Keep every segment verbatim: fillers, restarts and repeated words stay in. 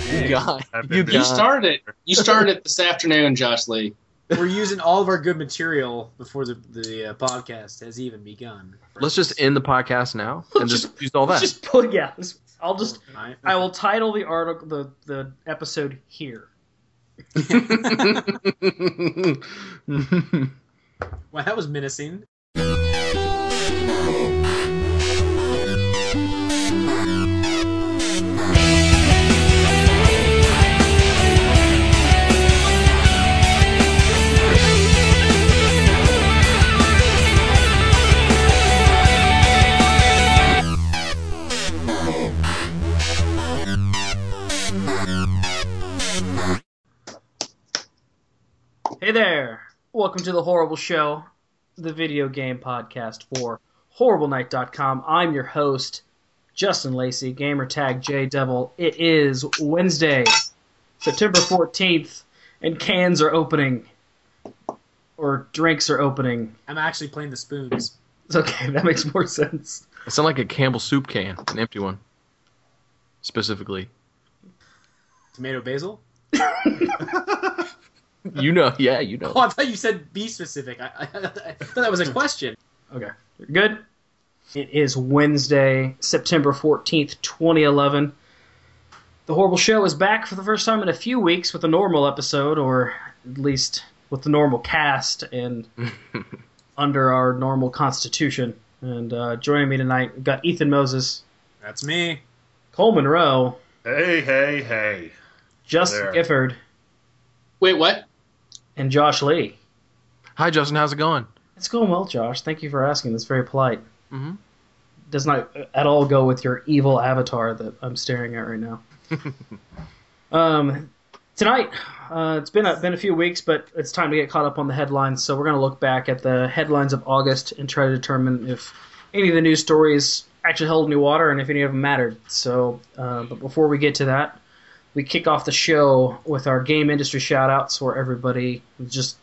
You got You, you you got started it. You started it this afternoon, Josh Lee. We're using all of our good material before the the uh, podcast has even begun. Let's just end the podcast now and just, Just- use all that. Just put yeah. just- I'll just Right. I will title the article the the episode here. Wow, that was menacing. Hey there! Welcome to the Horrible Show, the video game podcast for horrible night dot com. I'm your host, Justin Lacey, gamertag J Devil. It is Wednesday, September fourteenth, and cans are opening. Or drinks are opening. I'm actually playing the spoons. It's okay, that makes more sense. It sounds like a Campbell soup can, an empty one, specifically. Tomato basil? You know, yeah, you know. Oh, I thought you said be specific. I, I, I thought that was a question. Okay, you're good? It is Wednesday, September fourteenth, twenty eleven. The Horrible Show is back for the first time in a few weeks with a normal episode, or at least with the normal cast and under our normal constitution. And uh, joining me tonight, we've got Ethan Moses, That's me. Cole Monroe, Hey, hey, hey. Justin There. Gifford, Wait, what? and Josh Lee. Hi, Justin. How's it going? It's going well, Josh. Thank you for asking. That's very polite. Mm-hmm. Does not at all go with your evil avatar that I'm staring at right now. um, tonight, uh, it's been a, been a few weeks, but it's time to get caught up on the headlines. So we're going to look back at the headlines of August and try to determine if any of the news stories actually held any water and if any of them mattered. So, uh, but before we get to that, we kick off the show with our game industry shout-outs where everybody just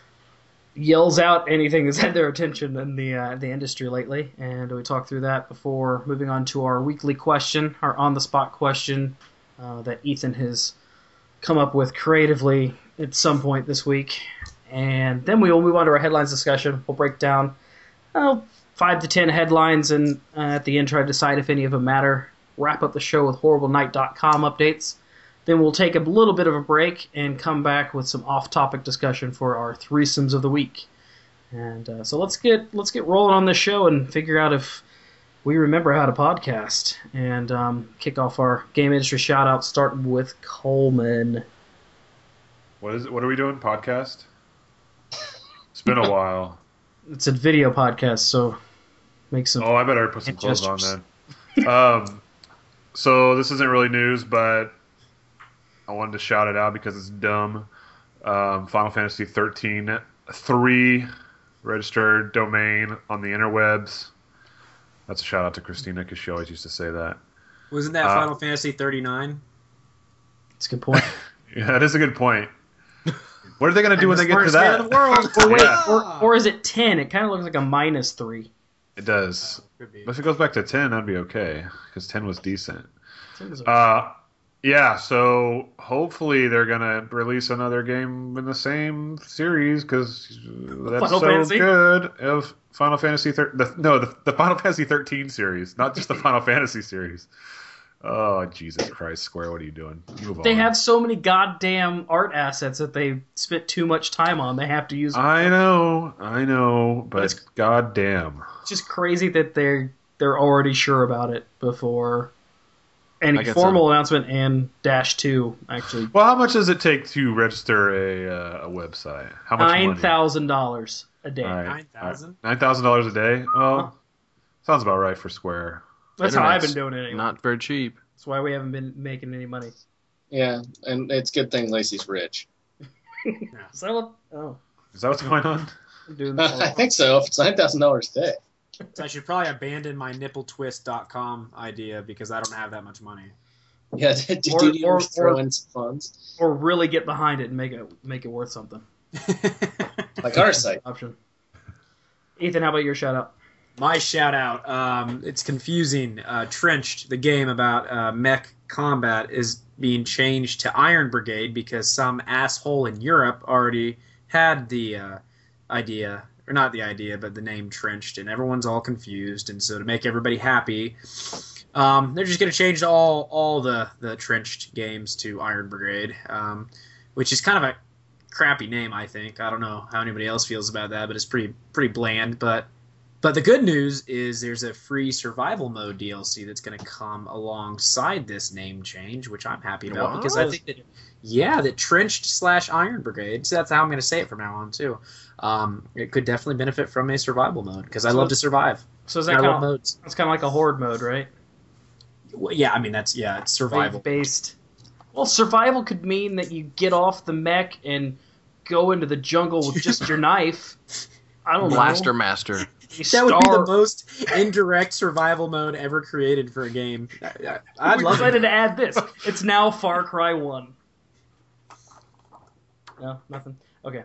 yells out anything that's had their attention in the uh, the industry lately, and we talk through that before moving on to our weekly question, our on-the-spot question uh, that Ethan has come up with creatively at some point this week. And then we will move on to our headlines discussion. We'll break down oh, five to ten headlines, and uh, at the end try to decide if any of them matter. Wrap up the show with horrible night dot com updates. Then we'll take a little bit of a break and come back with some off-topic discussion for our threesomes of the week. And uh, so let's get let's get rolling on this show and figure out if we remember how to podcast. And um, kick off our game industry shout-out, starting with Coleman. What is it? What are we doing? Podcast? It's been a while. It's a video podcast, so make some... Oh, I better put some And clothes on gestures. then. Um, so this isn't really news, but I wanted to shout it out because it's dumb. Um, Final Fantasy thirteen three registered domain on the interwebs. That's a shout out to Christina because she always used to say that. Wasn't that Uh, Final Fantasy thirty-nine? That's a good point. Yeah, that is a good point. What are they going to do when I'm they the get to smartest man that? in the world. Or wait, Yeah. or, or is it ten? It kind of looks like a minus three. It does. Could be. But if it goes back to ten, that'd be okay because ten was decent. ten is- Uh, yeah, so hopefully they're going to release another game in the same series because that's Final so Fantasy? good of Final Fantasy thir- the, no, the, the Final Fantasy thirteen series, not just the Final Fantasy series. Oh, Jesus Christ, Square, what are you doing? Move They on. have so many goddamn art assets that they spent too much time on. They have to use. I know, I know, but It's- goddamn. It's just crazy that they're they're already sure about it before any I guess formal announcement and Dash Two actually. Well, how much does it take to register a uh, a website? How much Nine money? thousand dollars a day. All right. Nine thousand? Nine thousand dollars a day. Well, Huh. sounds about right for Square. That's how I've been Internet's doing it anyway. Not very cheap. That's why we haven't been making any money. Yeah, and it's a good thing Lacey's rich. Is that what? Oh, Is that what's going on? I'm doing that. I think so. If it's nine thousand dollars a day. So I should probably abandon my nipple twist dot com idea because I don't have that much money. Yeah, did, did Or- you or- throw or- in some funds? Or really get behind it and make it make it worth something. Like our site. Option. Ethan, how about your shout out? My shout out, um, it's confusing. Uh, Trenched, the game about uh, mech combat, is being changed to Iron Brigade because some asshole in Europe already had the uh, idea, or not the idea, but the name Trenched, and everyone's all confused. And so to make everybody happy, um, they're just going to change all all the, the Trenched games to Iron Brigade, um, which is kind of a crappy name, I think. I don't know how anybody else feels about that, but it's pretty pretty bland. But but the good news is there's a free survival mode D L C that's going to come alongside this name change, which I'm happy about What? because I think that yeah, that Trenched slash Iron Brigade. So that's how I'm going to say it from now on too. Um, it could definitely benefit from a survival mode because I So- love to survive. So is And that I kind love of modes. it's kind of like a horde mode, right? Well, yeah, I mean that's yeah, it's survival. Based. Well, survival could mean that you get off the mech and go into the jungle with just your knife. I don't Blaster know. Master. You That would be the starve- most indirect survival mode ever created for a game. I, I, I'd We're love excited it. to add this. It's now Far Cry one. No, nothing. Okay.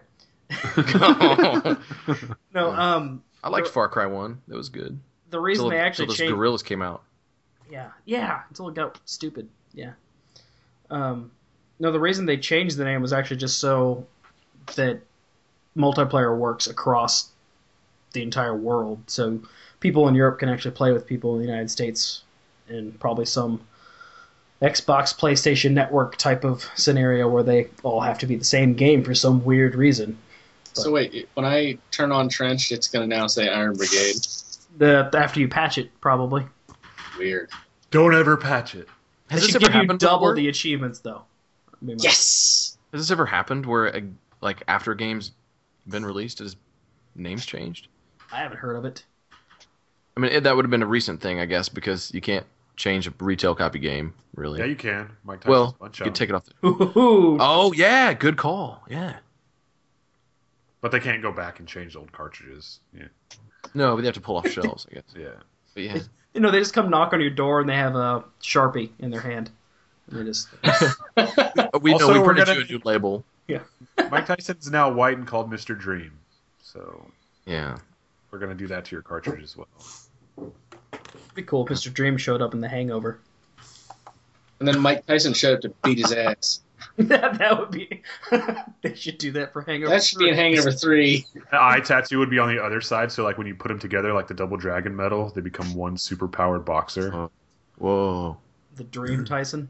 No, um, I liked Far Cry one. That was good. the reason Till, they actually till those changed. gorillas came out. Yeah, yeah, until it got stupid. Yeah. Um, no, the reason they changed the name was actually just so that multiplayer works across the entire world. So people in Europe can actually play with people in the United States and probably some Xbox, PlayStation Network type of scenario where they all have to be the same game for some weird reason. So wait, when I turn on Trenched, it's going to now say Iron Brigade. The after you patch it, probably. Weird. Don't ever patch it. It Has this should ever give you happened double before? the achievements, though. I mean, Yes! Has this ever happened where, a, like, after a game's been released, has names changed? I haven't heard of it. I mean, it, that would have been a recent thing, I guess, because you can't change a retail copy game, really. Yeah, you can. Mike Tyson's well, Punch you could Out. take it off. The... Ooh. Oh, yeah, good call. Yeah. But they can't go back and change old cartridges. Yeah. No, but they have to pull off shelves, I guess. Yeah. But yeah. You know, they just come knock on your door and they have a Sharpie in their hand. And they just We Also, know we we're printed gonna- you a new label. Mike Tyson's now white and called Mister Dream. So Yeah. we're going to do that to your cartridge as well. It'd be cool if Mister Dream showed up in The Hangover. And then Mike Tyson showed up to beat his ass. that, that would be... they should do that for Hangover. That should be in Hangover three. The eye tattoo would be on the other side, so like when you put them together, like the double dragon medal, they become one super powered boxer. Oh. Whoa. The Dream Tyson.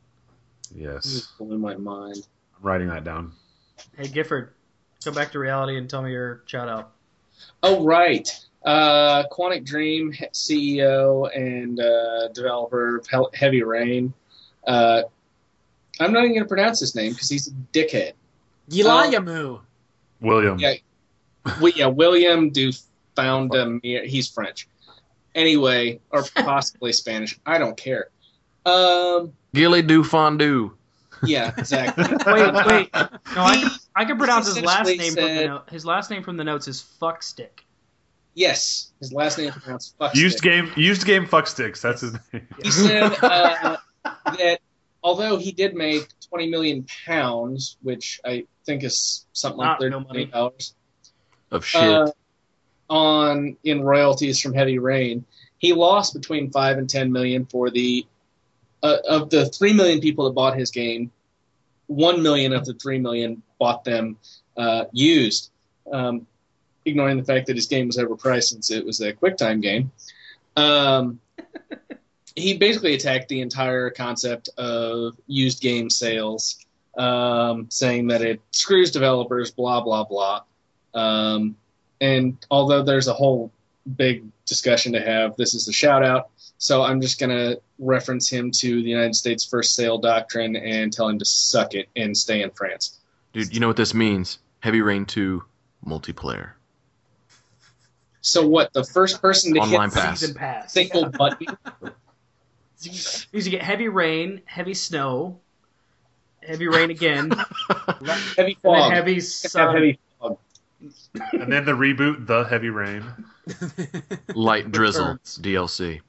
Yes. This blew my mind. I'm writing that down. Hey, Gifford, come back to reality and tell me your shout-out. Oh, right. Uh, Quantic Dream C E O and uh, developer of He- Heavy Rain. Uh, I'm not even going to pronounce his name because he's a dickhead. Gilayamu. William. Yeah, we, yeah, William Du Foundamier. He's French. Anyway, or possibly Spanish. I don't care. Um, Gilly do fondue. yeah, exactly. Wait, wait. No, I He- can, I can pronounce his last essentially name from the said- note. His last name from the notes is Fuckstick. Yes, his last name is pronounced Fuckstick. Used game used game fuck sticks, that's his name. He said uh, that although he did make twenty million pounds, which I think is something Not like no thirty money. million dollars, Of shit. uh, on in royalties from Heavy Rain, he lost between five and ten million for the uh, of the three million people that bought his game. One million of the three million bought them uh, used, um, ignoring the fact that his game was overpriced since it was a QuickTime game. Um, he basically attacked the entire concept of used game sales, um, saying that it screws developers, blah, blah, blah. Um, and although there's a whole big discussion to have, this is a shout out. So I'm just going to reference him to the United States First Sale Doctrine and tell him to suck it and stay in France. Dude, you know what this means? Heavy Rain two multiplayer. So what, the first person to Online hit pass. Season pass. the single button? Because you get heavy rain, heavy snow, heavy rain again, and Heavy then fog. heavy Have sun. heavy fog. And then the reboot, The Heavy Rain. Light drizzle Returns. D L C.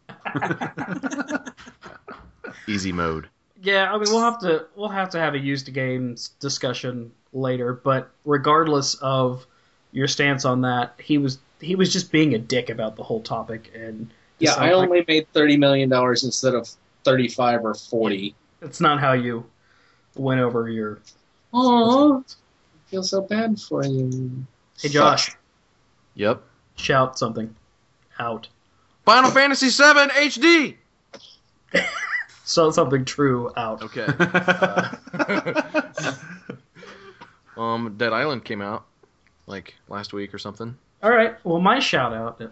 Easy mode. Yeah, I mean we'll have to we'll have to have a used games discussion later, but regardless of your stance on that, he was he was just being a dick about the whole topic and Yeah, I decided, like, only made thirty million dollars instead of thirty-five or forty. It's not how you win over your. Oh, I feel so bad for you. Hey, Josh, Yep. shout something out. Final Fantasy seven H D. Shout something true out. Okay. Uh, um, Dead Island came out like last week or something. All right. Well, my shout out.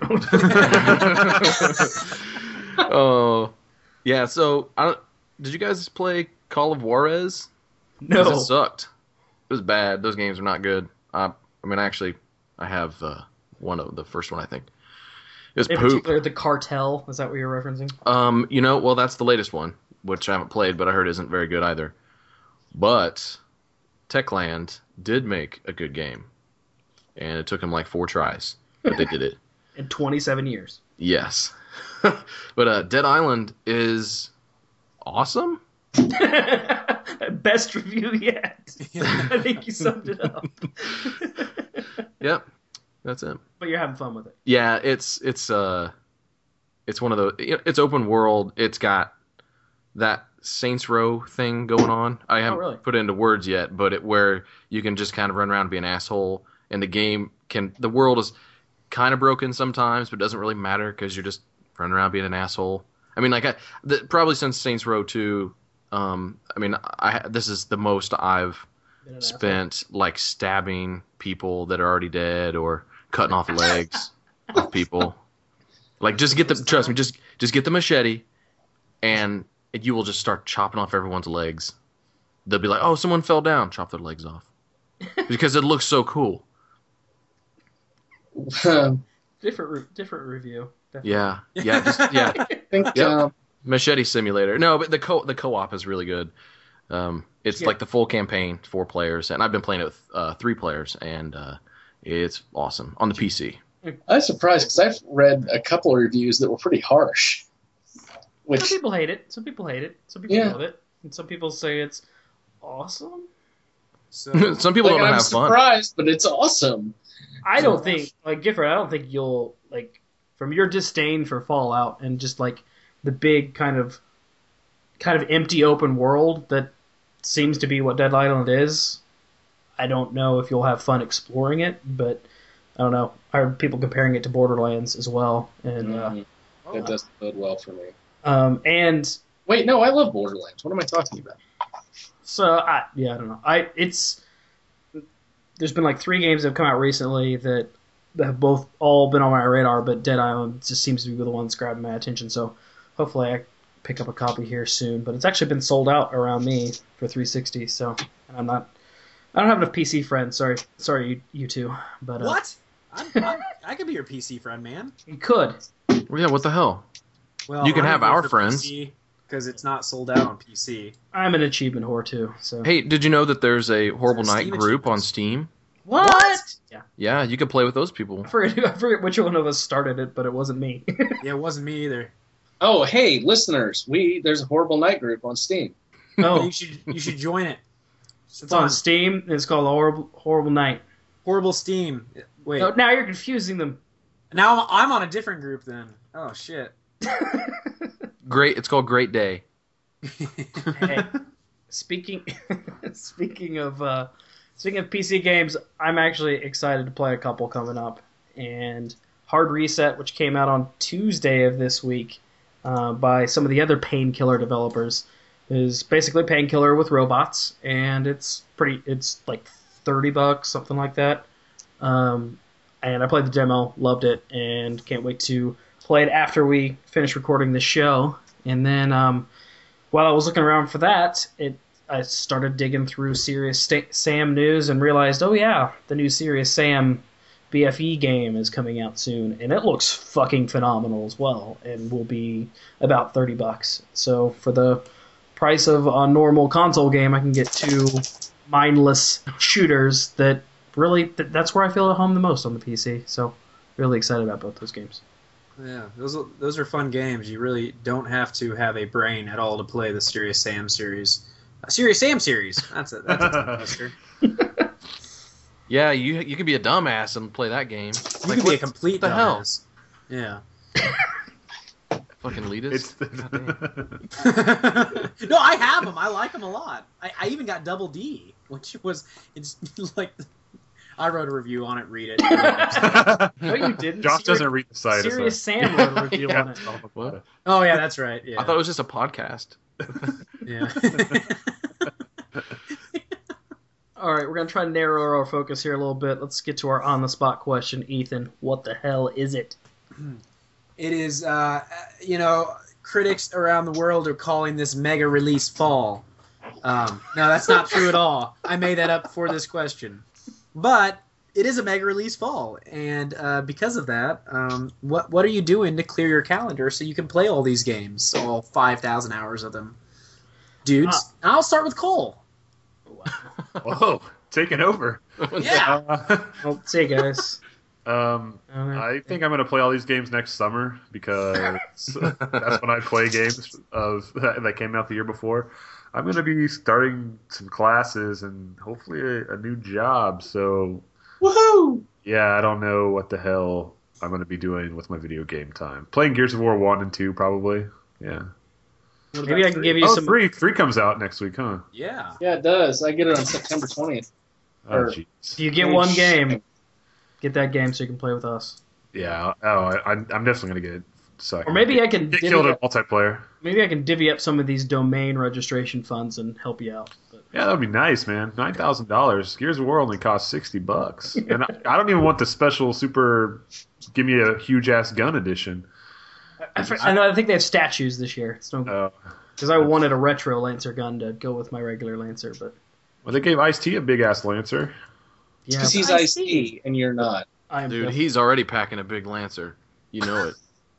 Oh, yeah. So, I don't, did you guys play Call of Juarez? 'Cause No. it sucked. It was bad. Those games are not good. Uh, I mean, actually, I have uh, one of the first one. I think it was In poop. particular, the Cartel. Is that what you're referencing? Um, you know, well, that's the latest one, which I haven't played, but I heard isn't very good either. But Techland did make a good game, and it took them like four tries, but they did it. In twenty-seven years. Yes. But uh, Dead Island is awesome. Best review yet. I think you summed it up. Yep, that's it. But you're having fun with it. Yeah, it's it's uh, it's one of the it's open world. It's got that Saints Row thing going on. I haven't really? put it into words yet, but it where you can just kind of run around and be an asshole, and the game can the world is kind of broken sometimes, but it doesn't really matter because you're just running around being an asshole. I mean, like I the, probably since Saints Row two. Um, I mean, I this is the most I've Been an spent like stabbing people that are already dead or cutting off legs of people. Like just get the trust me, just just get the machete, and you will just start chopping off everyone's legs. They'll be like, "Oh, someone fell down." Chop their legs off because it looks so cool. Um, Different, re- different review. Definitely. Yeah, yeah, just, yeah. I think Yep. um, Machete Simulator. No, but the co the co-op is really good. Um, it's Yeah. like the full campaign, four players, and I've been playing it with uh, three players, and uh, it's awesome on the P C. I was surprised because I've read a couple of reviews that were pretty harsh. Which Some people hate it. Some people hate it. Some people Yeah. love it. And some people say it's awesome. So Some people like, don't I'm have fun. surprised, but it's awesome. I don't think, like, Gifford, I don't think you'll, like, from your disdain for Fallout and just, like, the big kind of, kind of empty open world that seems to be what Dead Island is, I don't know if you'll have fun exploring it, but I don't know. I heard people comparing it to Borderlands as well. And, uh, Mm, that doesn't bode well for me. um, and Wait, no, I love Borderlands. What am I talking about? So I yeah, I don't know. I it's there's been like three games that have come out recently that, that have both all been on my radar, but Dead Island just seems to be the one that's grabbing my attention. So hopefully I pick up a copy here soon. But it's actually been sold out around me for three sixty. So and I'm not. I don't have enough P C friends. Sorry, sorry you you two. But uh, what? I'm, I'm, I could be your P C friend, man. you could? Well, yeah, what the hell? Well, You can I'm have gonna go our for friends. because it's not sold out on P C. I'm an achievement whore too. So Hey, did you know that there's a Horrible Steam Night group on achievements. Steam? what? Yeah, Yeah, you can play with those people. I forget, I forget which one of us started it, but it wasn't me. Yeah, it wasn't me either. Oh, hey, listeners, we there's a Horrible Night group on Steam. oh, You should you should join it. It's, it's on Steam. And it's called Horrible Horrible Night. Horrible Steam. Wait, No, now you're confusing them. now I'm on a different group then. Oh shit. Great, it's called Great Day. Hey, speaking speaking of uh, speaking of P C games, I'm actually excited to play a couple coming up. And Hard Reset, which came out on Tuesday of this week uh, by some of the other Painkiller developers, is basically Painkiller with robots, and it's pretty. It's like thirty bucks, something like that. Um, and I played the demo, loved it, and can't wait to play it after we finish recording the show. And then um, while I was looking around for that, it I started digging through Serious Sta- Sam news and realized, oh yeah, the new Serious Sam B F E game is coming out soon, and it looks fucking phenomenal as well, and will be about thirty bucks. So for the price of a normal console game, I can get two mindless shooters that really th- that's where I feel at home the most on the P C. So really excited about both those games. Yeah, those those are fun games. You really don't have to have a brain at all to play the Serious Sam series. Uh, Serious Sam series. That's a that's a tongue twister. Yeah, you you can be a dumbass and play that game. You Like, could be a what complete the hell? dumbass. Yeah. Fucking elitist. It's God damn. No, I have them. I like them a lot. I, I even got Double D, which was it's like I wrote a review on it. Read it. No, you didn't. Josh Serious- doesn't read the site. it's Serious a- Sam wrote a review Yeah. on it. What? Oh yeah, that's right. Yeah. I thought it was just a podcast. Yeah. All right, we're gonna try to narrow our focus here a little bit. Let's get to our on-the-spot question, Ethan. What the hell is it? It is, uh, you know, critics around the world are calling this mega release fall. Um, no, that's not true at all. I made that up for this question. But it is a mega release fall. And uh, because of that, um, what what are you doing to clear your calendar so you can play all these games, all five thousand hours of them? Dudes, Uh, I'll start with Cole. Whoa, taking over. Yeah. Uh, Well, see you guys. um, I think I'm going to play all these games next summer because that's when I play games of that came out the year before. I'm going to be starting some classes and hopefully a, a new job. So, Woohoo! yeah, I don't know what the hell I'm going to be doing with my video game time. Playing Gears of War one and two, probably. Yeah. Maybe I can give you Oh, some. three. Three comes out next week, huh? Yeah. Yeah, it does. I get it on September twentieth. Oh, Or- jeez. If you get one game, get that game so you can play with us. Yeah. Oh, I, I'm I'm definitely going to get it. So I Or can maybe get, I can get divvy killed in up, multiplayer. maybe I can divvy up some of these domain registration funds and help you out. But Yeah, that would be nice, man. Nine thousand dollars. Gears of War only costs sixty bucks, and I, I don't even want the special super. Give me a huge ass gun edition. I, I, know, I think they have statues this year. It's no Uh, because I wanted a retro Lancer gun to go with my regular Lancer, but well, they gave Ice-T a big ass Lancer. yeah, Because he's I Ice T and you're not. I am Dude, the- he's already packing a big Lancer. You know it.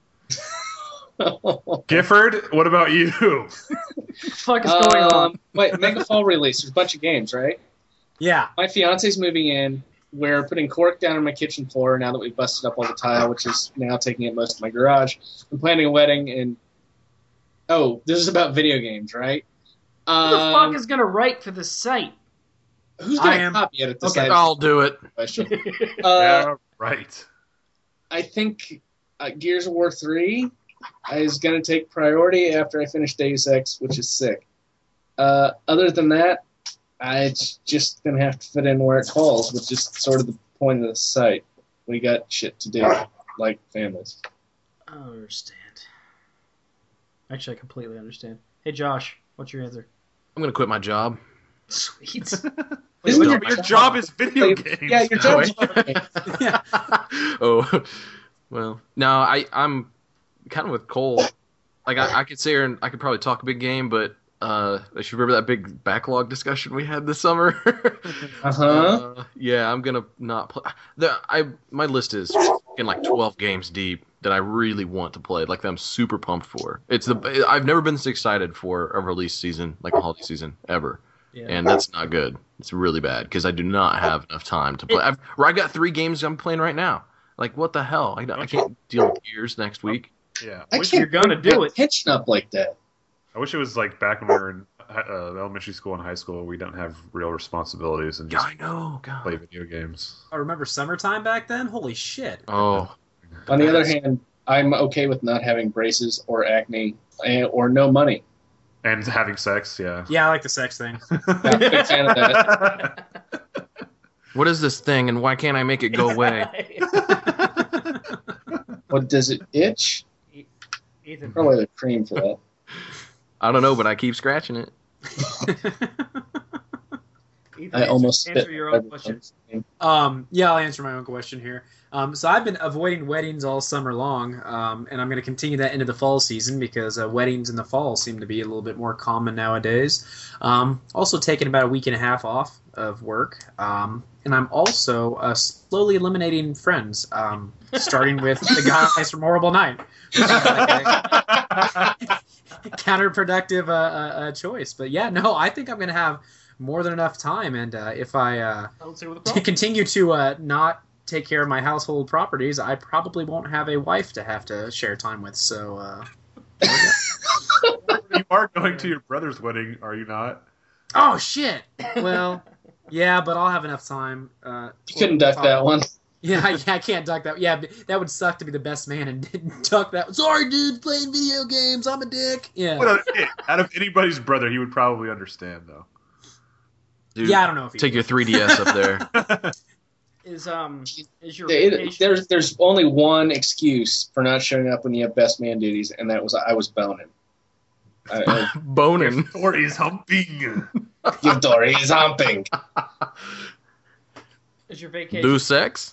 Gifford, what about you? what the fuck is going on? um, wait, Mega Fall release. There's a bunch of games, right? Yeah. My fiance's moving in. We're putting cork down on my kitchen floor now that we've busted up all the tile, which is now taking up most of my garage. I'm planning a wedding, and oh, this is about video games, right? Who the Um, fuck is gonna write for this site? who's I going to am- copy it at this Okay. side? I'll do it. Question. Uh, yeah, right. I think uh, Gears of War three is going to take priority after I finish Deus Ex, which is sick. Uh, other than that, I, it's just going to have to fit in where it falls, which is sort of the point of the site. We got shit to do, like families. I don't understand. Actually, I completely understand. Hey, Josh, what's your answer? I'm gonna quit my job. Sweet. Isn't no, your Your job is video games. Yeah, your Oh, job's wait. Yeah. Oh, well, no, I I'm kind of with Cole. Like I, I could sit here and I could probably talk a big game, but uh, I should remember that big backlog discussion we had this summer. Uh-huh. Uh, yeah, I'm gonna not play. The I my list is in like twelve games deep that I really want to play. Like that I'm super pumped for. It's the I've never been this excited for a release season, like a holiday season ever, Yeah. and that's not good. It's really bad because I do not have enough time to play. I've I got three games I'm playing right now. Like what the hell? I, I can't deal with Gears next week. Yeah. I wish, can't you're gonna bring do my it. attention up like that. I wish it was like back when we were in uh, elementary school and high school. We don't have real responsibilities and Yeah, just I know. God. play video games. I remember summertime back then. Holy shit. Oh, On the other hand, I'm okay with not having braces or acne and, or no money. And having sex, yeah. Yeah, I like the sex thing. I'm a big fan of that. what is this thing, and why can't I make it go away? What, does it itch? Ethan, Probably the cream for that. I don't know, but I keep scratching it. Ethan, I answer, almost answer spit your own every question. time. Um, yeah, I'll answer my own question here. Um, so I've been avoiding weddings all summer long, um, and I'm going to continue that into the fall season because uh, weddings in the fall seem to be a little bit more common nowadays. Um, also taking about a week and a half off of work, um, and I'm also uh, slowly eliminating friends, um, starting with the guys from Horrible Night. Which is like a counterproductive uh, uh, uh, choice, but yeah, no, I think I'm going to have more than enough time, and uh, if I uh, I don't see what the to problem. continue to uh, not take care of my household properties, I probably won't have a wife to have to share time with. So, uh, You are going to your brother's wedding, are you not? oh shit. Well, yeah, but I'll have enough time. Uh, You couldn't duck that one. Yeah, I, I can't duck that. Yeah, that would suck to be the best man and duck that. Sorry, dude, playing video games. I'm a dick. Yeah. Well, out of anybody's brother, he would probably understand though. Dude, Yeah, I don't know if he take would. your three D S up there. Is um is your They- vacation? there's there's only one excuse for not showing up when you have best man duties, and that was I was boning. I, I, Boning. Or he's humping. your door is humping. Is your vacation? Boo sex?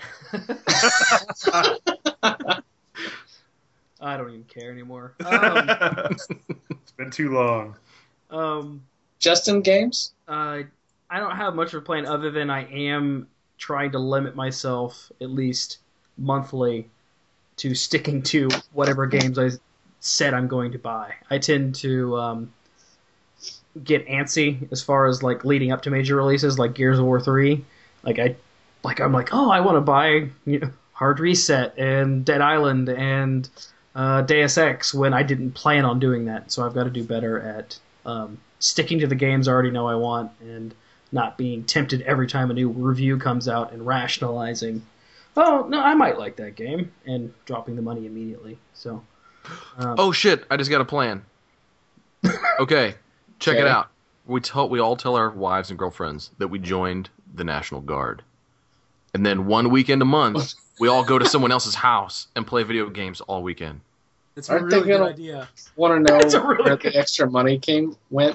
I don't even care anymore. Um, It's been too long. um, Justin games. uh, I don't have much of a plan other than I am trying to limit myself at least monthly to sticking to whatever games I said I'm going to buy. I tend to um, get antsy as far as like leading up to major releases like Gears of War three. Like I, like I'm like, oh, I want to buy you know, Hard Reset and Dead Island and uh, Deus Ex when I didn't plan on doing that. So I've got to do better at um, sticking to the games I already know I want and not being tempted every time a new review comes out and rationalizing, oh, no, I might like that game, and dropping the money immediately. So, um, Oh shit! I just got a plan. Okay, check it Okay. out. We tell we all tell our wives and girlfriends that we joined the National Guard, and then one weekend a month we all go to someone else's house and play video games all weekend. That's a Aren't really they good gonna- idea. Want to know That's a really where good- the extra money came went?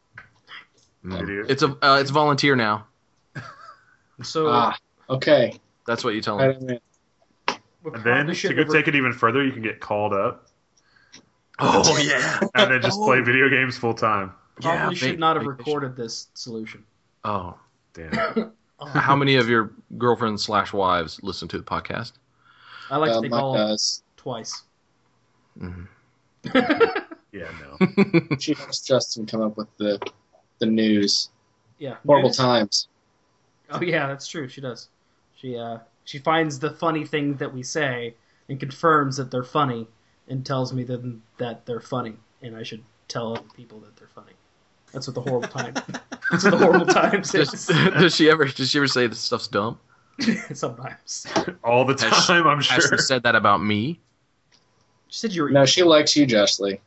Idiot. It's a uh, it's volunteer now. so Ah, okay. That's what you tell I them. don't know. we And probably then to should go have take it even further, you can get called up Oh yeah. and then just play video games full time. probably Yeah, should va- not have vacation. recorded this solution. Oh, Damn. how many of your girlfriends slash wives listen to the podcast? I like Uh, to think mine all does. twice. Mhm. Yeah, no. She helps Justin come up with the the news. Yeah, Horrible news? times. Oh yeah, that's true. She does. She uh she finds the funny things that we say and confirms that they're funny and tells me that that they're funny and I should tell other people that they're funny. That's what the horrible time. That's what the horrible times Does, is. does she ever does she ever say this stuff's dumb? Sometimes. All the Has she- time, I'm Has sure. she said that about me? She said you were. No, she likes you, Justly.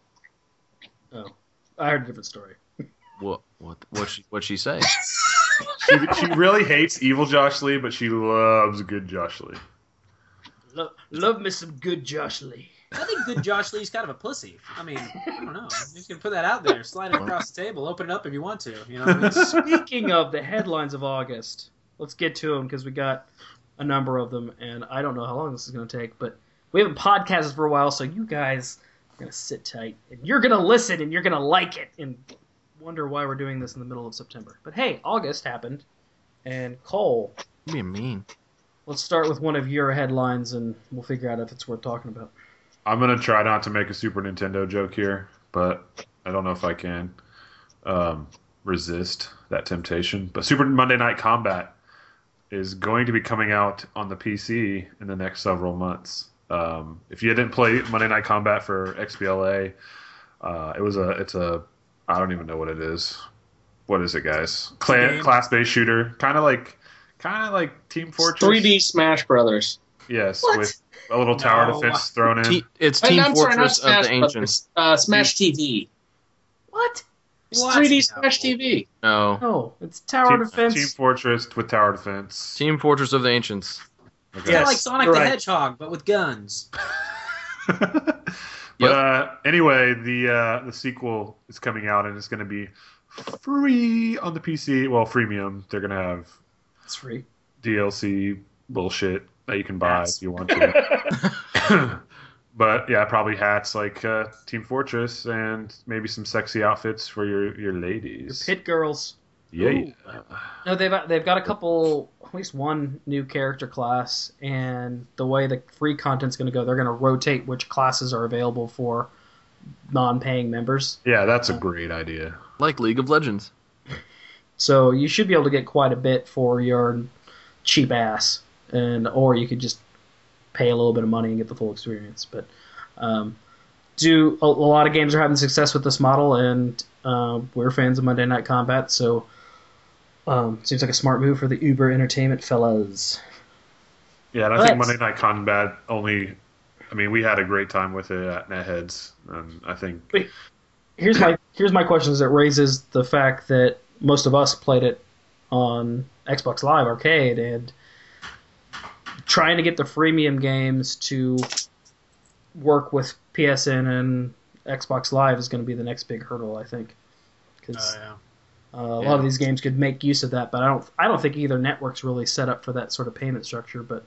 Oh, I heard a different story. What what what she what she say? She, she really hates evil Josh Lee, but she loves good Josh Lee. Love, love me some good Josh Lee. I think good Josh Lee's kind of a pussy. I mean, I don't know. You just gonna put that out there, slide it across the table, open it up if you want to. You know what I mean? Speaking of the headlines of August, let's get to them because we got a number of them, and I don't know how long this is going to take, but we haven't podcasted for a while, so you guys are going to sit tight, and you're going to listen, and you're going to like it, and wonder why we're doing this in the middle of September. But hey, August happened, and Cole, You're being mean. let's start with one of your headlines, and we'll figure out if it's worth talking about. I'm gonna try not to make a Super Nintendo joke here, but I don't know if I can um, resist that temptation. But Super Monday Night Combat is going to be coming out on the P C in the next several months. Um, if you didn't play Monday Night Combat for X B L A, uh, it was a it's a I don't even know what it is. What is it, guys? Clan, game. class-based shooter, kind of like kind of like Team Fortress. three D Smash Brothers. Yes, What? with a little tower No. defense thrown in. Te- it's Uh, Team I'm sorry, not Fortress of Smash the Brothers. Ancients. Uh, Smash T V. What? It's What? three D No. Smash T V. No, No, it's Tower Team, Defense. Team Fortress with tower defense. Team Fortress of the Ancients. Okay. Kind of like Yes, Sonic you're the right. Hedgehog, but with guns. but Yep. uh, anyway, the uh, the sequel is coming out and it's going to be free on the P C. Well, freemium. They're going to have It's free. D L C bullshit that you can buy Hats. if you want to. But yeah, probably hats like uh, Team Fortress and maybe some sexy outfits for your your ladies. Pit Girls. Yeah. Ooh. No, they've they've got a couple, at least one new character class, and the way the free content's going to go, they're going to rotate which classes are available for non-paying members. Yeah, that's a great idea. Like League of Legends. So you should be able to get quite a bit for your cheap ass, and or you could just pay a little bit of money and get the full experience. But um, do a, a lot of games are having success with this model, and uh, we're fans of Monday Night Combat, so um, seems like a smart move for the Uber Entertainment fellas. Yeah, and I But- think Monday Night Combat only. I mean, we had a great time with it at Netheads, and I think Here's my here's my question: is it raises the fact that most of us played it on Xbox Live Arcade, and trying to get the freemium games to work with P S N and Xbox Live is going to be the next big hurdle, I think, because Oh, yeah. uh, a Yeah. lot of these games could make use of that. But I don't I don't think either network's really set up for that sort of payment structure. But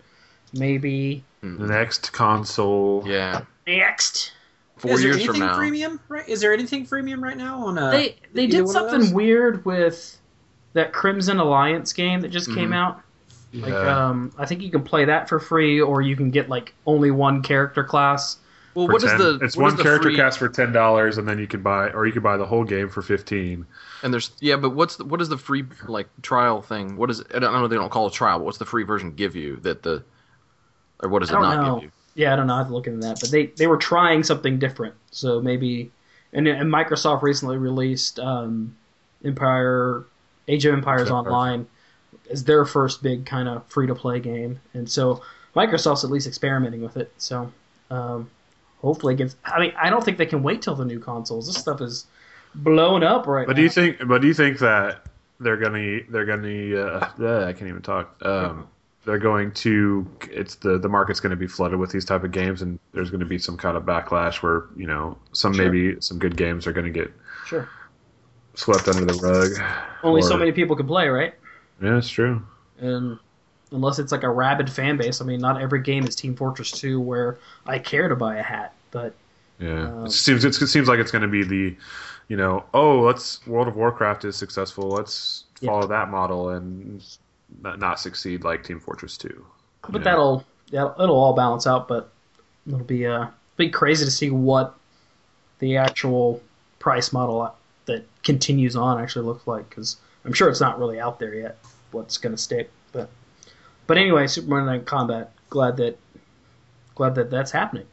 maybe the next console. Yeah. next. Four Is there years from anything now. premium? Right? Is there anything freemium right now on? Uh, They they either did one of something those? weird with that Crimson Alliance game that just came Mhm. out. Like, Yeah. um, I think you can play that for free, or you can get like only one character class. Well, For what is ten the It's what is one the character free, cast for ten dollars, and then you can buy, or you can buy the whole game for fifteen. And there's yeah, but what's the, what is the free like trial thing? What is it? I don't know. They don't call it a trial, but what's the free version give you that the or what does I it don't not know. give you? Yeah, I don't know. I have to look into that, but they they were trying something different. So maybe, and, and Microsoft recently released um, Empire, Age of Empires Age of Empires. Online as their first big kind of free to play game, and so Microsoft's at least experimenting with it. So um, hopefully, it gets. I mean, I don't think they can wait till the new consoles. This stuff is blown up right But now. do you think? But do you think that they're gonna? They're gonna. Uh, uh, I can't even talk. Um, they're going to. It's the the market's going to be flooded with these type of games, and there's going to be some kind of backlash where you know some Sure. maybe some good games are going to get Sure. swept under the rug. Only Or- so many people can play, right? Yeah, it's true. And unless it's like a rabid fan base, I mean, not every game is Team Fortress two where I care to buy a hat, but Yeah, Um, it seems it's, it seems like it's going to be the, you know, oh, let's World of Warcraft is successful. Let's Yeah. follow that model and not, not succeed like Team Fortress two. but Yeah. that'll yeah, it'll all balance out. But it'll be uh be crazy to see what the actual price model that continues on actually looks like, because I'm sure it's not really out there yet. What's going to stick, but but anyway, Superman Night Combat. Glad that glad that that's happening.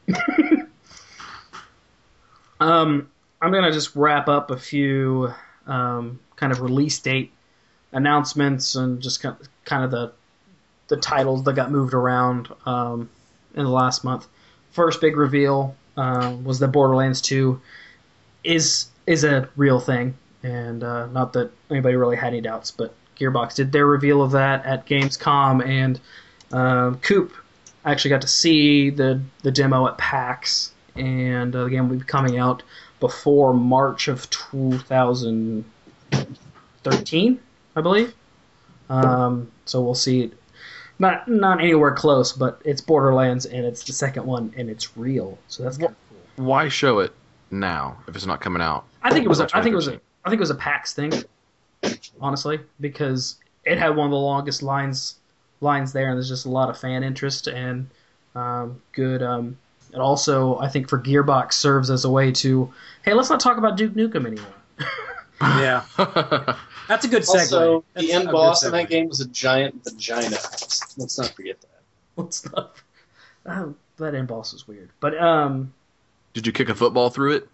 um, I'm gonna just wrap up a few um, kind of release date announcements and just kind of, kind of the the titles that got moved around um, in the last month. First big reveal uh, was that Borderlands two is is a real thing, and uh, not that anybody really had any doubts, but Gearbox did their reveal of that at Gamescom, and um, Coop actually got to see the the demo at PAX, and uh, the game will be coming out before March of two thousand thirteen, I believe. Um, so we'll see it. Not not anywhere close, but it's Borderlands, and it's the second one, and it's real. So that's kind of cool. Why show it now if it's not coming out? I think it was. A, until I think it was. A, twenty I think it was a PAX thing, honestly, because it had one of the longest lines lines there, and there's just a lot of fan interest and um, good. Um, and also, I think for Gearbox serves as a way to, hey, let's not talk about Duke Nukem anymore. Yeah, that's a good segue. Also, That's the a end good boss in segue. that game was a giant vagina. Let's not forget that. Let's not. Oh, that end boss is weird, but um. Did you kick a football through it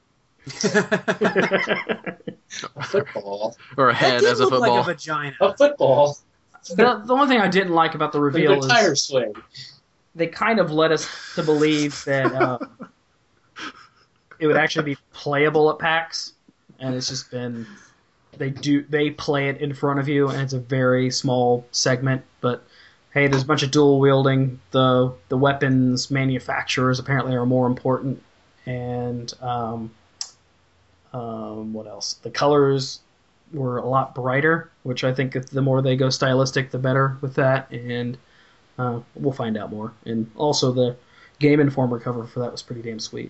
A football. or a That head did as a look football? like a vagina. A football. the, the only thing I didn't like about the With reveal a is tire swing. they kind of led us to believe that uh, it would actually be playable at PAX, and it's just been they do they play it in front of you, and it's a very small segment. But hey, there's a bunch of dual wielding. The the weapons manufacturers apparently are more important, and um, um, what else? The colors were a lot brighter, which I think if the more they go stylistic, the better with that, and uh, we'll find out more. And also the Game Informer cover for that was pretty damn sweet.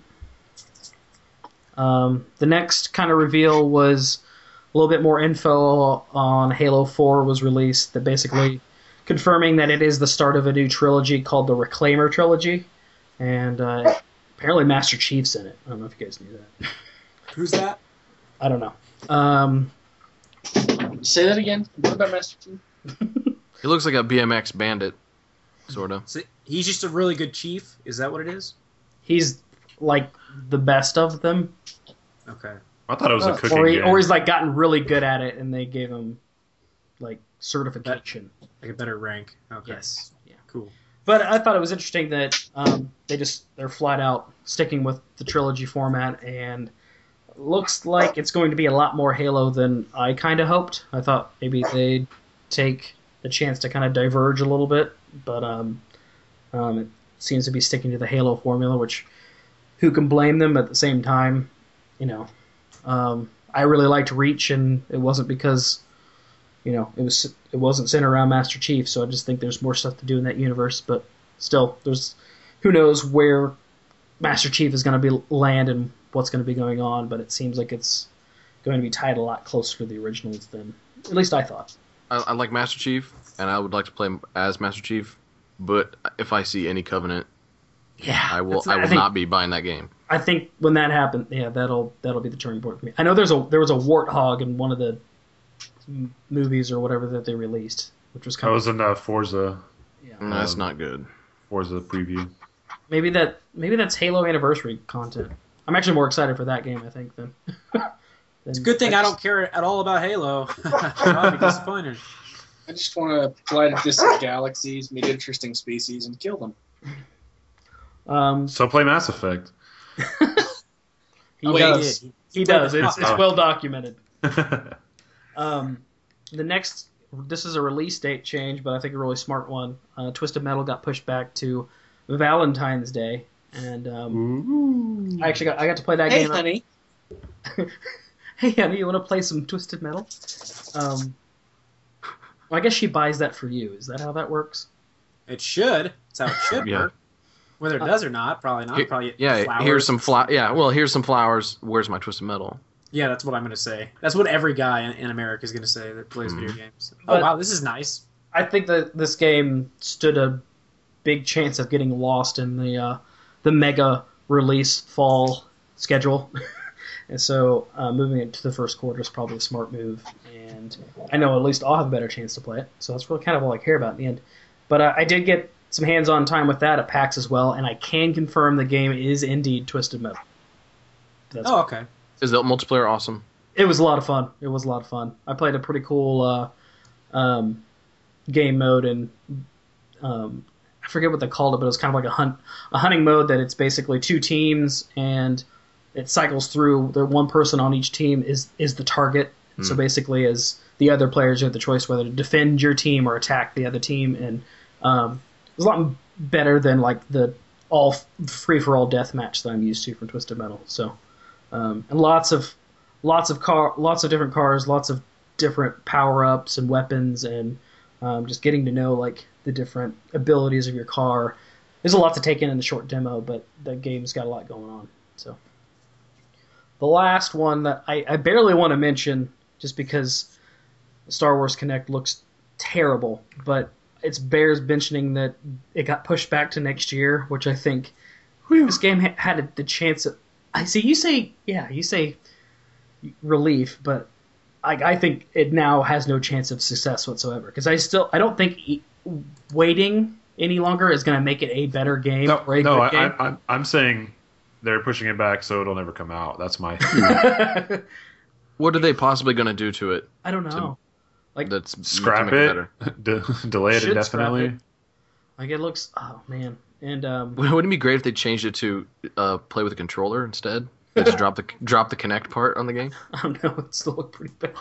Um, the next kind of reveal was a little bit more info on Halo four was released, that basically confirming that it is the start of a new trilogy called the Reclaimer Trilogy, and uh, apparently Master Chief's in it. I don't know if you guys knew that. Who's that? I don't know. Um, Say that again. What about Master Chief? He looks like a B M X bandit, sort of. So he's just a really good chief. Is that what it is? he's like the best of them, Okay. I thought it was a Oh. cooking or he, game. or he's like gotten really good at it, and they gave him like certification. Like a better rank. Okay. Yes. Yeah. Cool. But I thought it was interesting that um, they just they're flat out sticking with the trilogy format, and looks like it's going to be a lot more Halo than I kind of hoped. I thought maybe they'd take the chance to kind of diverge a little bit, but um, um, it seems to be sticking to the Halo formula, which who can blame them? At the same time, you know, um, I really liked Reach, and it wasn't because you know it was it wasn't centered around Master Chief, so I just think there's more stuff to do in that universe. But still, there's who knows where Master Chief is going to be land and what's going to be going on, but it seems like it's going to be tied a lot closer to the originals than at least I thought. I, I like Master Chief, and I would like to play as Master Chief, but if I see any Covenant, Yeah, I will that's- I will think, not be buying that game. I think when that happened, yeah, that'll that'll be the turning point for me. I know there's a there was a warthog in one of the m- movies or whatever that they released, which was That kind was in uh, Forza, of yeah. Mm, That's Um, not good. Forza preview. Maybe that maybe that's Halo Anniversary content. I'm actually more excited for that game, I think, than. It's a good thing I don't care at all about Halo. I'll be disappointed. I just want to fly to distant galaxies, meet interesting species, and kill them. Um, So play Mass Effect. he Wait, does. He, He does. It's, it's Oh. well documented. Um, the next, this is a release date change, but I think a really smart one. Uh, Twisted Metal got pushed back to Valentine's Day, and um, Ooh. I actually got I got to play that Hey, game. honey. Hey, honey, you want to play some Twisted Metal? Um, well, I guess she buys that for you. Is that how that works? it should. That's how it should Yeah. work. Whether it does or not, probably not. Here- Probably yeah, flowers. here's some fla- Yeah, well, here's some flowers. Where's my Twisted Metal? Yeah, that's what I'm going to say. That's what every guy in, in America is going to say that plays Mhm. video games. Oh, But- wow, this is nice. I think that this game stood a big chance of getting lost in the uh, the mega release fall schedule, and so uh, moving it to the first quarter is probably a smart move. And I know at least I'll have a better chance to play it, so that's really kind of all I care about in the end. But uh, I did get some hands-on time with that at PAX as well, and I can confirm the game is indeed Twisted Metal. That's Oh, okay. Is the multiplayer awesome? It was a lot of fun. It was a lot of fun. I played a pretty cool uh, um, game mode, and um, I forget what they called it, but it was kind of like a hunt, a hunting mode that it's basically two teams, and it cycles through. The one person on each team is is the target. Hmm. So basically, as the other players, you have the choice whether to defend your team or attack the other team, and um, it was a lot better than like the all free for all death match that I'm used to from Twisted Metal. So. Um, and lots of lots of car, lots of different cars, lots of different power ups and weapons, and um, just getting to know like the different abilities of your car. There's a lot to take in in the short demo, but the game's got a lot going on. So the last one that I, I barely want to mention, just because Star Wars Connect looks terrible, but it's bears mentioning that it got pushed back to next year, which I think this game ha- had the chance of. I see. You say, yeah, you say relief, but I, I think it now has no chance of success whatsoever. Because I still, I don't think e- waiting any longer is going to make it a better game No, or a no good I, game. I, I'm, I'm saying they're pushing it back so it'll never come out. That's my. What are they possibly going to do to it? I don't know. Like, That's Scrap to make it, de- delay it Should scrap indefinitely. it. like it looks. Oh man, and um, Wouldn't it be great if they changed it to uh, play with a controller instead? They just drop the drop the Connect part on the game. I don't know. It still looked pretty bad.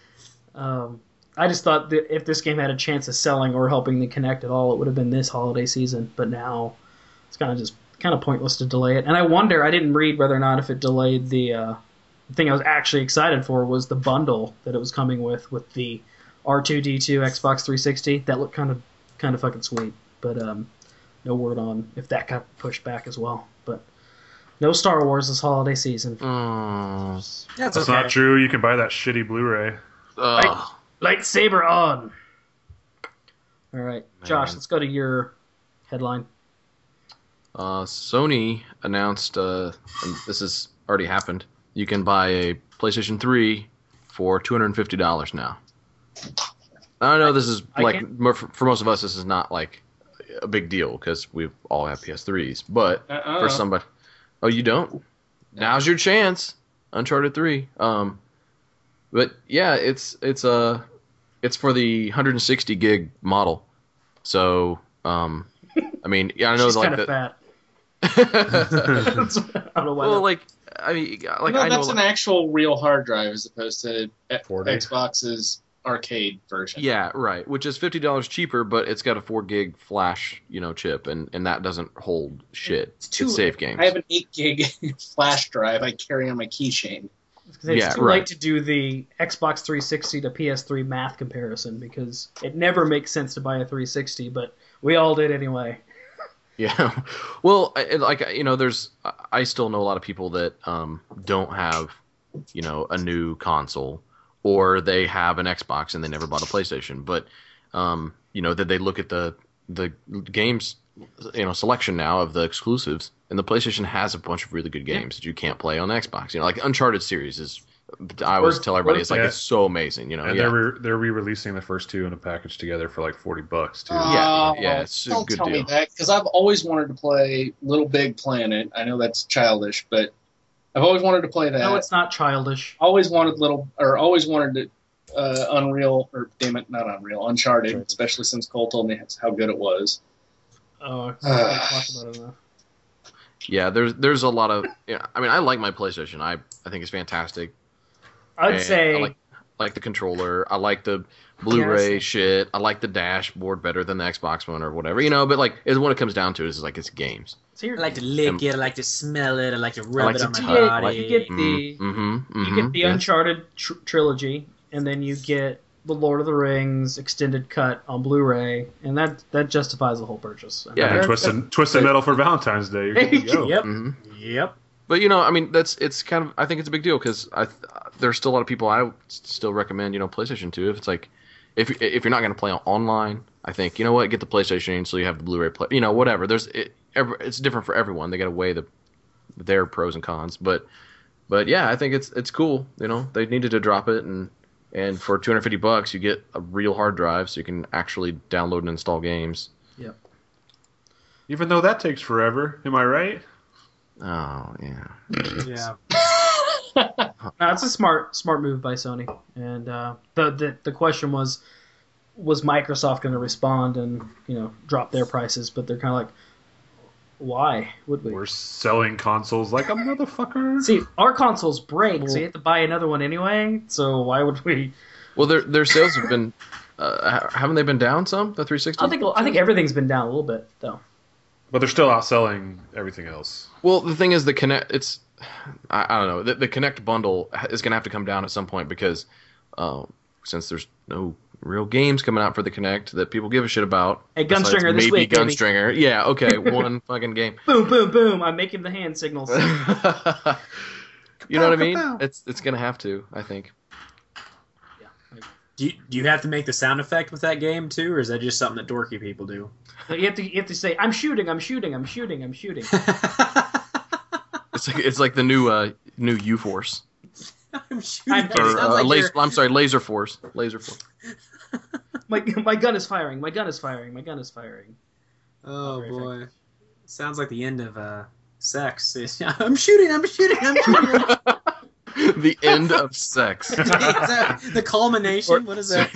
Um, I just thought that if this game had a chance of selling or helping the Connect at all, it would have been this holiday season. But now it's kind of just kind of pointless to delay it. And I wonder. I didn't read whether or not if it delayed the. Uh, the thing I was actually excited for was the bundle that it was coming with with the R two D two Xbox three sixty. That looked kind of kind of fucking sweet. But um, no word on if that got pushed back as well. But no Star Wars this holiday season. Mm. That's, That's okay. not true. You can buy that shitty Blu-ray. Ugh. Lightsaber on. All right, Josh, Man. let's go to your headline. Uh, Sony announced, uh, and this has already happened, you can buy a PlayStation three for two hundred fifty dollars now. I know this is, I like, can't- mo- for for most of us, this is not, like, a big deal, because we all have P S threes, but Uh-uh. for somebody... Oh, you don't? Now's your chance. Uncharted three. Um, but, yeah, it's, it's, uh, it's for the one hundred sixty gig model. So, um... I mean, yeah, I know She's like kind of that. fat. I don't know why. Well, that- like I mean, like no, I know. that's an actual real hard drive as opposed to e- forty. Xbox's arcade version. Yeah, right. Which is fifty dollars cheaper, but it's got a four gig flash, you know, chip, and, and that doesn't hold shit. It's too- It's safe games. I have an eight gig flash drive I carry on my keychain. It's it's Yeah, too right. late to do the Xbox three sixty to P S three math comparison because it never makes sense to buy a three sixty, but we all did anyway. Yeah, well, I- like you know, there's I still know a lot of people that um, don't have, you know, a new console, or they have an Xbox and they never bought a PlayStation. But um, you know, that they look at the the games, you know, selection now of the exclusives, and the PlayStation has a bunch of really good games that you can't play on the Xbox. You know, like Uncharted series is. I always Worth- tell everybody worth it's like it. it's so amazing. You know, And yeah. they're re- they're re-releasing the first two in a package together for like forty bucks too. Yeah, Oh, yeah, it's a don't good tell me deal. that because I've always wanted to play Little Big Planet. I know that's childish, but I've always wanted to play that. No, it's not childish. always wanted little, or always wanted to, uh, Unreal, or damn it, not Unreal, Uncharted. Uncharted. Especially since Cole told me how good it was. Oh, I can't talk about it enough. Yeah, there's there's a lot of. Yeah, I mean, I like my PlayStation. I I think it's fantastic. I'd And say I like, I like the controller. I like the Blu-ray Yes. shit. I like the dashboard better than the Xbox One or whatever. You know, but like, it's, when it comes down to it, it's like it's games. so you're, I like to lick Um, it. I like to smell it. I like to rub like it to on my touch- you body. get, you get the Mm-hmm, mm-hmm, you get the yes. Uncharted tr- trilogy, and then you get the Lord of the Rings extended cut on Blu-ray, and that that justifies the whole purchase. I Yeah, mean, And that- twisted twisted metal for Valentine's Day. You're good to go. Yep. Mhm. Yep. But you know, I mean, that's it's kind of. I think it's a big deal because I there's still a lot of people I would still recommend. You know, PlayStation two. If it's like, if if you're not going to play online, I think you know what, get the PlayStation so you have the Blu-ray play. You know, whatever. There's it. Every, it's different for everyone. They got to weigh the their pros and cons. But but yeah, I think it's it's cool. You know, they needed to drop it, and and for two hundred fifty bucks, you get a real hard drive so you can actually download and install games. Yep. Even though that takes forever, am I right? Oh yeah. Yeah. No, it's a smart smart move by Sony. And uh, the, the the question was, was Microsoft going to respond and you know drop their prices? But they're kind of like, why would we? We're selling consoles like a motherfucker. See, our consoles break, so you have to buy another one anyway. So why would we? Well, their their sales have been. Uh, haven't they been down some? The three sixty. I think I think everything's been down a little bit though. But they're still outselling everything else. Well, the thing is, the Connect. It's I, I don't know. The, the Connect bundle is going to have to come down at some point because uh, since there's no real games coming out for the Connect that people give a shit about. Hey, besides Gunstringer this maybe week, baby. Gunstringer. Yeah, okay, one fucking game. Boom, boom, boom! I'm making the hand signals. You know what I mean? It's it's going to have to. I think. Do you, do you have to make the sound effect with that game too, or is that just something that dorky people do? So you have to you have to say, "I'm shooting, I'm shooting, I'm shooting, I'm shooting." It's like it's like the new uh, new U Force. I'm shooting. I'm It kidding. Or, sounds uh, like laser, you're- I'm sorry, Laser Force. Laser Force. my my gun is firing. My gun is firing. My gun is firing. Oh Very boy, sounds like the end of uh, sex. I'm shooting. I'm shooting. I'm shooting. The end of sex. Is that the culmination? What is that?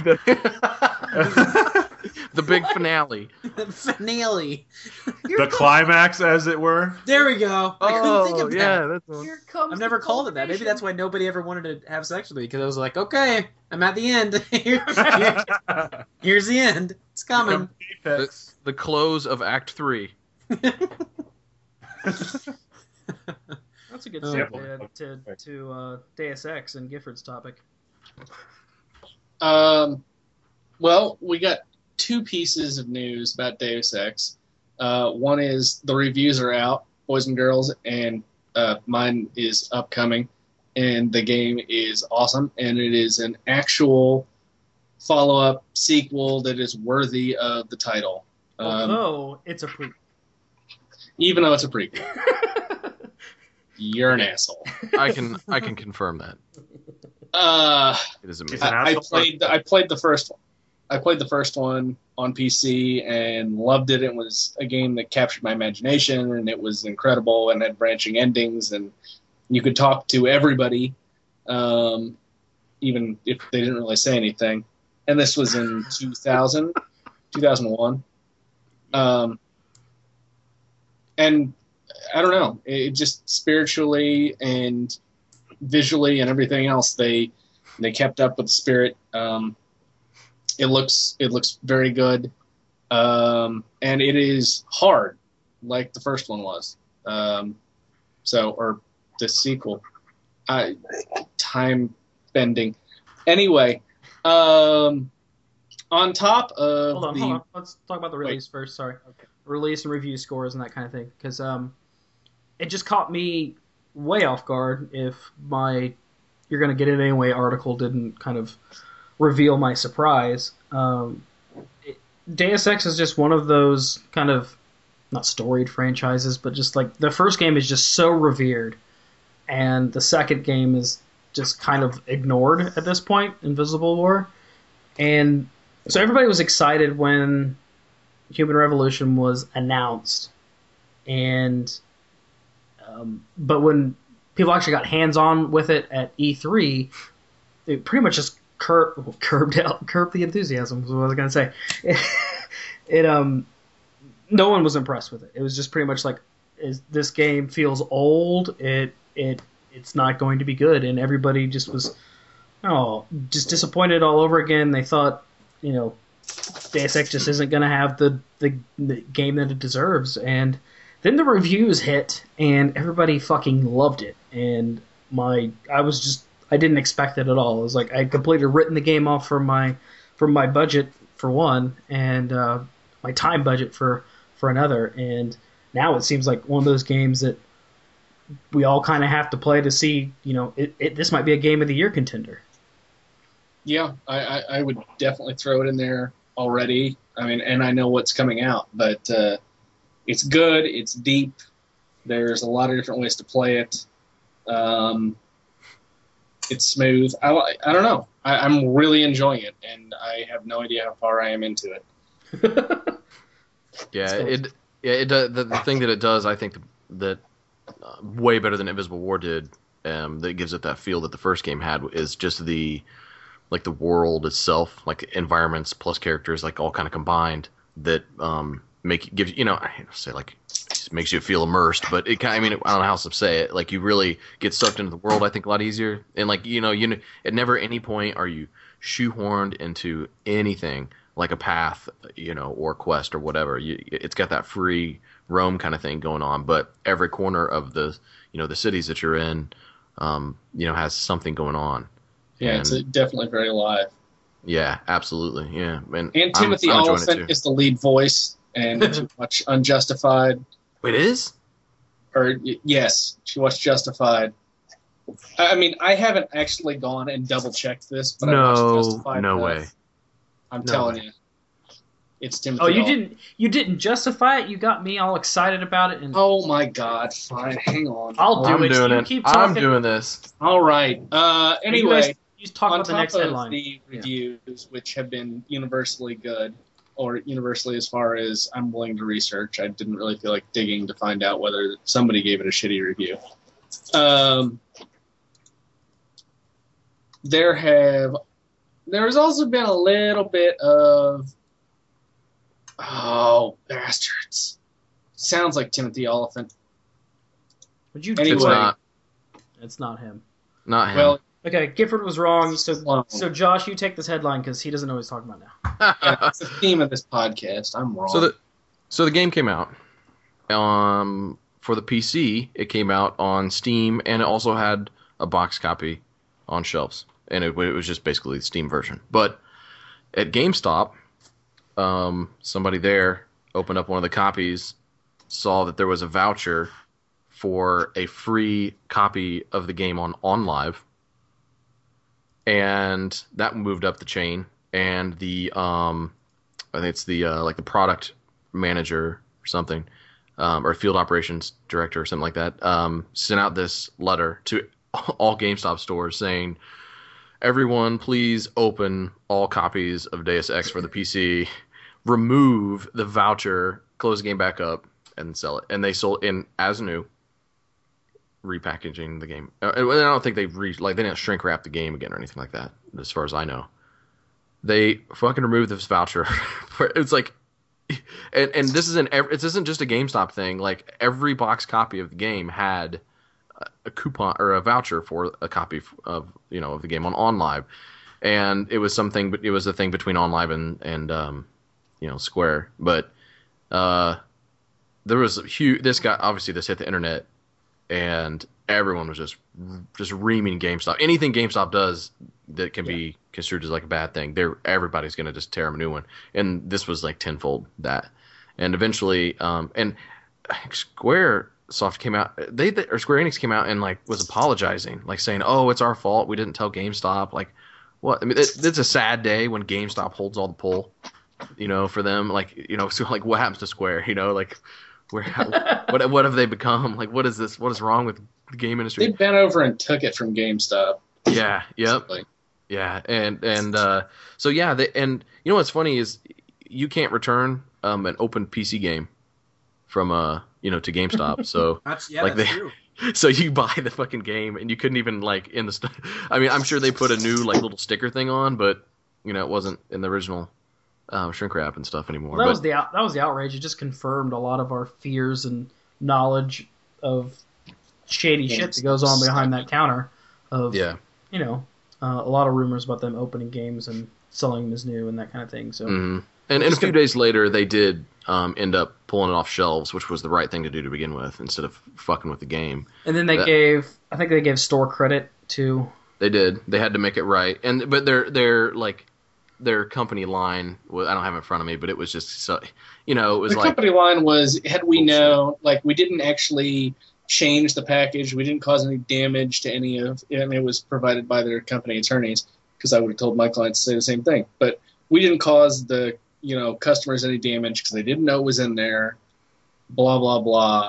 The big finale. The finale. The climax, as it were. There we go. I couldn't think of that. yeah, that's one. Here comes. I've never the called it that. Maybe that's culmination. why nobody ever wanted to have sex with me, because I was like, okay, I'm at the end. Here- here- here's the end. It's coming. The, the close of Act Three. That's a good Oh, segue boy. to to, to uh, Deus Ex and Gifford's topic. Um, well, we got two pieces of news about Deus Ex. Uh, one is the reviews are out, boys and girls, and uh, mine is upcoming. And the game is awesome, and it is an actual follow-up sequel that is worthy of the title. Um, Although it's a pre. even though it's a prequel. You're an asshole. I can I can confirm that. Uh, It is He's amazing. an I, I asshole. played. I played the first one. I played the first one on P C and loved it. It was a game that captured my imagination, and it was incredible and had branching endings, and you could talk to everybody, um, even if they didn't really say anything. And this was in two thousand, two thousand one. Um, and I don't know, it just spiritually and visually and everything else, they they kept up with the spirit. Um, it looks it looks very good, um, and it is hard, like the first one was. Um, so, or the sequel, uh, time bending. Anyway, um, on top of Hold on, the hold on. Let's talk about the release first. Sorry, Okay. Release and review scores and that kind of thing, because um, it just caught me way off guard if my "you're gonna get it anyway" article didn't kind of reveal my surprise. Um, it, Deus Ex is just one of those kind of not storied franchises, but just like the first game is just so revered, and the second game is just kind of ignored at this point, Invisible War, and so everybody was excited when Human Revolution was announced, and um, but when people actually got hands on with it at E three, it pretty much just cur- curbed out, curbed the enthusiasm. Was what I was gonna say. It, it um, no one was impressed with it. It was just pretty much like, is this game feels old. It it it's not going to be good, and everybody just was oh just disappointed all over again. They thought, you know, Deus Ex just isn't going to have the, the the game that it deserves. And then the reviews hit, and everybody fucking loved it. And my, I was just, I didn't expect it at all. It was like I completely written the game off from my from my budget for one, and uh, my time budget for for another. And now it seems like one of those games that we all kind of have to play to see. You know, it, it this might be a game of the year contender. Yeah, I, I, I would definitely throw it in there already. I mean, and I know what's coming out, but uh, it's good. It's deep. There's a lot of different ways to play it. Um, it's smooth. I, I don't know. I, I'm really enjoying it, and I have no idea how far I am into it. Yeah, it yeah it does, the, the thing that it does, I think that uh, way better than Invisible War did, um, that gives it that feel that the first game had, is just the like the world itself, like environments plus characters, like all kind of combined, that um, make gives you know I hate to say like it makes you feel immersed, but it kind I mean I don't know how else to say it, like you really get sucked into the world, I think, a lot easier, and like you know you at never any point are you shoehorned into anything like a path, you know, or quest or whatever. You, it's got that free roam kind of thing going on, but every corner of the, you know, the cities that you're in, um, you know, has something going on. Yeah, and, it's a, definitely very live. Yeah, absolutely. Yeah, and, and Timothy I'm, I'm Olyphant is the lead voice, and if you watch Unjustified. Wait, it is? Or yes, she watched Justified. I mean, I haven't actually gone and double checked this, but no, I watched Justified. No enough. way. I'm No telling way. you, it's Timothy. Oh, you Olyphant. didn't you didn't justify it. You got me all excited about it. And Oh my God! Fine, hang on. I'll do I'm it. doing You it. keep I'm talking. doing this. All right. Uh, You anyway, guys, you talk on about the top next of headline. the reviews, which have been universally good, or universally as far as I'm willing to research, I didn't really feel like digging to find out whether somebody gave it a shitty review. Um, there have there's also been a little bit of oh bastards. Sounds like Timothy Olyphant. Would you? Anyway. It's not. It's not him. Not him. Well, Okay, Gifford was wrong. So, Sloan. so Josh, you take this headline because he doesn't know what he's talking about now. yeah, it's the theme of this podcast. I'm wrong. So the so the game came out. Um, for the P C, it came out on Steam, and it also had a box copy on shelves, and it, it was just basically the Steam version. But at GameStop, um, somebody there opened up one of the copies, saw that there was a voucher for a free copy of the game on OnLive, and that moved up the chain. And the um, I think it's the uh, like the product manager or something, um, or field operations director or something like that, um, sent out this letter to all GameStop stores saying, "Everyone, please open all copies of Deus Ex for the P C, remove the voucher, close the game back up, and sell it." And they sold in as new, repackaging the game. Uh, I don't think they re like they didn't shrink wrap the game again or anything like that, as far as I know. They fucking removed this voucher. It's like and and this isn't ev- this isn't just a GameStop thing. Like every box copy of the game had a, a coupon or a voucher for a copy of you know of the game on OnLive, and it was something. But it was a thing between OnLive and and um, you know Square. But uh, there was a huge. This guy obviously this hit the internet, and everyone was just just reaming GameStop. Anything GameStop does that can yeah. be construed as like a bad thing, they're everybody's gonna just tear them a new one. And this was like tenfold that. And eventually, um, and Square Soft came out. They or Square Enix came out and like was apologizing, like saying, "Oh, it's our fault. We didn't tell GameStop." Like, what? I mean, it, it's a sad day when GameStop holds all the pull, you know, for them. Like, you know, so like, what happens to Square? You know, like, where what what have they become? Like, what is this? What is wrong with the game industry? They bent over and took it from GameStop. Yeah. Yep. Like, yeah. And and uh, so yeah. They, and you know what's funny is you can't return um, an open P C game from uh you know to GameStop. So that's, yeah, like that's they, true. So you buy the fucking game and you couldn't even like in the. St- I mean, I'm sure they put a new like little sticker thing on, but you know it wasn't in the original um, shrink wrap and stuff anymore. Well, that but, was the out- that was the outrage. It just confirmed a lot of our fears and knowledge of shady shit that goes on behind that counter. Of yeah, you know, uh, a lot of rumors about them opening games and selling them as new and that kind of thing. So, mm-hmm. and, and a few days later, they did um, end up pulling it off shelves, which was the right thing to do to begin with, instead of fucking with the game. And then they that, gave, I think they gave store credit to. They did. They had to make it right, and but their their like their company line, well, I don't have it in front of me, but it was just so, you know, it was the like company line was had we bullshit. known, like we didn't actually change the package, we didn't cause any damage to any of, and it was provided by their company attorneys, because I would have told my clients to say the same thing, but we didn't cause the you know customers any damage because they didn't know it was in there. Blah blah blah.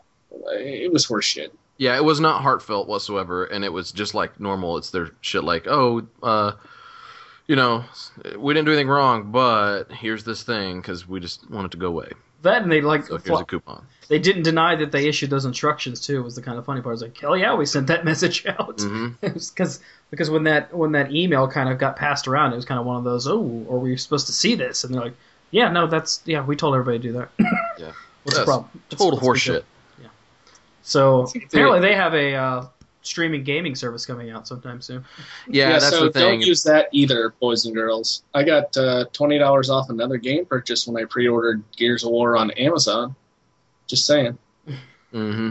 It was horseshit. Yeah, it was not heartfelt whatsoever, and it was just like normal. It's their shit like, oh, uh, you know, we didn't do anything wrong, but here's this thing because we just want it to go away. That and they like So here's a coupon. They didn't deny that they issued those instructions too. Was the kind of funny part. It was like, hell yeah, we sent that message out. Mm-hmm. It was because because when that when that email kind of got passed around, it was kind of one of those, oh, are we supposed to see this? And they're like, yeah, no, that's yeah, we told everybody to do that. Yeah, what's the problem? Total What's- what's the horseshit. deal? Yeah. So apparently they have a uh, streaming gaming service coming out sometime soon. Yeah, yeah that's so the thing. don't use that either, boys and girls. I got uh, twenty dollars off another game purchase when I pre-ordered Gears of War on Amazon. Just saying. Mm-hmm.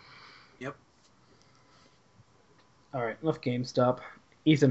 All right, enough GameStop. Ethan.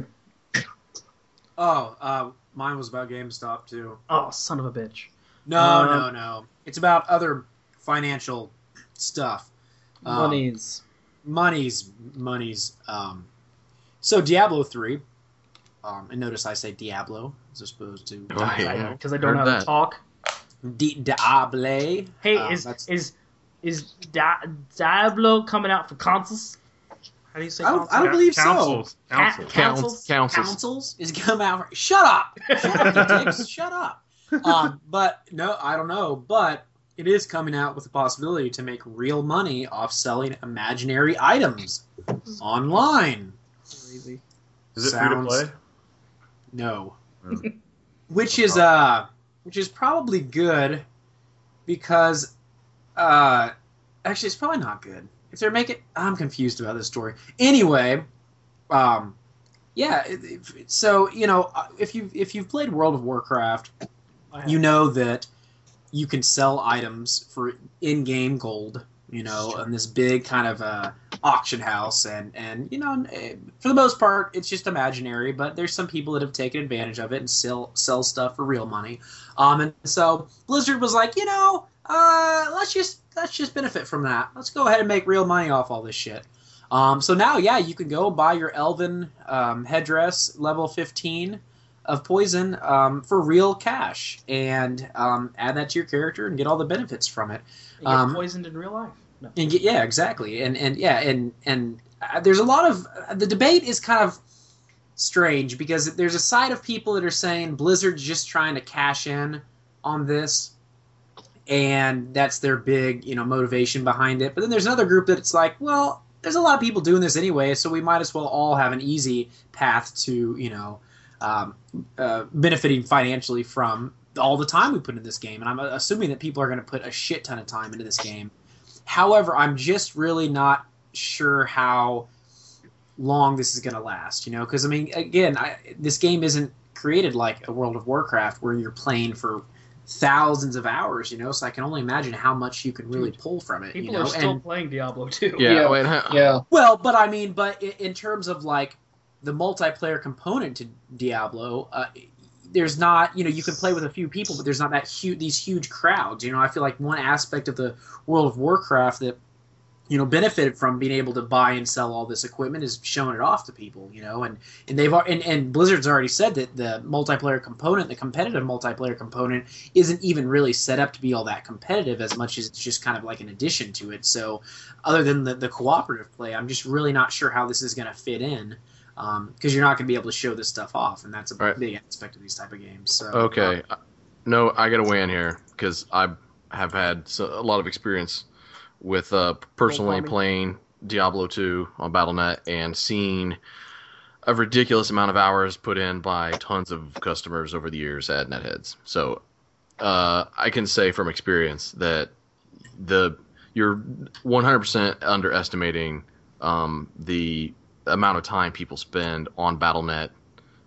Oh, uh, mine was about GameStop too. Oh, son of a bitch. No, Uh, no, no. It's about other financial stuff. Um, Monies. Monies, monies. Um, so Diablo three, um, and notice I say Diablo as opposed to Oh, yeah. Diablo. Because I don't know Heard how to that. talk. Di- Diable. Hey, Um, is that's- is is Di- Diablo coming out for consoles? How do you say I don't, consoles? I don't believe so. Councils. Councils. Ca- Councils. Councils? Councils. Councils is coming out. For, shut up! Shut up, you dicks. Shut up! Um, but no, I don't know. But it is coming out with the possibility to make real money off selling imaginary items online. Crazy. Is it free to Sounds- play? No. Mm. Which is uh which is probably good because uh actually it's probably not good. If they're making I'm confused about this story. Anyway, um yeah, it, it, so you know, if you if you've played World of Warcraft, you know that you can sell items for in-game gold, you know, in this big kind of uh, auction house, and, and you know, for the most part, it's just imaginary, but there's some people that have taken advantage of it and sell sell stuff for real money. Um, and so Blizzard was like, you know, uh, let's just let's just benefit from that. Let's go ahead and make real money off all this shit. Um, so now, yeah, you can go buy your Elven um, headdress, level fifteen. Of poison um, for real cash, and um, add that to your character and get all the benefits from it. You get Um, poisoned in real life. No. And get, yeah, exactly, and and yeah, and and uh, there's a lot of uh, the debate is kind of strange because there's a side of people that are saying Blizzard's just trying to cash in on this, and that's their big you know motivation behind it. But then there's another group that it's like, well, there's a lot of people doing this anyway, so we might as well all have an easy path to you know. Um, uh, benefiting financially from all the time we put into this game, and I'm assuming that people are going to put a shit ton of time into this game. However, I'm just really not sure how long this is going to last, you know, because, I mean, again, I, this game isn't created like a World of Warcraft where you're playing for thousands of hours, you know, so I can only imagine how much you can really pull from it. People you know? are still and, playing Diablo two. Yeah, Yeah. wait, huh? Yeah. Well, but I mean, but in, in terms of like the multiplayer component to Diablo, uh, there's not, you know, you can play with a few people, but there's not that huge, these huge crowds. You know, I feel like one aspect of the World of Warcraft that, you know, benefited from being able to buy and sell all this equipment is showing it off to people, you know, and, and they've and, and Blizzard's already said that the multiplayer component, the competitive multiplayer component, isn't even really set up to be all that competitive as much as it's just kind of like an addition to it. So, other than the, the cooperative play, I'm just really not sure how this is going to fit in, because um, you're not going to be able to show this stuff off, and that's a Right. big aspect of these type of games. So, Okay, no, I got to weigh in here because I have had so, a lot of experience with uh, personally farming. playing Diablo two on Battle dot net and seeing a ridiculous amount of hours put in by tons of customers over the years at Netheads. So uh, I can say from experience that the you're one hundred percent underestimating um, the amount of time people spend on Battle dot net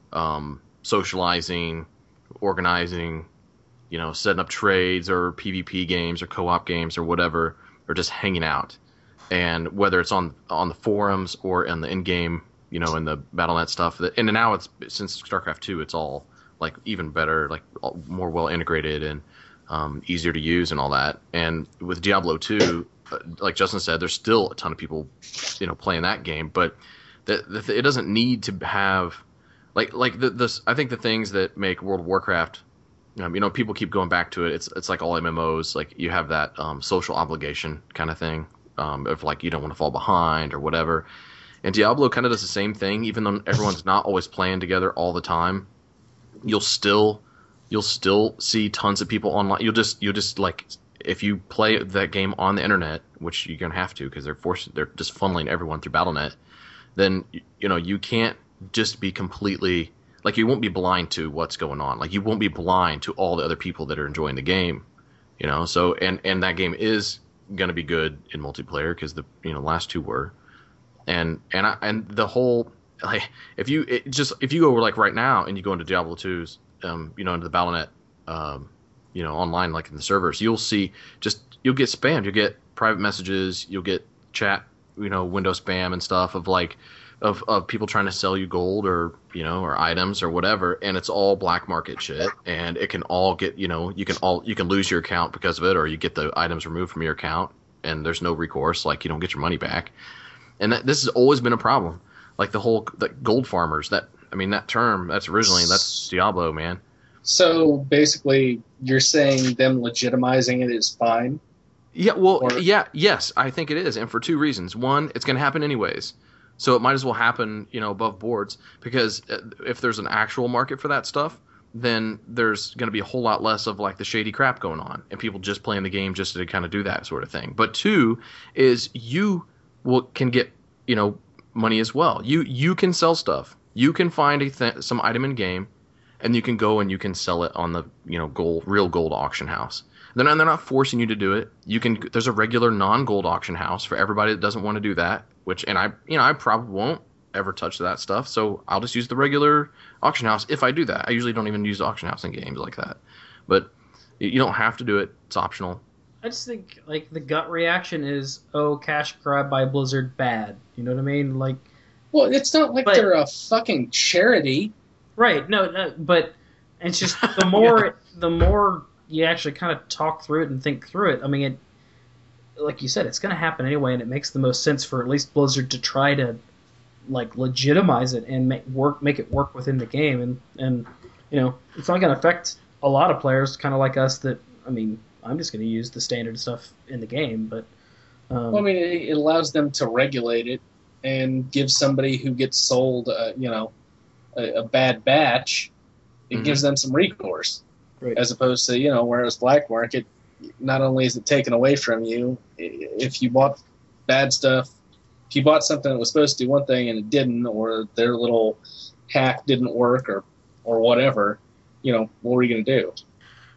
um, socializing, organizing, you know, setting up trades or PvP games or co-op games or whatever, or just hanging out. And whether it's on on the forums or in the in-game, you know, in the Battle dot net stuff. And now it's, since StarCraft two, it's all like even better, like more well integrated and um, easier to use and all that. And with Diablo two, like Justin said, there's still a ton of people, you know, playing that game, but the, the, it doesn't need to have like like the, this. I think the things that make World of Warcraft, Um, you know, people keep going back to it. It's it's like all M M Os. Like you have that um, social obligation kind of thing, um, of like you don't want to fall behind or whatever. And Diablo kind of does the same thing, even though everyone's not always playing together all the time. You'll still you'll still see tons of people online. You'll just you'll just like if you play that game on the internet, which you're gonna have to because they're forced they're just funneling everyone through Battle dot net. Then you know you can't just be completely. Like, you won't be blind to what's going on. Like, you won't be blind to all the other people that are enjoying the game, you know? So, and, and that game is going to be good in multiplayer because the, you know, last two were. And, and I, and the whole, like, if you, it just, if you go like right now and you go into Diablo two's, um, you know, into the Battle dot net, um, you know, online, like in the servers, you'll see just, you'll get spammed. You'll get private messages. You'll get chat, you know, window spam and stuff of like, Of, of people trying to sell you gold or, you know, or items or whatever, and it's all black market shit, and it can all get, you know, you can all you can lose your account because of it, or you get the items removed from your account, and there's no recourse, like you don't get your money back, and that, this has always been a problem, like the whole the gold farmers. That I mean, that term that's originally that's Diablo, man. So basically, you're saying them legitimizing it is fine? Yeah, well, Or- yeah, yes, I think it is, and for two reasons. One, it's going to happen anyways. So it might as well happen, you know, above boards, because if there's an actual market for that stuff, then there's going to be a whole lot less of like the shady crap going on and people just playing the game just to kind of do that sort of thing. But two is you will can get, you know, money as well. You you can sell stuff. You can find a th- some item in game, and you can go and you can sell it on the, you know, gold real gold auction house. They're not, they're not forcing you to do it. You can. There's a regular non-gold auction house for everybody that doesn't want to do that. Which, and I, you know, I probably won't ever touch that stuff. So I'll just use the regular auction house if I do that. I usually don't even use the auction house in games like that. But you don't have to do it. It's optional. I just think like the gut reaction is, oh, cash grab by Blizzard, bad. You know what I mean? Like, Well, it's not like But- they're a fucking charity. right? No, no but it's just the more the more you actually kind of talk through it and think through it. I mean, it, like you said, it's going to happen anyway, and it makes the most sense for at least Blizzard to try to like legitimize it and make work make it work within the game. And and you know, it's not going to affect a lot of players, kind of like us. That I mean, I'm just going to use the standard stuff in the game, but um, Well, I mean, it, it allows them to regulate it and give somebody who gets sold, uh, you know, a, a bad batch, it Mhm. gives them some recourse, Right. as opposed to, you know, whereas black market, not only is it taken away from you, i- if you bought bad stuff, if you bought something that was supposed to do one thing and it didn't, or their little hack didn't work, or or whatever, you know, what were you going to do?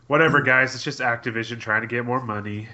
Whatever, guys. It's just Activision trying to get more money.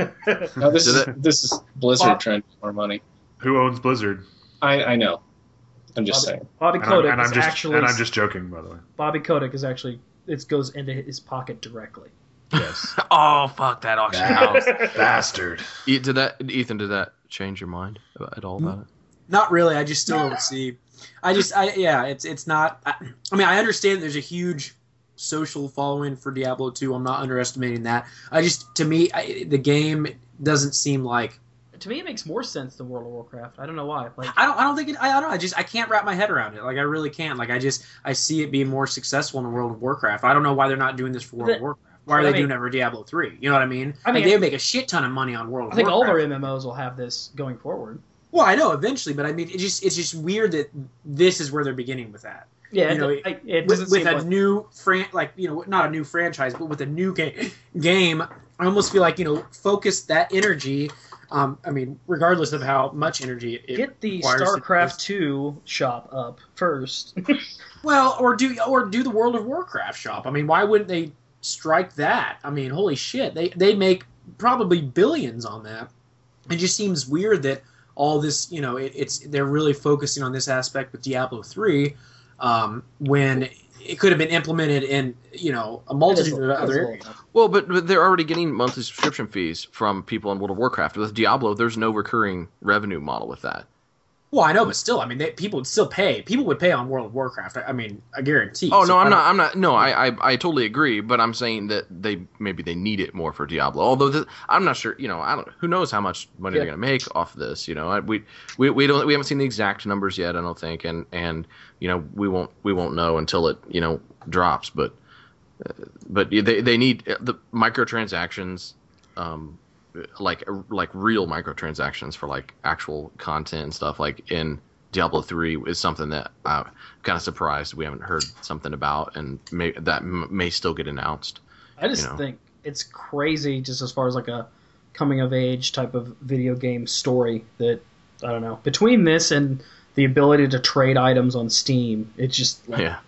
No, this Did is it- this is Blizzard Bob- trying to get more money. Who owns Blizzard? I I know. I'm just Bobby, saying. Bobby And I'm, Kotick and I'm is just actually and I'm just joking, by the way. Bobby Kotick is actually it goes into his pocket directly. Yes. Oh fuck that auction house. Bastard. E- Did that, Ethan? Did that change your mind at all about it? Not really. I just still don't see. I just, I yeah, it's it's not. I, I mean, I understand there's a huge social following for Diablo two. I'm not underestimating that. I just, to me, I, the game doesn't seem like. To me, it makes more sense than World of Warcraft. I don't know why. Like, I don't. I don't think. It, I, I don't know. I just. I can't wrap my head around it. Like I really can't. Like I just. I see it being more successful in World of Warcraft. I don't know why they're not doing this for World The- of Warcraft. Why are I they mean- doing it for Diablo three? You know what I mean? I mean, like, they it- make a shit ton of money on World of I think all Warcraft. their M M Os will have this going forward. Well, I know eventually, but I mean, it just it's just weird that this is where they're beginning with that. Yeah, You know, it, I- it With, doesn't with seem a like, new fran, like you know, not a new franchise, but with a new ga- game, I almost feel like you know, focus that energy. Um, I mean, regardless of how much energy it get the requires to- StarCraft two shop up first. Well, or do or do the World of Warcraft shop. I mean, why wouldn't they strike that? I mean, holy shit, they they make probably billions on that. It just seems weird that all this, you know, it, it's they're really focusing on this aspect with Diablo three, um, when it could have been implemented in, you know, a multitude of other areas. Well, but, but they're already getting monthly subscription fees from people in World of Warcraft. With Diablo, there's no recurring revenue model with that. Well, I know, but still, I mean, they, people would still pay. People would pay on World of Warcraft. I, I mean, I guarantee. Oh So no, I I'm don't- not. I'm not. No, I, I I totally agree. But I'm saying that they maybe they need it more for Diablo. Although the, I'm not sure. You know, I don't. Who knows how much money Yeah. they're going to make off of this? You know, I, we we we don't we haven't seen the exact numbers yet. I don't think, and and you know we won't we won't know until it you know drops. But uh, but they they need the microtransactions. Um, like like real microtransactions for like actual content and stuff like in Diablo three is something that I'm kind of surprised we haven't heard something about, and may, that m- may still get announced. I just You know. think it's crazy, just as far as like a coming of age type of video game story. That I don't know. Between this and the ability to trade items on Steam, it's just like, Yeah,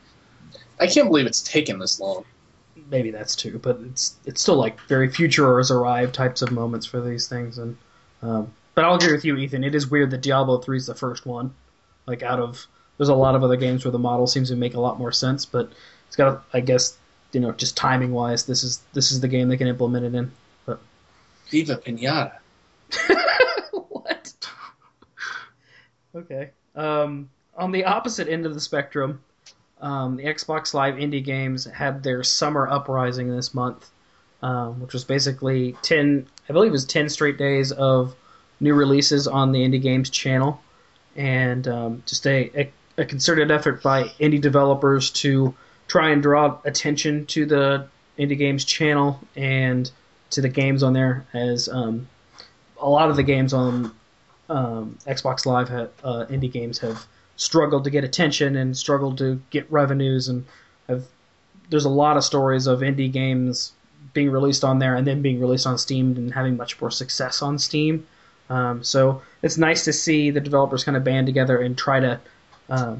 I can't believe it's taken this long. maybe that's too, but it's it's still like very future has arrived types of moments for these things. And um, but I'll agree with you, Ethan. It is weird that Diablo three is the first one. Like out of there's a lot of other games where the model seems to make a lot more sense, but it's got I guess you know just timing wise, this is this is the game they can implement it in. But Viva Pinata. what? Okay. Um, on the opposite end of the spectrum, um, the Xbox Live indie games had their summer uprising this month, um, which was basically ten, I believe it was ten straight days of new releases on the indie games channel, and um, just a, a, a concerted effort by indie developers to try and draw attention to the indie games channel and to the games on there, as um, a lot of the games on um, Xbox Live ha- uh, indie games have struggled to get attention and struggled to get revenues, and have there's a lot of stories of indie games being released on there and then being released on Steam and having much more success on Steam. Um, so it's nice to see the developers kind of band together and try to uh,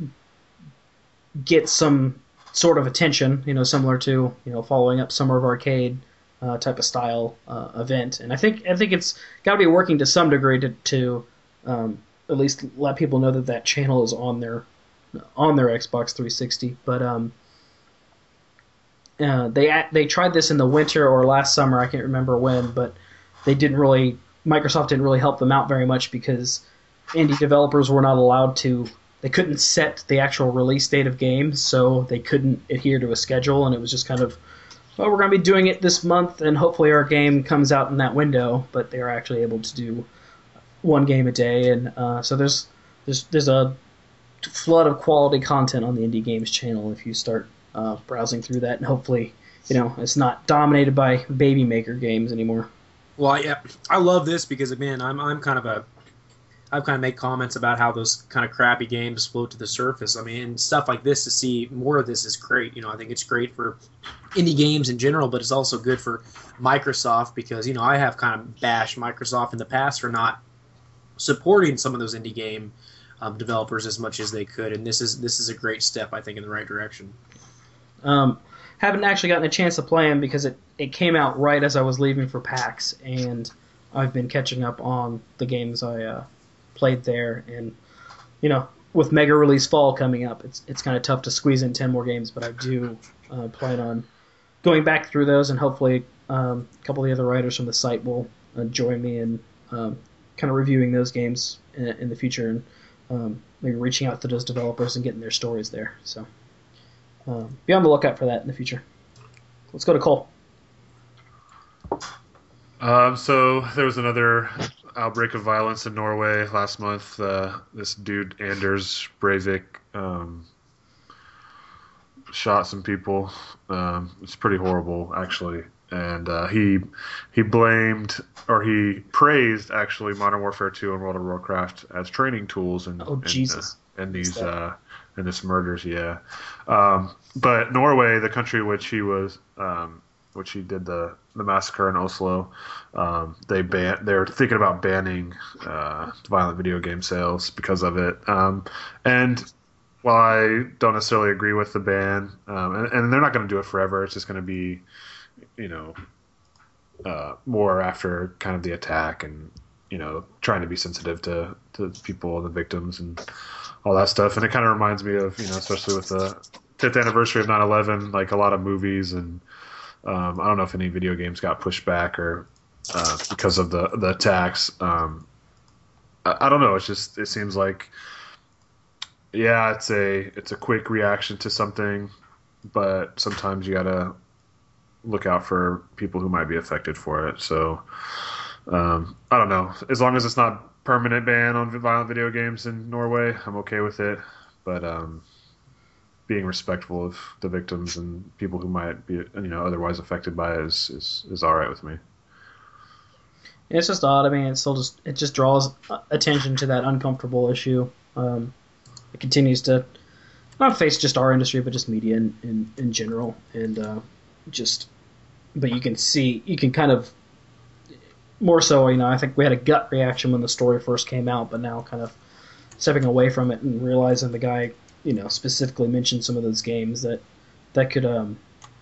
get some sort of attention, you know, similar to you know following up Summer of Arcade uh, type of style uh, event. And I think I think it's got to be working to some degree to, to um, at least let people know that that channel is on their on their Xbox three sixty. But um, uh, they they tried this in the winter or last summer, I can't remember when, but they didn't really. Microsoft didn't really help them out very much because indie developers were not allowed to. They couldn't set the actual release date of games, so they couldn't adhere to a schedule, and it was just kind of, well, we're going to be doing it this month, and hopefully our game comes out in that window. But they were actually able to do one game a day, and uh, so there's there's there's a flood of quality content on the Indie Games channel if you start uh, browsing through that, and hopefully, you know, it's not dominated by baby maker games anymore. Well, yeah, I love this because, man, I'm I'm kind of a I've kind of made comments about how those kind of crappy games float to the surface. I mean, and stuff like this, to see more of this is great. You know, I think it's great for indie games in general, but it's also good for Microsoft because, you know, I have kind of bashed Microsoft in the past for not supporting some of those indie game um, developers as much as they could, and this is this is a great step, I think, in the right direction. Um, haven't actually gotten a chance to play them because it, it came out right as I was leaving for PAX, and I've been catching up on the games I uh, played there. And, you know, with Mega Release Fall coming up, it's it's kind of tough to squeeze in ten more games, but I do uh, plan on going back through those, and hopefully um, a couple of the other writers from the site will uh, join me in um, kind of reviewing those games in, in the future, and um, maybe reaching out to those developers and getting their stories there. So um, be on the lookout for that in the future. Let's go to Cole. Um, so there was another outbreak of violence in Norway last month. Uh, this dude Anders Breivik um, shot some people. Um, it's pretty horrible, actually. And uh, he he blamed or he praised actually Modern Warfare two and World of Warcraft as training tools and Oh, Jesus. and, uh, and these uh, and this murders. Yeah, um, but Norway, the country which he was. Um, which he did the, the massacre in Oslo. Um, they ban they're thinking about banning uh, violent video game sales because of it. Um, and while I don't necessarily agree with the ban, um, and, and they're not going to do it forever, it's just going to be, you know, uh, more after kind of the attack and, you know, trying to be sensitive to, to people and the victims and all that stuff. And it kind of reminds me of, you know, especially with the fifth anniversary of nine eleven, like a lot of movies and Um, I don't know if any video games got pushed back or uh, because of the the attacks. Um, I, I don't know. It's just it seems like yeah, it's a it's a quick reaction to something, but sometimes you gotta look out for people who might be affected for it. So um, I don't know. As long as it's not permanent ban on violent video games in Norway, I'm okay with it. But um, being respectful of the victims and people who might be, you know, otherwise affected by it is, is, is all right with me. It's just odd. I mean, it still just it just draws attention to that uncomfortable issue. Um, it continues to not face just our industry, but just media in in, in general, and uh, just. But you can see, you can kind of more so. You know, I think we had a gut reaction when the story first came out, but now kind of stepping away from it and realizing the guy, you know, specifically mentioned some of those games that that could um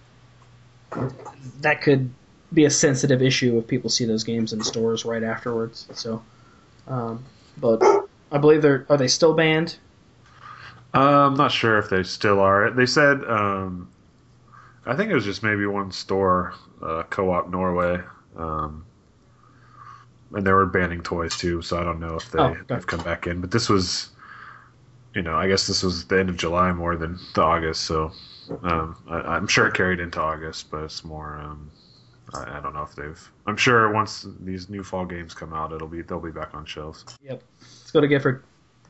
that could be a sensitive issue if people see those games in stores right afterwards. So, um, but I believe they're are they still banned? Uh, I'm not sure if they still are. They said um, I think it was just maybe one store, uh, Co-op Norway, um, and they were banning toys too. So I don't know if they, Oh, okay. they've come back in. But this was. You know, I guess this was the end of July more than the August, so um, I, I'm sure it carried into August, but it's more. Um, I, I don't know if they've. I'm sure once these new fall games come out, it'll be they'll be back on shelves. Yep. Let's go to Gifford.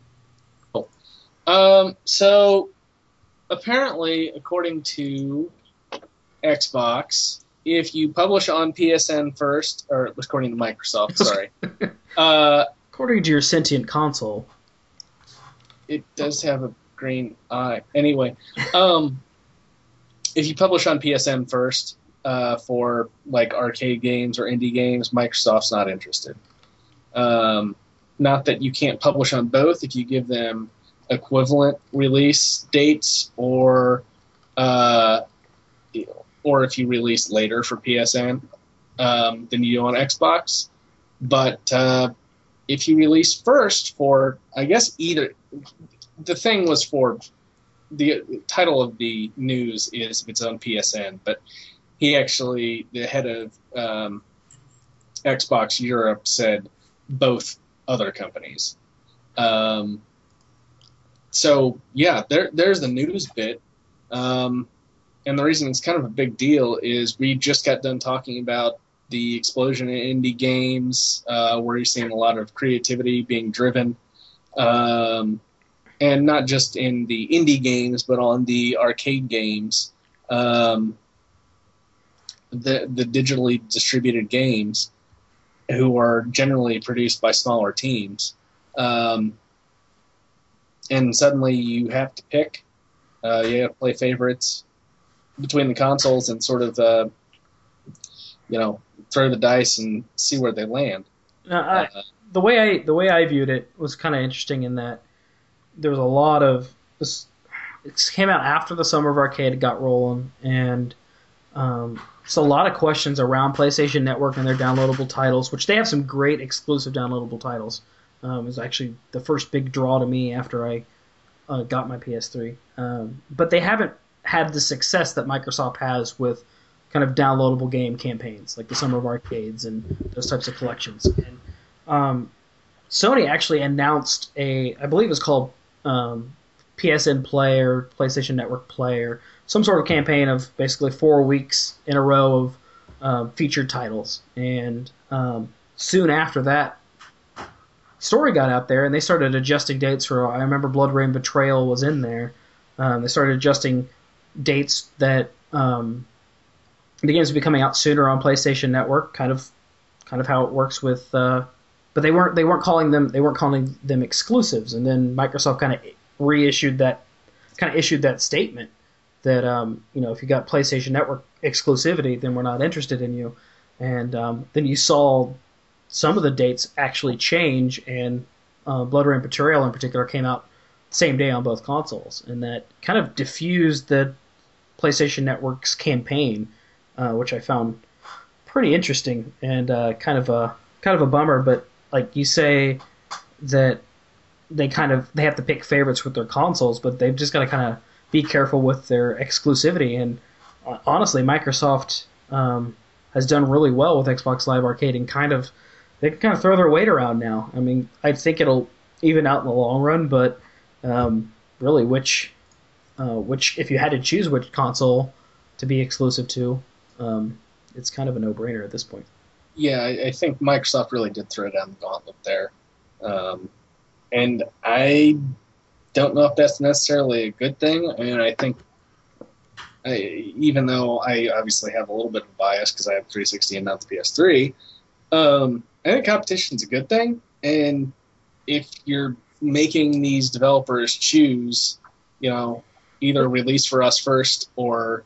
Um, so apparently, according to Xbox, if you publish on P S N first, or according to Microsoft, sorry, uh, According to your sentient console. it does have a green eye. Anyway, um, if you publish on P S N first uh, for like arcade games or indie games, Microsoft's not interested. Um, not that you can't publish on both if you give them equivalent release dates, or uh, or if you release later for P S N um, than you do on Xbox. But uh, if you release first for, I guess either, the thing was for, the title of the news is if it's on P S N, but he actually, the head of um, Xbox Europe said both other companies. Um, so yeah, there there's the news bit. Um, and the reason it's kind of a big deal is we just got done talking about the explosion in indie games, uh, where you're seeing a lot of creativity being driven, um, and not just in the indie games, but on the arcade games, um, the the digitally distributed games, who are generally produced by smaller teams, um, and suddenly you have to pick, uh, you have to play favorites between the consoles and sort of, uh, you know, throw the dice and see where they land. Now, I, Uh, the way I the way I viewed it was kind of interesting in that there was a lot of this. it came out after the Summer of Arcade got rolling, and um, so a lot of questions around PlayStation Network and their downloadable titles, which they have some great exclusive downloadable titles. Um, it was actually the first big draw to me after I uh, got my P S three. Um, but they haven't had the success that Microsoft has with kind of downloadable game campaigns, like the Summer of Arcades and those types of collections. And um, Sony actually announced a, I believe it's called um, P S N Play or PlayStation Network Play, or some sort of campaign of basically four weeks in a row of um, featured titles. And um, soon after that, story got out there, and they started adjusting dates for. I remember Blood Rain Betrayal was in there. Um, they started adjusting dates that um, the games would be coming out sooner on PlayStation Network, kind of, kind of how it works with. Uh, but they weren't they weren't calling them they weren't calling them exclusives. And then Microsoft kind of reissued that, kind of issued that statement that um, you know, if you got PlayStation Network exclusivity, then we're not interested in you. And um, then you saw some of the dates actually change, and uh, Blood Rain Betrayal in particular came out the same day on both consoles, and that kind of diffused the PlayStation Network's campaign, uh, which I found pretty interesting and uh, kind of a kind of a bummer. But like you say, that they kind of they have to pick favorites with their consoles, but they've just got to kind of be careful with their exclusivity. And uh, honestly, Microsoft um, has done really well with Xbox Live Arcade, and kind of they can kind of throw their weight around now. I mean, I think it'll even out in the long run, but um, really, which uh, which if you had to choose which console to be exclusive to, um, it's kind of a no-brainer at this point. Yeah, I, I think Microsoft really did throw down the gauntlet there. Um, and I don't know if that's necessarily a good thing. I mean, I think, I, even though I obviously have a little bit of bias because I have three sixty and not the P S three, um, I think competition's a good thing. And if you're making these developers choose, you know, either release for us first or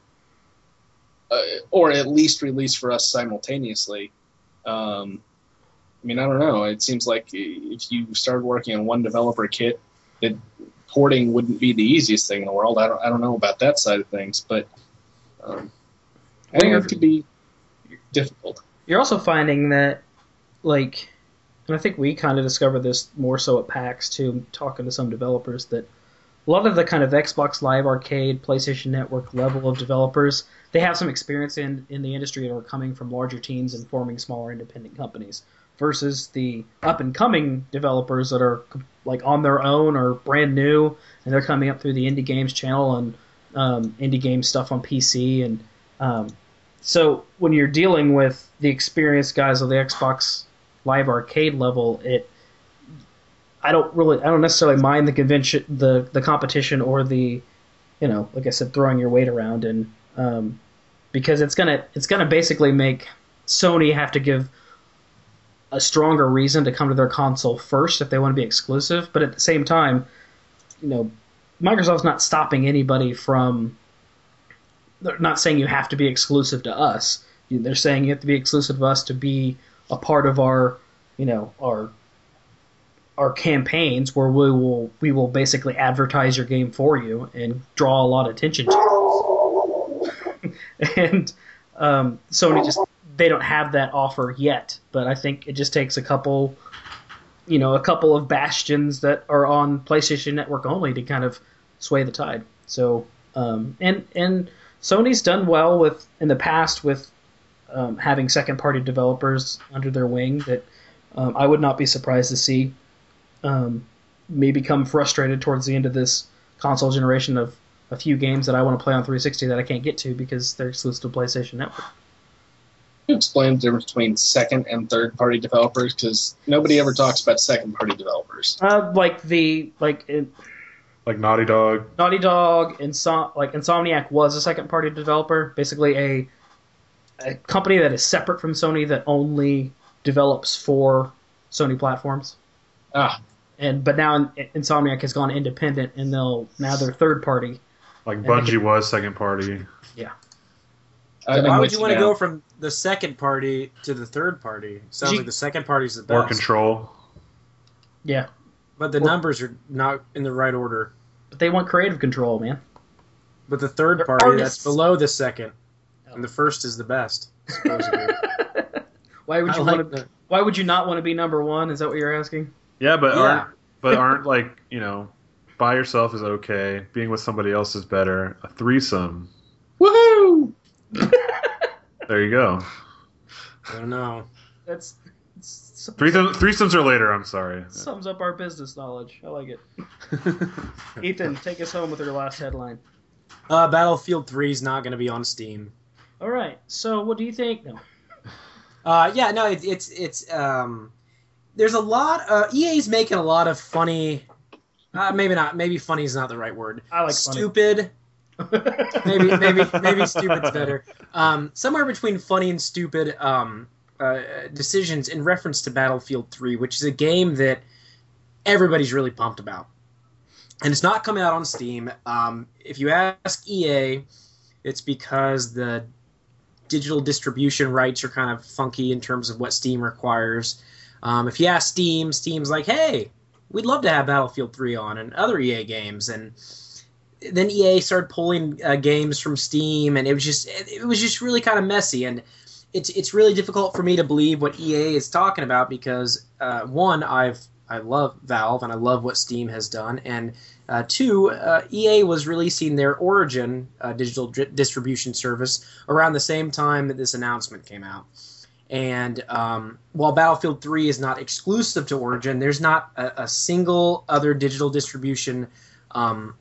uh, or at least release for us simultaneously, um, I mean, I don't know. It seems like if you started working on one developer kit, that porting wouldn't be the easiest thing in the world. I don't, I don't know about that side of things, but um, I think it could be difficult. You're also finding that, like, and I think we kind of discovered this more so at PAX too, talking to some developers, that a lot of the kind of Xbox Live Arcade, PlayStation Network level of developers, they have some experience in, in the industry and are coming from larger teams and forming smaller independent companies, versus the up-and-coming developers that are like on their own or brand new, and they're coming up through the Indie Games channel and um, Indie Games stuff on P C. And um, so when you're dealing with the experienced guys of the Xbox Live Arcade level, it I don't really I don't necessarily mind the convention, the the competition, or the, you know, like I said, throwing your weight around, and um, because it's gonna it's gonna basically make Sony have to give a stronger reason to come to their console first if they want to be exclusive. But at the same time, you know, Microsoft's not stopping anybody from. They're not saying you have to be exclusive to us. They're saying you have to be exclusive to us to be a part of our, you know, our our campaigns, where we will we will basically advertise your game for you and draw a lot of attention to it. And um, Sony just they don't have that offer yet, but I think it just takes a couple, you know, a couple of bastions that are on PlayStation Network only to kind of sway the tide. So um, and and Sony's done well with in the past with um, having second party developers under their wing that um, I would not be surprised to see um, may become frustrated towards the end of this console generation of a few games that I want to play on three sixty that I can't get to because they're exclusive to PlayStation Network. You explain the difference between second and third party developers, because nobody ever talks about second party developers. Uh, like the like it, Like Naughty Dog. Naughty Dog, Insom- like Insomniac was a second party developer, basically a a company that is separate from Sony that only develops for Sony platforms. Ah, And but now Insomniac has gone independent, and they'll now they're third party. Like Bungie was second party. Yeah. I- I'm Why would with you you want to now. go from the second party to the third party? Sounds G- like the second party is the More best. control. Yeah. But the Well- numbers are not in the right order. But they want creative control, man. But the third They're party, artists. that's below the second. Oh. And the first is the best, supposedly. Why would I you like want to? the- Why would you not want to be number one? Is that what you're asking? Yeah, but Yeah. aren't but aren't like you know, by yourself is okay. Being with somebody else is better. A threesome. Woohoo! There you go. I don't know. That's, that's Threesome, threesomes are later. I'm sorry. sums up our business knowledge. I like it. Ethan, take us home with your last headline. Uh, Battlefield three is not going to be on Steam. All right. So, what do you think? No. Uh, yeah, no, it, it's it's um, there's a lot. Uh, E A's making a lot of funny. Uh, maybe not. Maybe funny is not the right word. I like funny. stupid. maybe maybe maybe stupid's better. Um, somewhere between funny and stupid um, uh, decisions in reference to Battlefield three, which is a game that everybody's really pumped about, and it's not coming out on Steam. Um, if you ask E A, it's because the digital distribution rights are kind of funky in terms of what Steam requires. Um, if you ask Steam, Steam's like, hey, we'd love to have Battlefield three on and other E A games. And then E A started pulling uh, games from Steam, and it was just it, it was just really kind of messy. And it's it's really difficult for me to believe what E A is talking about because uh, one, I've I love Valve and I love what Steam has done, and uh, two, uh, E A was releasing their Origin uh, digital dri- distribution service around the same time that this announcement came out. And um, while Battlefield three is not exclusive to Origin, there's not a, a single other digital distribution um,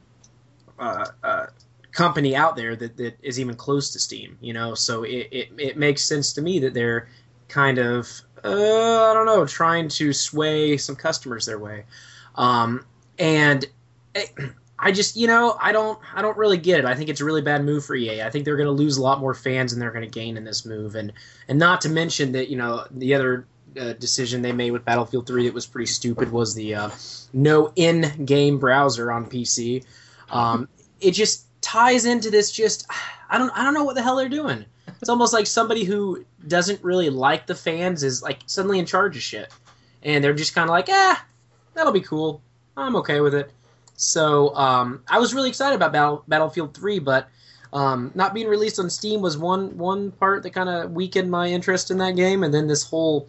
uh, uh, company out there that, that is even close to Steam. You know, so it, it, it makes sense to me that they're kind of uh, I don't know trying to sway some customers their way. Um, and it, I just, you know, I don't, I don't really get it. I think it's a really bad move for E A. I think they're going to lose a lot more fans than they're going to gain in this move, and and not to mention that, you know, the other uh, decision they made with Battlefield three that was pretty stupid was the uh, no in-game browser on P C. Um, it just ties into this. Just, I don't, I don't know what the hell they're doing. It's almost like somebody who doesn't really like the fans is like suddenly in charge of shit, and they're just kind of like, eh, that'll be cool. I'm okay with it. So um, I was really excited about Battle, Battlefield three, but um, not being released on Steam was one one part that kind of weakened my interest in that game, and then this whole,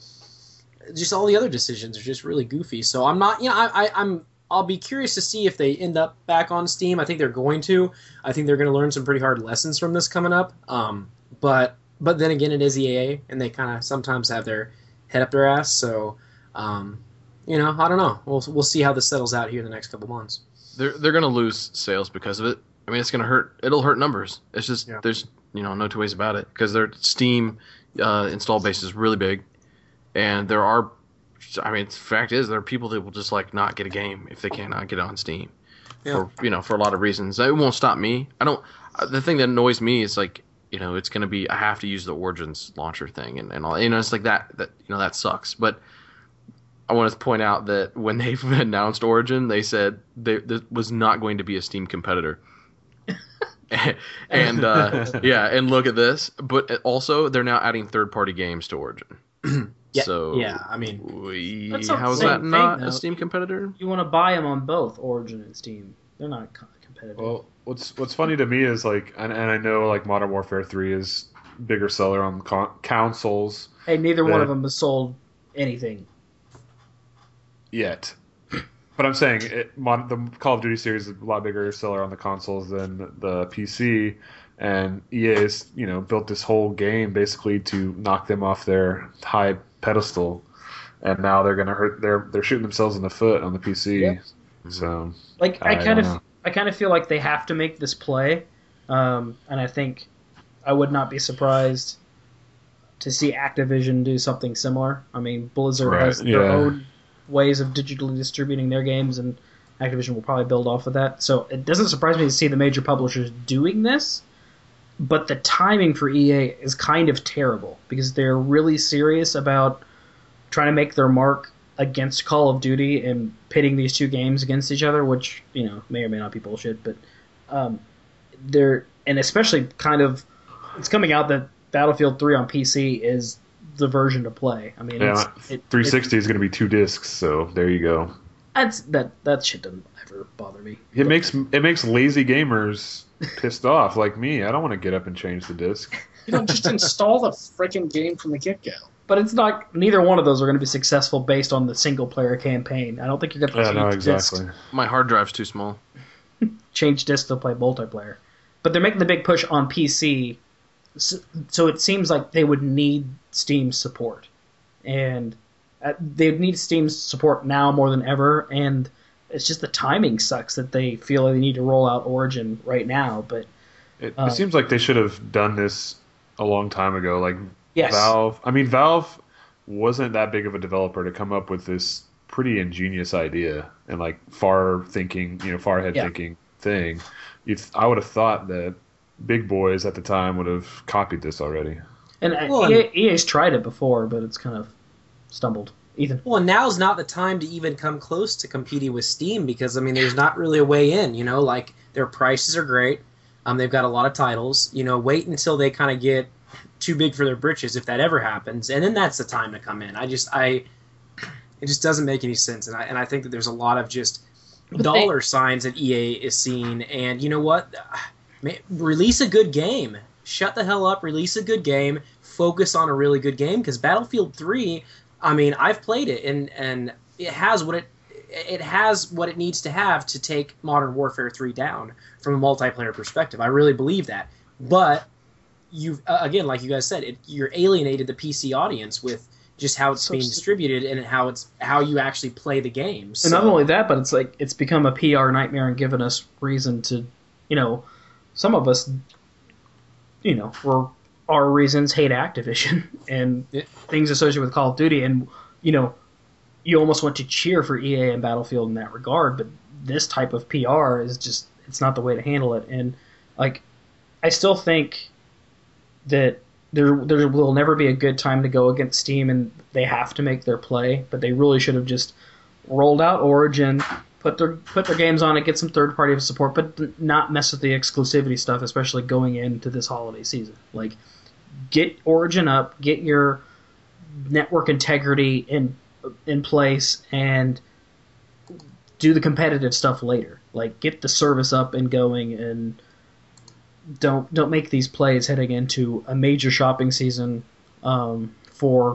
just all the other decisions are just really goofy. So I'm not, you know, I, I, I'm I'll be curious to see if they end up back on Steam. I think they're going to. I think they're going to learn some pretty hard lessons from this coming up. Um, but but then again, it is E A, and they kind of sometimes have their head up their ass. So um, you know, I don't know. We'll we'll see how this settles out here in the next couple months. They're they're gonna lose sales because of it. I mean, it's gonna hurt. It'll hurt numbers. It's just Yeah. there's you know no two ways about it because their Steam uh, install base is really big, and there are. I mean, the fact is there are people that will just like not get a game if they cannot get it on Steam. Yeah. For you know for a lot of reasons. It won't stop me. I don't. The thing that annoys me is like you know it's gonna be I have to use the Origins launcher thing and, and all. You know it's like that that you know that sucks. But I want to point out that when they announced Origin, they said they, this was not going to be a Steam competitor. and uh, yeah, and look at this. But also, they're now adding third-party games to Origin. Yeah, so yeah, I mean, we, That's not how the is same that thing, not though. a Steam competitor? You want to buy them on both Origin and Steam. They're not co- competitive. Well, what's what's funny to me is like, and, and I know like Modern Warfare three is bigger seller on con- consoles hey, neither one the- of them has sold anything. yet. But I'm saying it, mod, the Call of Duty series is a lot bigger seller on the consoles than the P C, and E A's you know built this whole game basically to knock them off their high pedestal, and now they're gonna hurt. They're they're shooting themselves in the foot on the P C. Yep. So Like I, I kind don't of, know. I kind of feel like they have to make this play, um, and I think I would not be surprised to see Activision do something similar. I mean, Blizzard Right, has their yeah. own ways of digitally distributing their games, and Activision will probably build off of that. So it doesn't surprise me to see the major publishers doing this, but the timing for E A is kind of terrible because they're really serious about trying to make their mark against Call of Duty and pitting these two games against each other, which, you know, may or may not be bullshit, but um, they're, and especially kind of, it's coming out that Battlefield three on P C is the version to play. I mean, yeah, it's, it, three sixty is going to be two discs, so there you go. That's, that that shit doesn't ever bother me. It makes it makes lazy gamers pissed off like me. I don't want to get up and change the disc. You know, just install the freaking game from the get-go. But it's not. Neither one of those are going to be successful based on the single player campaign. I don't think you're going to Yeah, change no, discs, exactly. My hard drive's too small. change discs to play multiplayer. But they're making the big push on P C, so, so it seems like they would need Steam's support, and uh, they would need Steam's support now more than ever. And it's just the timing sucks that they feel like they need to roll out Origin right now. But It, Um, it seems like they should have done this a long time ago. Like yes, Valve, I mean, Valve wasn't that big of a developer to come up with this pretty ingenious idea and like far thinking, you know, far ahead Yeah. thinking thing. You'd, I would have thought that big boys at the time would have copied this already. and uh, Well, E A, E A's tried it before, but it's kind of stumbled. Ethan, Well, now's not the time to even come close to competing with Steam because, I mean, there's not really a way in, you know, like their prices are great. Um, they've got a lot of titles. You know, wait until they kind of get too big for their britches, if that ever happens, and then that's the time to come in. I just, I, it just doesn't make any sense, and I and I think that there's a lot of just But dollar signs that E A is seeing, and you know what? Ma- Release a good game. Shut the hell up. Release a good game. Focus on a really good game because Battlefield three. I mean, I've played it, and and it has what it it has what it needs to have to take Modern Warfare three down from a multiplayer perspective. I really believe that. But you've uh, again, like you guys said, it, you're alienated the P C audience with just how it's So being stupid. distributed and how it's how you actually play the games. and not only that, but it's like it's become a P R nightmare and given us reason to, you know, some of us, you know, for our reasons hate Activision and Yeah. things associated with Call of Duty, and you know, you almost want to cheer for E A and Battlefield in that regard, but this type of P R is just it's not the way to handle it. And like, I still think that there there will never be a good time to go against Steam, and they have to make their play, but they really should have just rolled out Origin, put their put their games on it, get some third party support, but not mess with the exclusivity stuff, especially going into this holiday season. Like, get Origin up, get your network integrity in in place, and do the competitive stuff later. Like, get the service up and going, and don't don't make these plays heading into a major shopping season um, for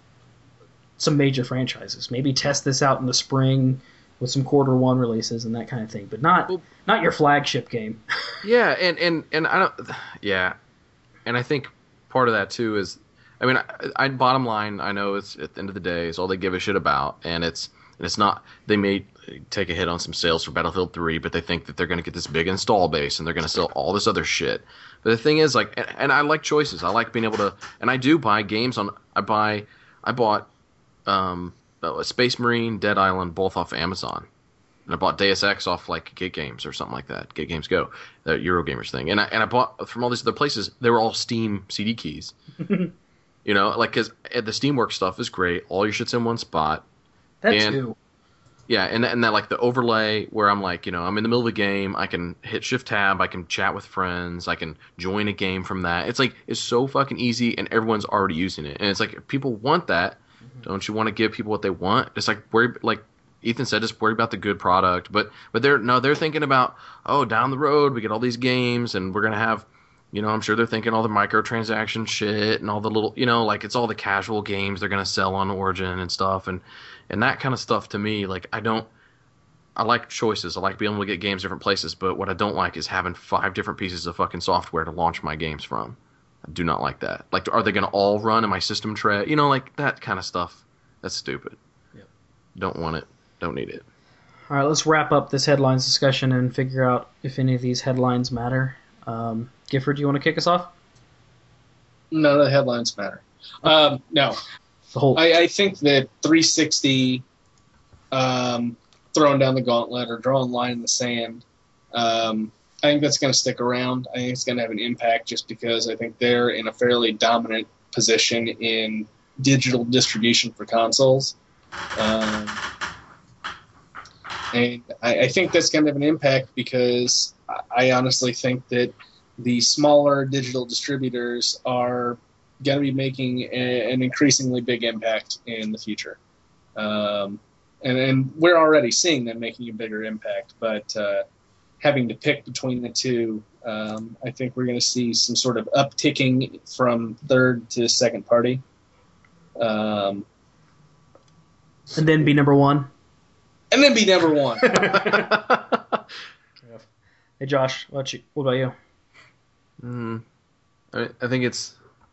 some major franchises. Maybe test this out in the spring with some quarter one releases and that kind of thing, but not Well- not your flagship game. Yeah, and, and, and I don't. Yeah, and I think part of that too is, I mean, I, I bottom line, I know it's at the end of the day, it's all they give a shit about, and it's and it's not. They may take a hit on some sales for Battlefield three, but they think that they're going to get this big install base and they're going to sell all this other shit. But the thing is, like, and, and I like choices. I like being able to, and I do buy games on. I buy, I bought, um, uh, Space Marine, Dead Island, both off Amazon. And I bought Deus Ex off like Gig Games or something like that. Gig Games Go, the Eurogamers thing. And I and I bought from all these other places. They were all Steam C D keys. You know, like, because the Steamworks stuff is great. All your shit's in one spot. That And- too. Yeah, and and that like the overlay where I'm like, you know, I'm in the middle of a game. I can hit Shift Tab. I can chat with friends. I can join a game from that. It's like it's so fucking easy, and everyone's already using it. And it's like if people want that, don't you want to give people what they want? It's like worry, like Ethan said, just worry about the good product. But but they're no, they're thinking about, oh, down the road we get all these games, and we're gonna have, you know, I'm sure they're thinking all the microtransaction shit and all the little, you know, like it's all the casual games they're gonna sell on Origin and stuff, and and that kind of stuff to me, like I don't. I like choices. I like being able to get games different places, but what I don't like is having five different pieces of fucking software to launch my games from. I do not like that. Like, are they going to all run in my system tray? You know, like that kind of stuff. That's stupid. Yep. Don't want it. Don't need it. All right, let's wrap up this headlines discussion and figure out if any of these headlines matter. Um, Gifford, do you want to kick us off? None of the headlines matter. Um, no, The whole. I, I think that three sixty um, throwing down the gauntlet or drawing a line in the sand, um, I think that's going to stick around. I think it's going to have an impact just because I think they're in a fairly dominant position in digital distribution for consoles. Um, and I, I think that's going to have an impact because I, I honestly think that the smaller digital distributors are going to be making a, an increasingly big impact in the future. Um, and, and we're already seeing them making a bigger impact, but uh, having to pick between the two. Um, I think we're going to see some sort of upticking from third to second party. Um, and then be number one. And then be number one. Hey, Josh, what about you? What about you? Mm, I, I think it's,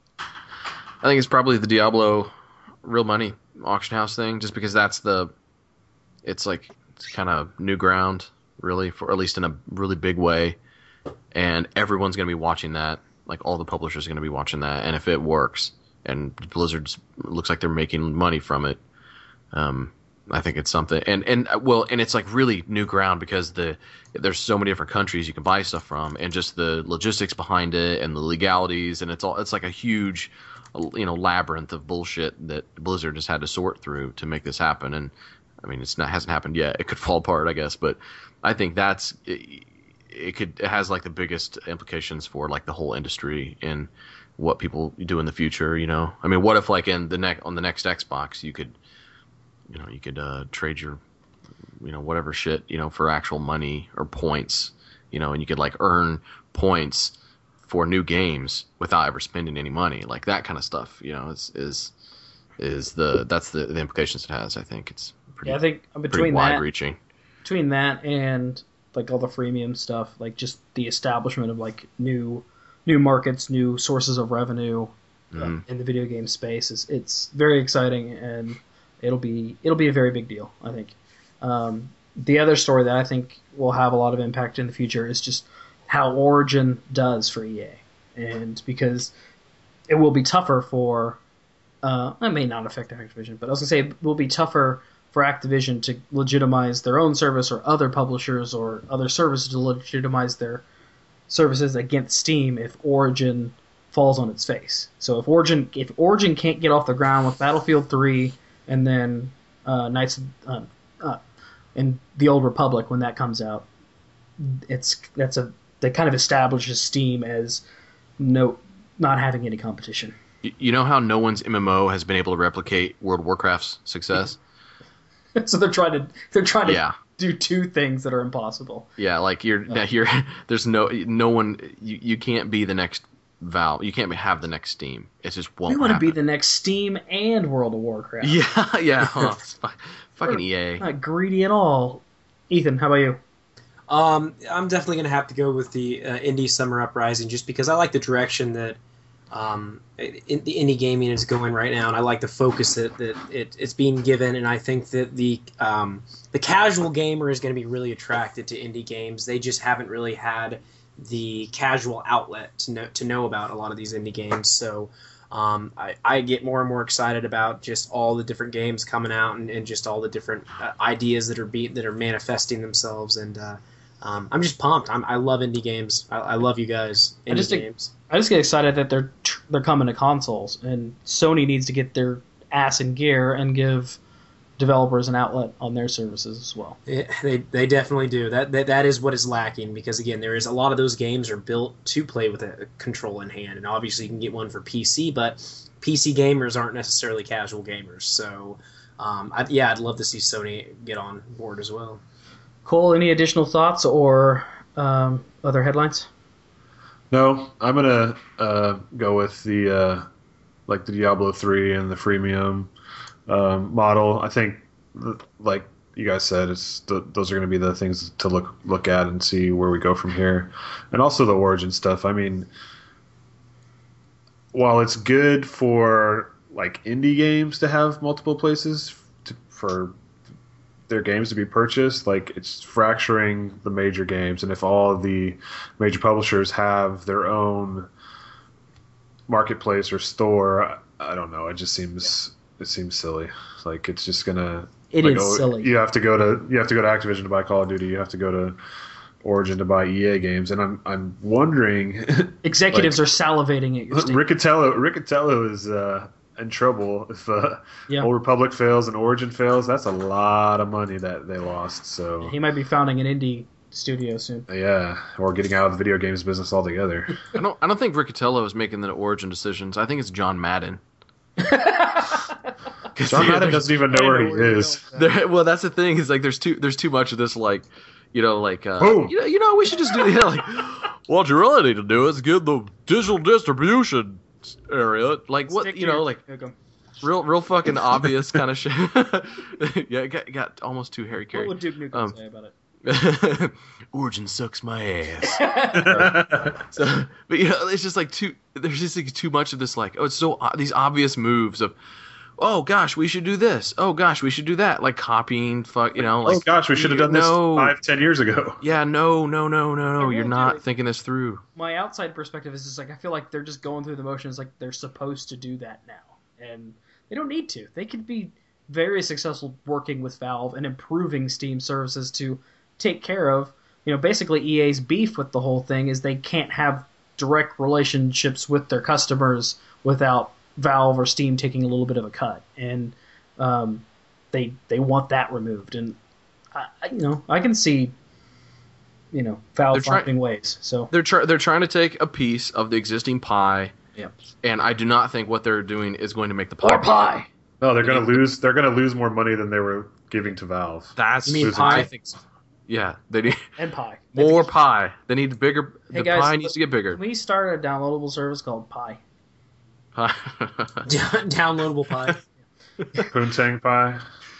I think it's probably the Diablo real money auction house thing, just because that's the, it's like it's kind of new ground, really, for at least in a really big way, and everyone's going to be watching that. Like all the publishers are going to be watching that, and if it works, and Blizzard looks like they're making money from it, um, I think it's something. And and well, and it's like really new ground because the there's so many different countries you can buy stuff from, and just the logistics behind it and the legalities, and it's all it's like a huge, you know, labyrinth of bullshit that Blizzard has had to sort through to make this happen. And I mean, it's not hasn't happened yet. It could fall apart, I guess, but I think that's it, it could it has like the biggest implications for like the whole industry and what people do in the future. You know, I mean, what if like in the next on the next Xbox you could, you know, you could uh, trade your, you know, whatever shit, you know, for actual money or points, you know, and you could like earn points for new games without ever spending any money, like that kind of stuff. You know, is is is the that's the, the implications it has. I think it's pretty. Yeah, I think pretty between wide that, reaching. between that and like all the freemium stuff, like just the establishment of like new new markets, new sources of revenue uh, Mhm. in the video game space is it's very exciting, and it'll be it'll be a very big deal, I think. Um, the other story that I think will have a lot of impact in the future is just how Origin does for E A, and because it will be tougher for uh, that may not affect Activision, but I was gonna say it will be tougher for Activision to legitimize their own service or other publishers or other services to legitimize their services against Steam if Origin falls on its face. So if Origin if Origin can't get off the ground with Battlefield three and then uh, Knights uh, uh, and the Old Republic when that comes out, it's that's a that kind of establishes Steam as no not having any competition. You, you know how no one's M M O has been able to replicate World of Warcraft's success? So they're trying to they're trying to Yeah. do two things that are impossible. Yeah, like you're you're there's no no one you, you can't be the next Valve. You can't have the next Steam. It just won't. We want to happen. be the next Steam and World of Warcraft. Yeah, yeah. Huh. Fucking E A. Not greedy at all. Ethan, how about you? Um, I'm definitely going to have to go with the uh, Indie Summer Uprising just because I like the direction that um, in, the indie gaming is going right now, and I like the focus that, that it, it's being given, and I think that the um, the casual gamer is going to be really attracted to indie games. They just haven't really had the casual outlet to know, to know about a lot of these indie games, so um, I, I get more and more excited about just all the different games coming out and, and just all the different uh, ideas that are be, that are manifesting themselves, and uh, um, I'm just pumped. I'm, I love indie games. I, I love you guys. Indie I just think- games. I just get excited that they're tr- they're coming to consoles, and Sony needs to get their ass in gear and give developers an outlet on their services as well. Yeah, they they definitely do. That, that that is what is lacking because again, there is a lot of those games are built to play with a control in hand, and obviously you can get one for P C, but P C gamers aren't necessarily casual gamers. So, um, I, yeah, I'd love to see Sony get on board as well. Cole, any additional thoughts or um, other headlines? No, I'm gonna uh, go with the uh, like the Diablo three and the freemium um, model. I think, like you guys said, it's the, those are going to be the things to look look at and see where we go from here, and also the Origin stuff. I mean, while it's good for like indie games to have multiple places to, for their games to be purchased, like it's fracturing the major games, and if all of the major publishers have their own marketplace or store, I, I don't know, it just seems it seems silly. Like it's just gonna It like, is oh, silly. You have to go to you have to go to Activision to buy Call of Duty. You have to go to Origin to buy E A games, and I'm I'm wondering. Executives like, are salivating at your state. Riccatello Riccatello is uh, in trouble if uh, Yeah. Old Republic fails and Origin fails. That's a lot of money that they lost. So He might be founding an indie studio soon. yeah, or getting out of the video games business altogether. I don't. I don't think Riccatello is making the Origin decisions. I think it's John Madden. John Madden doesn't even know where he is. There, well, that's the thing. Is like there's too there's too much of this like, You know, like uh, Boom. you know, you know, we should just do. You know, like what you really need to do is get the digital distribution area. Like what Stick you to know, your- like Here you go. real, real fucking obvious kind of shit. Yeah, it got, got almost too Harry What Carey. would Duke Nukem Um, say about it? Origin sucks my ass. So, but you know, it's just like too. There's just like too much of this. Like, oh, it's so uh, these obvious moves of, oh gosh, we should do this. Oh gosh, we should do that. Like copying, fuck, you know, like oh gosh, we should have done this no. five, ten years ago. yeah, no, no, no, no, no. really You're do. not thinking this through. My outside perspective is just like I feel like they're just going through the motions like they're supposed to do that now, and they don't need to. They could be very successful working with Valve and improving Steam services to take care of, you know, basically E A's beef with the whole thing is they can't have direct relationships with their customers without Valve or Steam taking a little bit of a cut, and um, they they want that removed. And I, I, you know, I can see, you know, Valve They're try- finding ways. So They're try- they're trying to take a piece of the existing pie, Yep. and I do not think what they're doing is going to make the pie. or pie. No, they're gonna lose. They're gonna lose more money than they were giving to Valve. That's You mean Losing pie? I think so. Yeah, they need And pie. more pie. They need bigger. Hey the guys, pie needs to get bigger. We started a downloadable service called Pi. Pie. Downloadable pie. Poontang pie.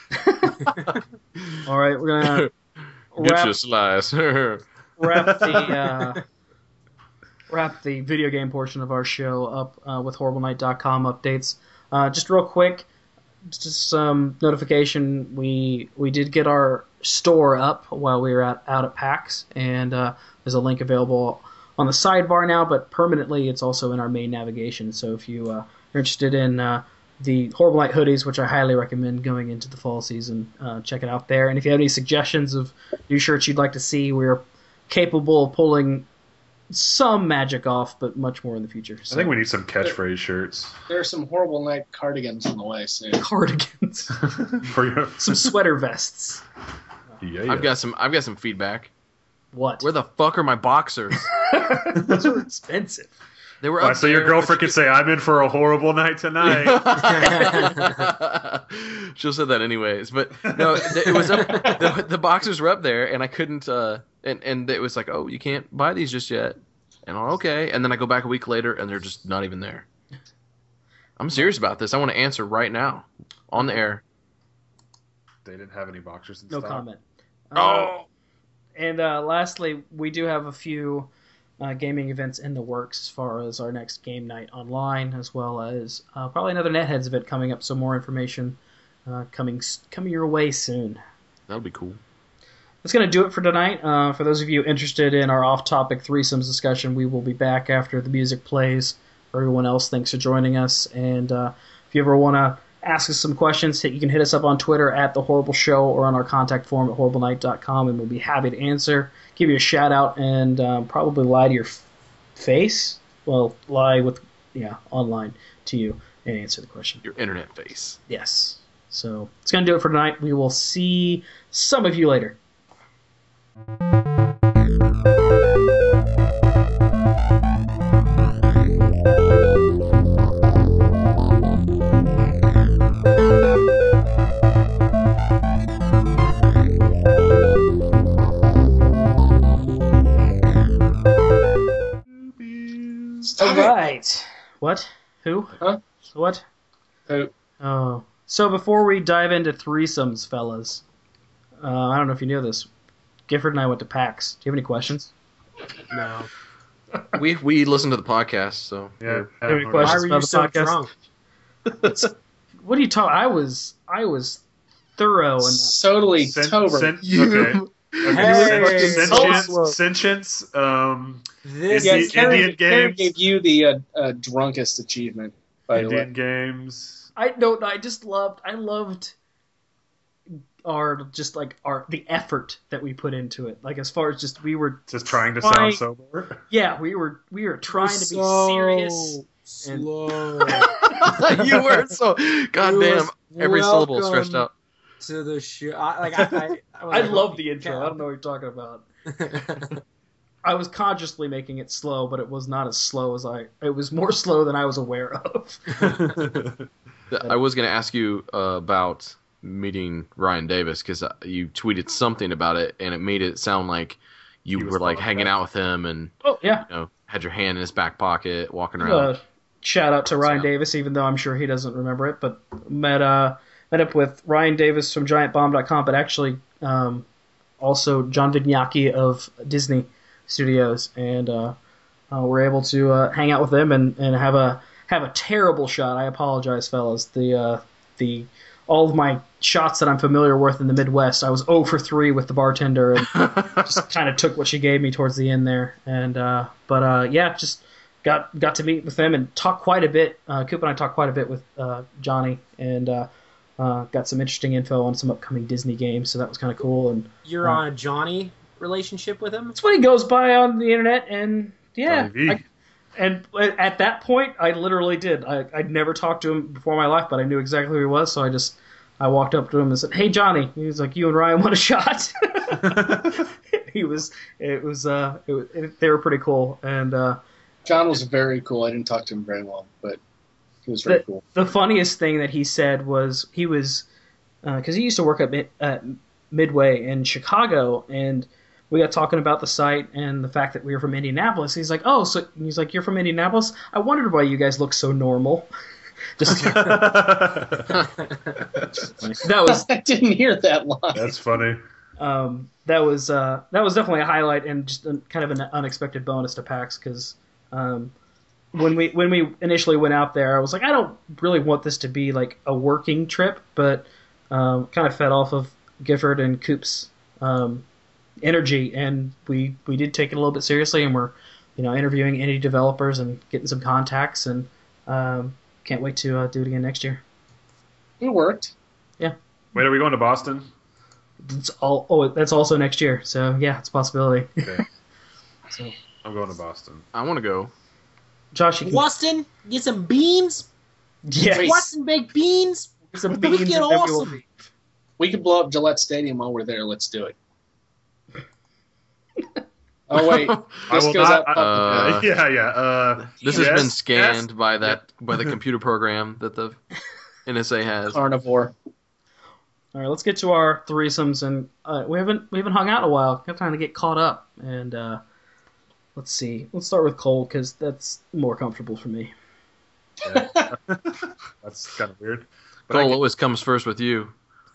All right, we're gonna Get wrap, your slice. wrap the uh, wrap the video game portion of our show up uh, with horrible night dot com updates. Uh, just real quick, just some notification. We we did get our store up while we were at, out at PAX, and uh, there's a link available on the sidebar now, but permanently it's also in our main navigation. So if you uh, are interested in uh, the Horrible Night hoodies, which I highly recommend going into the fall season, uh, check it out there. And if you have any suggestions of new shirts you'd like to see, we're capable of pulling some magic off, but much more in the future. So. I think we need some catchphrase shirts There are some horrible night cardigans on the way soon. cardigans, for your. some sweater vests. Yeah, I've got some. I've got some feedback. What? Where the fuck are my boxers? Those are expensive. They were Why, up so your there, girlfriend but could say, "I'm in for a horrible night tonight." She'll say that anyways, but no, it was up. The, the boxers were up there, and I couldn't. Uh, and and it was like, oh, you can't buy these just yet. And I'm okay, and then I go back a week later, and they're just not even there. I'm serious about this. I want to answer right now on the air. They didn't have any boxers in No stock. comment. Oh, Uh, and uh, lastly, we do have a few uh, gaming events in the works as far as our next game night online, as well as uh, probably another NetHeads event coming up. So more information uh, coming coming your way soon. that'll be cool. That's going to do it for tonight. Uh, for those of you interested in our off-topic threesomes discussion, we will be back after the music plays. For everyone else, thanks for joining us. And uh, if you ever want to ask us some questions, you can hit us up on Twitter at The Horrible Show or on our contact form at horrible night dot com, and we'll be happy to answer, give you a shout-out, and um, probably lie to your f- face. Well, lie with, yeah, online to you and answer the question. Your internet face. Yes. So it's going to do it for tonight. We will see some of you later. All right. What? Who? Huh? What? Who? Oh. So before we dive into threesomes, fellas, uh, I don't know if you knew this. Gifford and I went to PAX. Do you have any questions? No. We we listened to the podcast, so Yeah. Have any uh, Why questions? were about you the so podcast? drunk? What are you talking? I was I was thorough in that. Totally Sen- tober. sen- You- okay. Okay, Hey, sen- so sentience, slow. sentience, um, This yeah, Indi- Karen, Indian Karen games. gave you the uh, uh, drunkest achievement, by the way. Indian games. I don't. I just loved. I loved our just like our the effort that we put into it. Like as far as just we were. Just trying to Fine. sound sober. Yeah, we were. We were trying to be So serious. and- Slow. you were so goddamn. Every syllable stretched Welcome out. to the show. I, like I, I, I, was I like, love oh, the intro. God. I don't know what you're talking about. I was consciously making it slow, but it was not as slow as I. It was more slow than I was aware of. I was going to ask you uh, about meeting Ryan Davis because you tweeted something about it, and it made it sound like you He was were like fun, hanging yeah. out with him, and Oh yeah. you know had your hand in his back pocket, walking around. Uh, shout out to Ryan Yeah. Davis, even though I'm sure he doesn't remember it. But met uh, met up with Ryan Davis from Giant Bomb dot com, but actually um, also John Vignacchi of Disney Studios, and uh, uh, we're able to uh, hang out with them and, and have a have a terrible shot. I apologize, fellas. The uh, the all of my shots that I'm familiar with in the Midwest, I was zero for three with the bartender, and just kind of took what she gave me towards the end there. And uh, but uh, yeah, just got got to meet with them and talk quite a bit. Uh, Coop and I talked quite a bit with uh, Johnny, and uh, uh, got some interesting info on some upcoming Disney games. So that was kind of cool. And You're Uh, on a Johnny relationship with him? that's what he goes by on the internet. And yeah, Johnny V. I, and at that point, I literally did. I, I'd never talked to him before in my life, but I knew exactly who he was. So I just I walked up to him and said, "Hey, Johnny." He was like, "You and Ryan want a shot?" he was. It was. Uh. It, was- it, they were pretty cool. And uh, John was very cool. I didn't talk to him very long, but he was very the, cool. the funniest thing that he said was he was because he used to work at, Mid, at Midway in Chicago, and we got talking about the site and the fact that we were from Indianapolis. He's like, "Oh, so he's like, you're from Indianapolis? I wondered why you guys look so normal." Just that was I didn't hear that line. That's funny. um, that was uh, that was definitely a highlight and just a, kind of an unexpected bonus to PAX because um, when we when we initially went out there, I was like, I don't really want this to be like a working trip, but um, kind of fed off of Gifford and Coop's um, energy, and we we did take it a little bit seriously, and we're you know interviewing indie developers and getting some contacts, and um, can't wait to uh, do it again next year. It worked. Wait, are we going to Boston? It's all oh that's also next year, so yeah, it's a possibility. Okay. So, I'm going to Boston. I want to go. Josh, you can Boston, get some beans. yeah, Wait. Boston baked beans. some beans and Freaking then we will awesome. be- We could blow up Gillette Stadium while we're there. Let's do it. Oh wait, I this will goes not- out. I- Uh, yeah, yeah. Uh, This yes, has been yes. scanned by that by the computer program that the N S A has. Carnivore. All right, let's get to our threesomes, and uh, we haven't we haven't hung out in a while. Got time to get caught up, and uh, let's see. Let's start with Cole because that's more comfortable for me. That's kind of weird. But I Cole can- always comes first with you.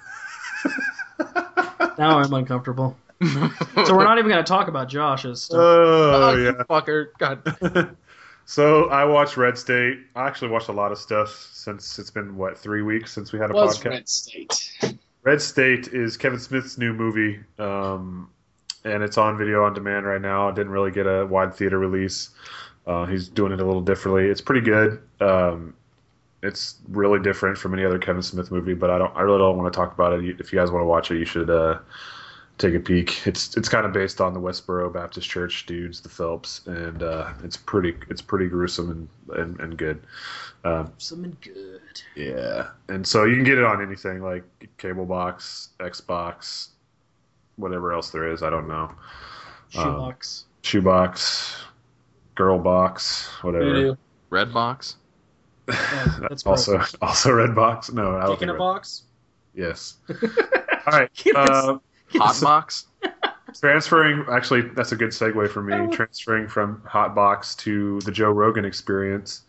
Now I'm uncomfortable. So we're not even going to talk about Josh's stuff. Oh, you yeah. fucker. God. So I watched Red State. I actually watched a lot of stuff since it's been what three weeks since we had a Was podcast. Red State. Red State is Kevin Smith's new movie, um, and it's on video on demand right now. It didn't really get a wide theater release. Uh, he's doing it a little differently. It's pretty good. Um, it's really different from any other Kevin Smith movie, but I don't. I really don't want to talk about it. If you guys want to watch it, you should uh, take a peek. It's it's kind of based on the Westboro Baptist Church dudes, the Phelps, and uh, it's pretty it's pretty gruesome and and, and good. Um, Something good. yeah, and so you can get it on anything like cable box, Xbox, whatever else there is. I don't know. Shoebox. Shoebox, girl box, whatever. Voodoo. Red box. Yeah, that's also perfect. also Redbox. No, I don't Kick in think a Red- box. Yes. All right. Yes. Uh, Hot box. transferring. Actually, that's a good segue for me. Transferring from Hotbox to the Joe Rogan Experience.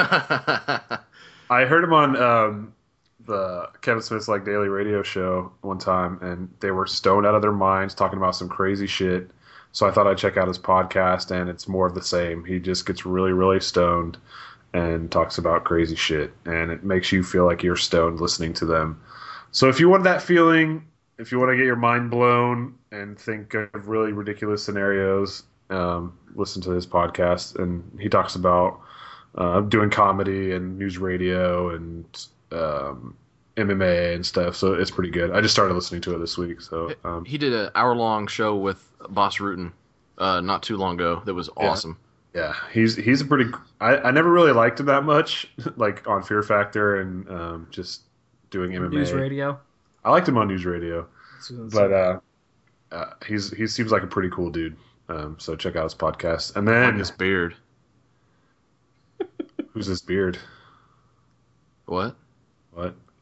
I heard him on um, the Kevin Smith's like daily radio show one time, and they were stoned out of their minds talking about some crazy shit. So I thought I'd check out his podcast, and it's more of the same. He just gets really, really stoned and talks about crazy shit, and it makes you feel like you're stoned listening to them. So if you want that feeling, if you want to get your mind blown and think of really ridiculous scenarios, um, listen to his podcast, and he talks about uh, doing comedy and news radio and um, M M A and stuff. So it's pretty good. I just started listening to it this week. So um, He did an hour long show with Boss Rutan uh, not too long ago. That was Yeah. awesome. yeah, he's he's a pretty. I, I never really liked him that much, like on Fear Factor and um, just doing M M A. News radio. I liked him on news radio, That's what I was but saying. uh, uh, he's he seems like a pretty cool dude. Um, so check out his podcast. And I like then his beard. who's this beard? What? What?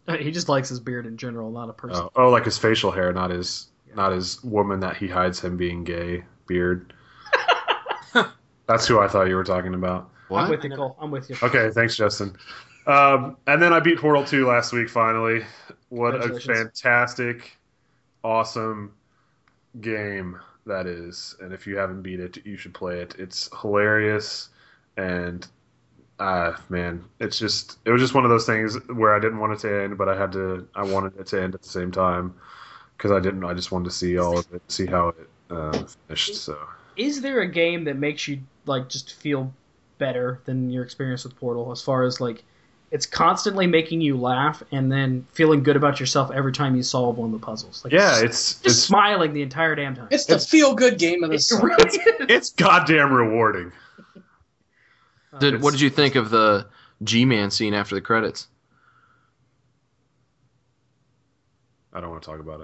Uh, He just likes his beard in general, not a person. Oh, oh, like his facial hair, not his not his woman that he hides him being gay beard. That's who I thought you were talking about. I'm What? with you, Cole. I'm with you. Okay, thanks, Justin. Um, and then I beat Portal two last week. Finally, what a Congratulations. fantastic, awesome game that is! And if you haven't beat it, you should play it. It's hilarious, and uh, man, it's just it was just one of those things where I didn't want it to end, but I had to. I wanted it to end at the same time because I didn't. I just wanted to see all of it, see how it uh, finished. So. Is there a game that makes you like just feel better than your experience with Portal? As far as like, it's constantly making you laugh and then feeling good about yourself every time you solve one of the puzzles. Like, Yeah, just, it's just it's smiling the entire damn time. It's the It's- feel-good game of the It summer. really is. it's goddamn rewarding. Did It's- what did you think of the G-Man scene after the credits? I don't want to talk about it.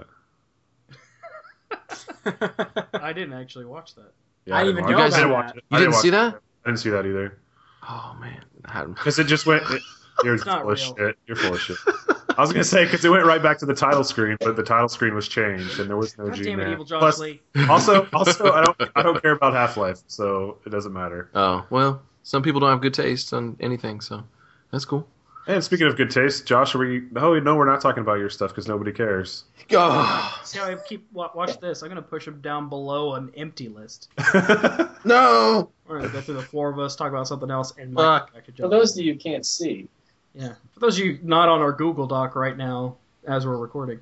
I didn't actually watch that. Yeah, I didn't even watch know it. I about didn't watch that. it. You I didn't see watch that? it. I didn't see that either. Oh man, I had- Because it just went. It, you're not full of real. shit. You're full of shit. I was gonna say because it went right back to the title screen, but the title screen was changed and there was no God damn it, G-Man. Evil Josh Plus, Lee. also, also, I don't, I don't care about Half-Life, so it doesn't matter. oh well, some people don't have good taste on anything, so that's cool. And speaking of good taste, Josh, are we? Oh no, we're not talking about your stuff because nobody cares. Oh, See how I keep wa- watch this. I'm gonna push him down below an empty list. no! We're gonna go through the four of us, talk about something else, and Mike Fuck. back to For Joe. those of you who can't see, Yeah. For those of you not on our Google Doc right now, as we're recording,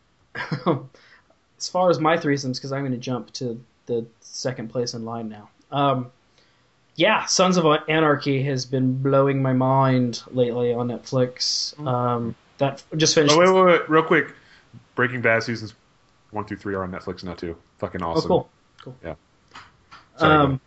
as far as my threesomes, because I'm going to jump to the second place in line now. Um, yeah, Sons of Anarchy has been blowing my mind lately on Netflix. Um, that just finished. Oh wait, wait, wait, real quick. Breaking Bad seasons one through three are on Netflix now too. Fucking Oh, awesome. cool. Cool. Yeah. Sorry, Um,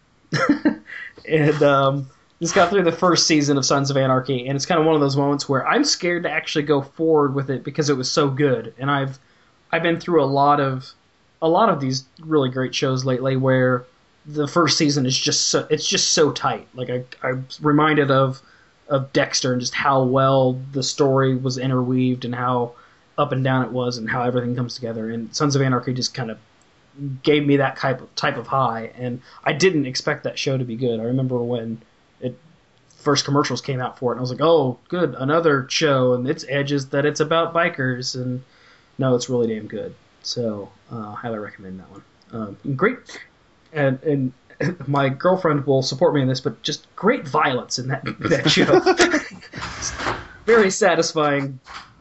and um, just got through the first season of Sons of Anarchy, and it's kind of one of those moments where I'm scared to actually go forward with it because it was so good. And I've I've been through a lot of a lot of these really great shows lately where the first season is just so it's just so tight. Like I I'm reminded of of Dexter and just how well the story was interweaved and how up and down it was and how everything comes together. And Sons of Anarchy just kind of gave me that type of type of high, and I didn't expect that show to be good. I remember when it first commercials came out for it, and I was like, "Oh, good, another show," and its edges that it's about bikers, and no, it's really damn good. So, uh, highly recommend that one. Um, great, and and my girlfriend will support me in this, but just great violence in that that show. It's very satisfying.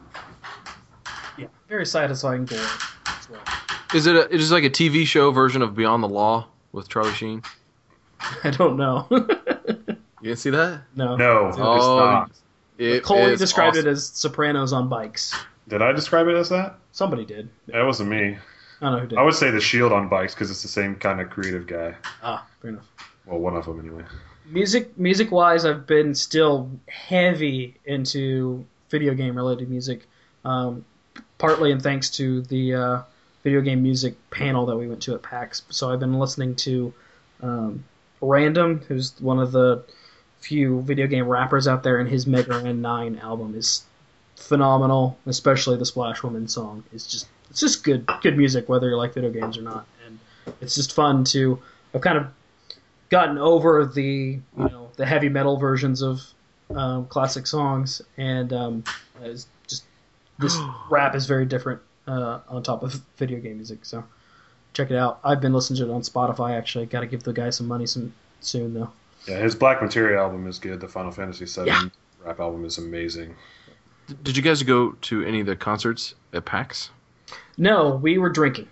Yeah, very satisfying gore as well. Is it a, it is like a T V show version of Beyond the Law with Charlie Sheen? I don't know. You didn't see that? no. No, it's Oh, not. It Cole is described awesome. it as Sopranos on bikes. Did I describe it as that? Somebody did. That wasn't me. I don't know who did. I would say The Shield on bikes because it's the same kind of creative guy. Ah, fair enough. Well, one of them anyway. Music, music wise, I've been still heavy into video game related music, um, partly in thanks to the uh, video game music panel that we went to at PAX. So I've been listening to um, Random, who's one of the few video game rappers out there, and his Mega Man nine album is phenomenal. Especially the Splash Woman song is just it's just good good music, whether you like video games or not. And it's just fun to I've kind of gotten over the you know the heavy metal versions of um, classic songs, and um, it's just this rap is very different uh, on top of video game music. So check it out. I've been listening to it on Spotify. Actually, got to give the guy some money some soon though. Yeah, his Black Materia album is good. The Final Fantasy seven Yeah. rap album is amazing. Did you guys go to any of the concerts at PAX? No, we were drinking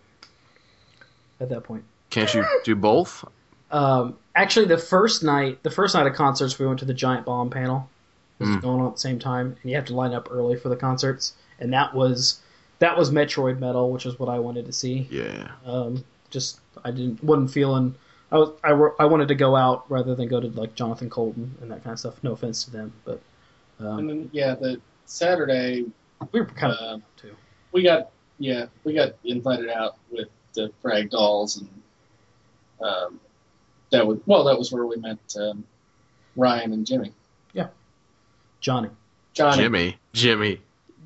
at that point. Can't you do both? Um, actually, the first night, the first night of concerts, we went to the Giant Bomb panel. It was Mm. going on at the same time, and you have to line up early for the concerts. And that was that was Metroid Metal, which is what I wanted to see. Yeah. Um, just I didn't wasn't feeling. I was I, were- I wanted to go out rather than go to like Jonathan Colton and that kind of stuff. No offense to them, but and um, then yeah, the Saturday we were kind of uh, too. we got yeah we got invited out with the Frag Dolls, and um, that was well that was where we met um, Ryan and Jimmy. Johnny. Johnny. Jimmy. Jimmy.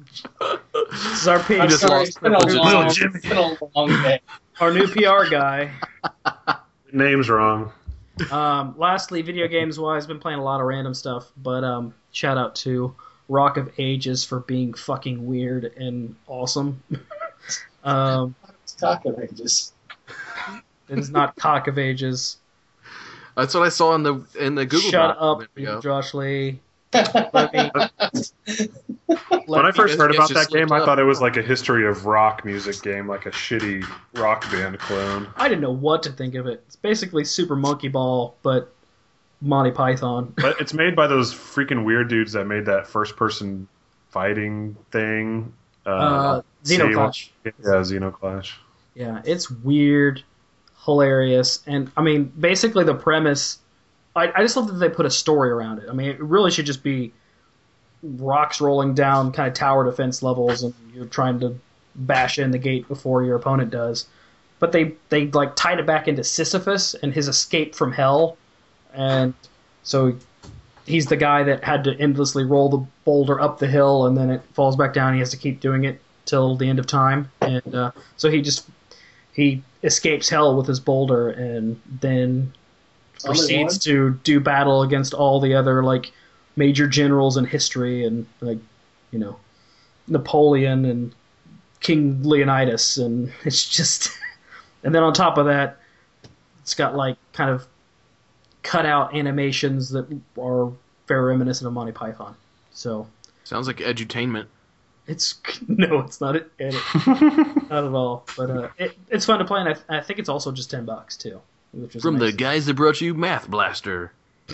This is our P. I'm just sorry, lost it's been a privileges. long, Little it's Jimmy. been a long day. Our new P R guy. Name's wrong. Um, lastly, video games wise, been playing a lot of random stuff, but um, shout out to Rock of Ages for being fucking weird and awesome. um, It's cockroaches. it is not Cock of Ages. That's what I saw in the in the Google. Shut Doc a up, minute ago. Josh Lee. Let me, When I first It's- heard it's about just that game, slipped I up. thought it was like a history of rock music game, like a shitty rock band clone. I didn't know what to think of it. It's basically Super Monkey Ball, but Monty Python. But it's made by those freaking weird dudes that made that first-person fighting thing. Uh, Uh, Salem- Xenoclash. Yeah, Xenoclash. Yeah, it's weird, hilarious, and I mean, basically the premise. I, I just love that they put a story around it. I mean, it really should just be rocks rolling down kind of tower defense levels, and you're trying to bash in the gate before your opponent does. But they they like tied it back into Sisyphus and his escape from hell, and so he's the guy that had to endlessly roll the boulder up the hill, and then it falls back down. He has to keep doing it till the end of time, and uh, so he just he escapes hell with his boulder, and then Only proceeds one? to do battle against all the other like major generals in history, and like you know Napoleon and King Leonidas, and it's just and then on top of that it's got like kind of cut out animations that are very reminiscent of Monty Python. So Sounds like edutainment. it's no, it's not it, it not at all. But uh, it, it's fun to play, and I, I think it's also just ten bucks too, which is From the nice. guys that brought you Math Blaster.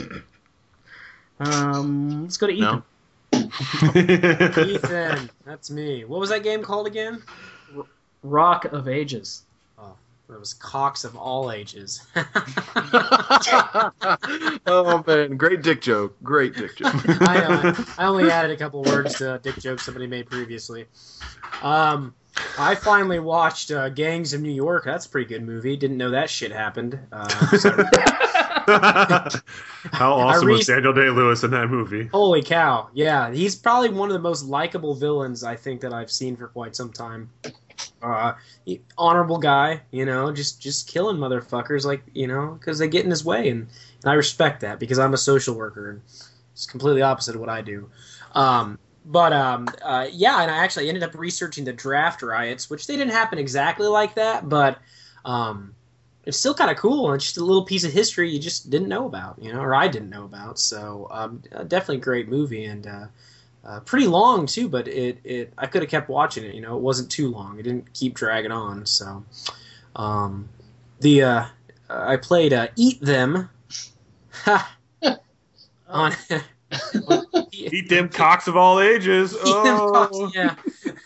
Um, let's go to Ethan. No? Ethan, that's me. What was that game called again? Rock of Ages. Oh, it was Cocks of All Ages. Oh man, great dick joke. Great dick joke. I, uh, I only added a couple words to a dick joke somebody made previously. Um, I finally watched uh, Gangs of New York. That's a pretty good movie. Didn't know that shit happened. Uh, so- How awesome I was re- Daniel Day-Lewis in that movie? Holy cow. Yeah, he's probably one of the most likable villains I think that I've seen for quite some time. Uh, he- honorable guy, you know, just just killing motherfuckers, like, you know, because they get in his way. And, and I respect that because I'm a social worker. And it's completely opposite of what I do. Um, but, um, uh, yeah, and I actually ended up researching the draft riots, which they didn't happen exactly like that, but um, it's still kind of cool. It's just a little piece of history you just didn't know about, you know, or I didn't know about. So um, uh, definitely a great movie, and uh, uh, pretty long too. But it, it I could have kept watching it. You know, it wasn't too long. It didn't keep dragging on. So um, the uh, I played uh, Eat Them. Ha. on Eat them cocks of all ages. Eat them Oh. cocks, yeah.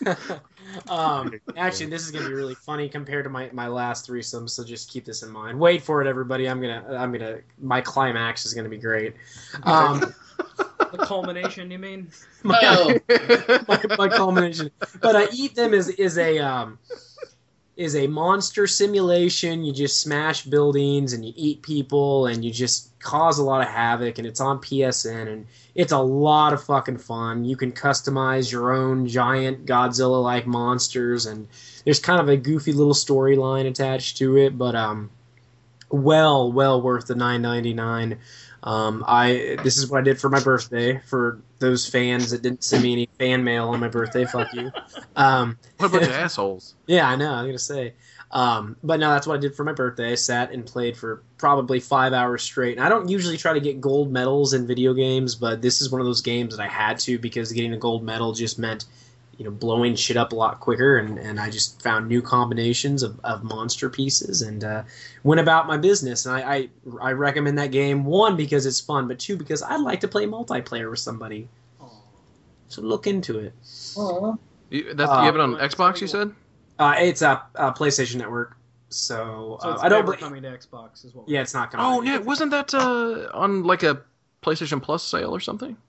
um, actually, this is gonna be really funny compared to my, my last threesome, so just keep this in mind. Wait for it, everybody. I'm gonna I'm gonna my climax is gonna be great. Um, The culmination, you mean? my, Oh. my, my culmination. But uh, Eat Them is is a um, is a monster simulation. You just smash buildings and you eat people and you just cause a lot of havoc. And it's on P S N and it's a lot of fucking fun. You can customize your own giant Godzilla-like monsters, and there's kind of a goofy little storyline attached to it. But um, well, well worth the nine ninety-nine. Um, I this is what I did for my birthday. For those fans that didn't send me any fan mail on my birthday, fuck you. Um, What a bunch of assholes. yeah, I know. I'm gonna say, um, but no, that's what I did for my birthday. I sat and played for probably five hours straight. And I don't usually try to get gold medals in video games, but this is one of those games that I had to because getting a gold medal just meant, you know, blowing shit up a lot quicker. And, and I just found new combinations of, of monster pieces and uh, went about my business. And I, I I recommend that game, one because it's fun, but two because I'd like to play multiplayer with somebody. So look into it. Aw. You, that's, Uh, you have it on Xbox, you said? Uh, it's a, a PlayStation Network, so, So uh, it's I don't. never believe- coming to Xbox as well. Yeah, it's not gonna. Oh, yeah. Wasn't that uh, on like a PlayStation Plus sale or something?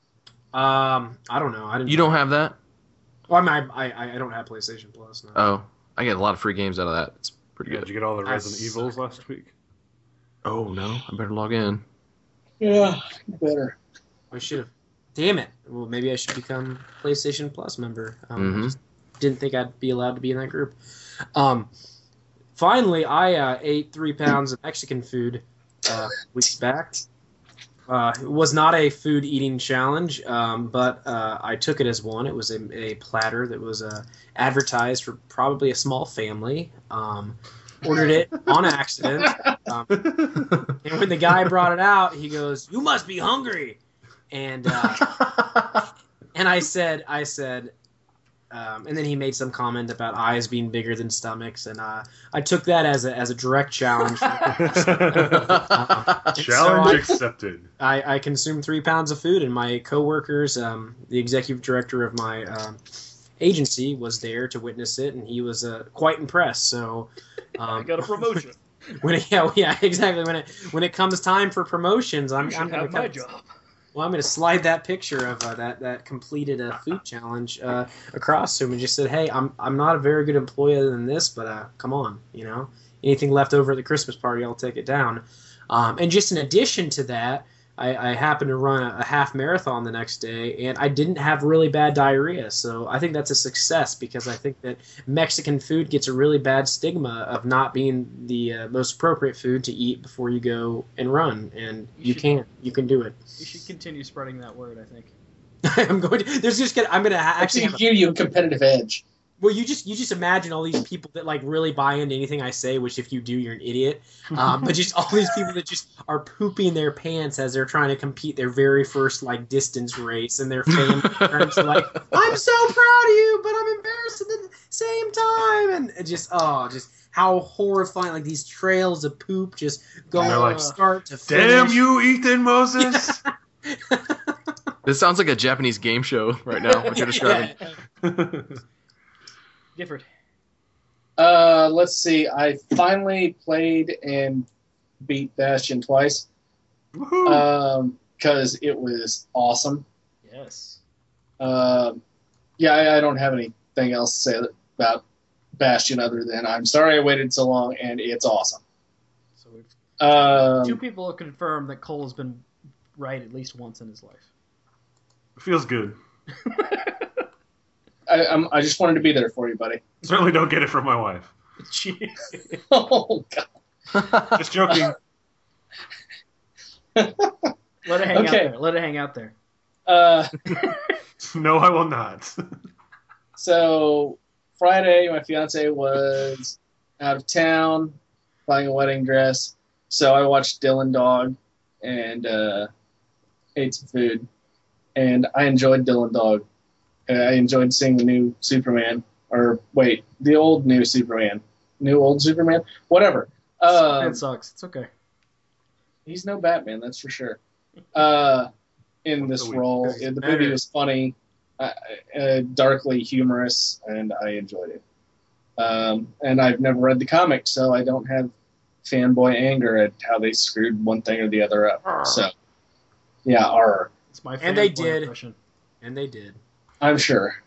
Um, I don't know. I didn't. You don't have that? Well, I, mean, I, I I don't have PlayStation Plus. No. Oh, I get a lot of free games out of that. It's pretty Yeah, good. did you get all the I Resident suck. Evils last week? Oh, no. I better log in. Yeah, better. I should have. Damn it. Well, maybe I should become PlayStation Plus member. Um, Mhm. I just didn't think I'd be allowed to be in that group. Um, finally, I uh, ate three pounds of Mexican food uh, weeks back. Uh, it was not a food eating challenge, um, but uh, I took it as one. It was a, a platter that was uh, advertised for probably a small family. Um, ordered it on accident. Um, and when the guy brought it out, he goes, "You must be hungry." And uh, and I said, I said, um, and then he made some comment about eyes being bigger than stomachs, and uh, I took that as a as a direct challenge. uh, Challenge so I, accepted. I, I consumed three pounds of food, and my coworkers, um, the executive director of my um, agency, was there to witness it, and he was uh, quite impressed. So um, I got a promotion. when it, yeah, yeah, exactly. When it when it comes time for promotions, I'm, You should I'm going have to my job. Well, I'm going to slide that picture of uh, that that completed uh, food challenge uh, across to him and just said, "Hey, I'm I'm not a very good employee other than this, but uh, come on, you know, anything left over at the Christmas party, I'll take it down." Um, and just in addition to that, I, I happened to run a, a half marathon the next day, and I didn't have really bad diarrhea. So I think that's a success because I think that Mexican food gets a really bad stigma of not being the uh, most appropriate food to eat before you go and run. And You you, should- can, you can do it. You should continue spreading that word, I think. I'm going to. There's just gonna. I'm gonna ha- Actually, actually. Have a, give you a competitive edge. well, you just you just imagine all these people that like really buy into anything I say, which if you do, you're an idiot. Um, but just all these people that just are pooping their pants as they're trying to compete their very first like distance race, and their family friends are like, "I'm so proud of you, but I'm embarrassed at the same time," and it just oh, just how horrifying! Like these trails of poop just going They're like, from start to finish. Damn you, Ethan Moses! This sounds like a Japanese game show right now. What you're describing. Gifford. Uh, let's see. I finally played and beat Bastion twice Woohoo. because it was awesome. Yes. Um, yeah, I, I don't have anything else to say about Bastion other than I'm sorry I waited so long and it's awesome. So we've Um, two people have confirmed that Cole has been right at least once in his life. Feels good. I, I'm, I just wanted to be there for you, buddy. Certainly don't get it from my wife. Jeez. Oh God. Just joking. Let it hang Okay. out there. Let it hang out there. Uh, No, I will not. so Friday, my fiance was out of town buying a wedding dress, so I watched Dylan Dog and uh, ate some food, and I enjoyed Dylan Dog. Uh, I enjoyed seeing the new Superman, or wait, the old new Superman, new old Superman, whatever. Um, it sucks. It's okay. he's no Batman, that's for sure. Uh, in this So we- role, does it the movie matter? was funny, uh, uh, darkly humorous, and I enjoyed it. Um, and I've never read the comic, so I don't have fanboy anger at how they screwed one thing or the other up. So, yeah, R. It's my And they fanboy did. impression. And they did. I'm sure.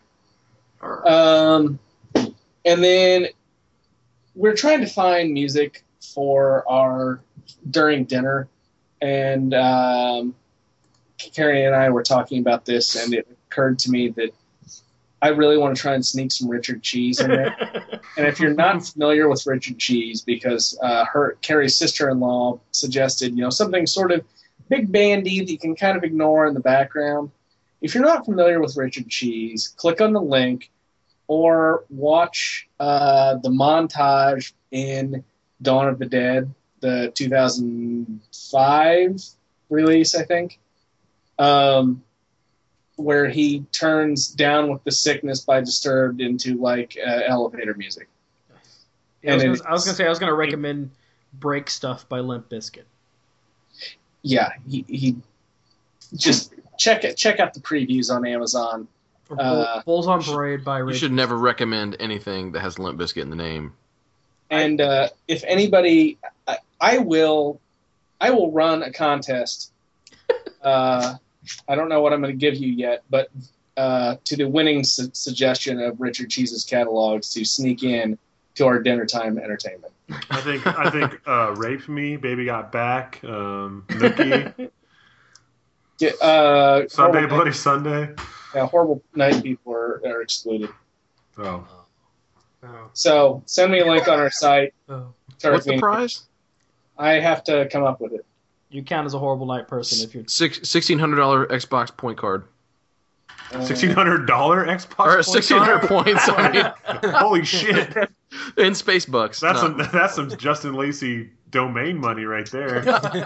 Um, and then we're trying to find music for our during dinner, and um, Carrie and I were talking about this, and it occurred to me that I really want to try and sneak some Richard Cheese in there. And if you're not familiar with Richard Cheese, because uh, her Carrie's sister-in-law suggested, you know, something sort of big bandy that you can kind of ignore in the background. If you're not familiar with Richard Cheese, click on the link or watch uh, the montage in Dawn of the Dead, the two thousand five release, I think, um, where he turns Down with the Sickness by Disturbed into like uh, elevator music. Yeah, I, was And gonna, it- I was gonna say I was gonna recommend Break Stuff by Limp Bizkit. Yeah, he, he just check it. Check out the previews on Amazon. Or Bull, Uh, Bulls on Parade by You Rage. should never recommend anything that has Limp Bizkit in the name. And uh, if anybody, I, I will, I will run a contest. Uh, I don't know what I'm going to give you yet, but uh, to the winning su- suggestion of Richard Cheese's catalogs to sneak in to our dinner time entertainment. I think I think uh, Rape Me, Baby Got Back, um, Nookie. Get, uh, Sunday, horrible, Bloody Sunday. yeah, horrible night people are, are excluded. Oh. Oh. So send me a link on our site. Oh. What's the Tarquin. prize? I have to come up with it. You count as a horrible night person if you're. Six sixteen hundred dollar Xbox point card Uh, Sixteen hundred dollar Xbox. or point sixteen hundred card? points. I mean, Holy shit! in space bucks. That's No. some that's some Justin Lacey domain money right there.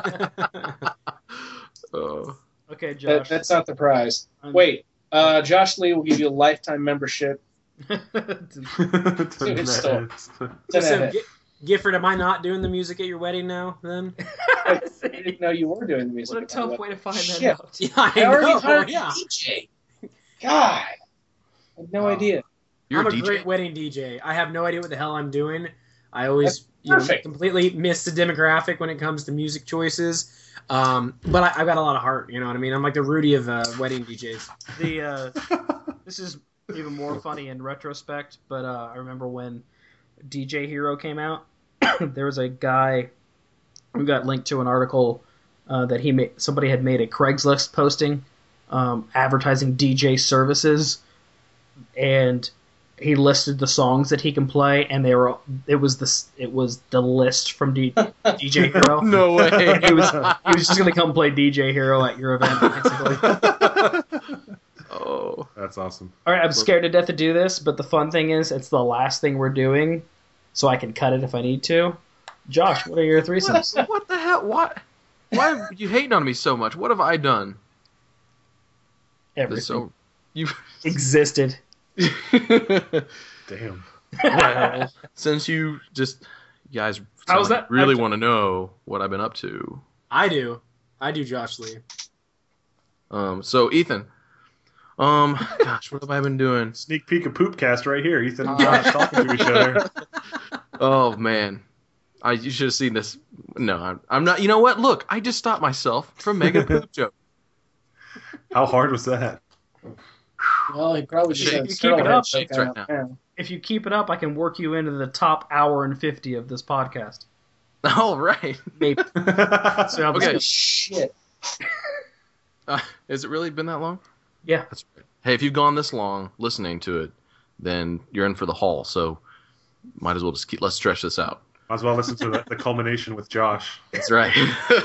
Oh. Okay, that, Josh. that's not the prize. I'm- Wait, uh, Josh Lee will give you a lifetime membership. To still- Nets. to So, that. G- Gifford, am I not doing the music at your wedding now? Then I didn't know you were doing the music. What a tough way to find that Shit. out. yeah, I, I already know. hired Yeah. a D J. God, I had no Oh. idea. You're I'm a a D J? great wedding D J. I have no idea what the hell I'm doing. I always you know, perfect. completely miss the demographic when it comes to music choices. Um, but I, I've got a lot of heart. You know what I mean? I'm like the Rudy of uh, wedding D Js. The uh, this is even more funny in retrospect, but uh, I remember when D J Hero came out. There was a guy who got linked to an article uh, that he made. Somebody had made a Craigslist posting um, advertising D J services, and he listed the songs that he can play, and they were it was this it was the list from D, DJ Hero. No way. He was he was just gonna come play D J Hero at your event, basically. Oh. That's awesome. All right, I'm scared to death to do this, but the fun thing is, it's the last thing we're doing, so I can cut it if I need to. Josh, what are your threesomes? What, what the hell? What? Why are you hating on me so much? What have I done? Everything That's so you. existed. Damn. Well, since you just you guys How's sound like that? really I- want to know what I've been up to. I do. I do, Josh Lee. Um. So Ethan. Um. Gosh, what have I been doing? Sneak peek of Poopcast right here. Ethan and Josh talking to each other. Oh man, I you should have seen this. No, I'm, I'm not. You know what? Look, I just stopped myself from making a poop joke. How hard was that? Well, he probably just Shake- had you keep it steroids up, shaking right out now. If you keep it up, I can work you into the top hour and fifty of this podcast. All right. Maybe. So I'll Okay. just- Shit. Uh, has it really been that long? Yeah. That's right. Hey, if you've gone this long listening to it, then you're in for the haul. So might as well just keep. Let's stretch this out. Might as well listen to the, the culmination with Josh. That's right.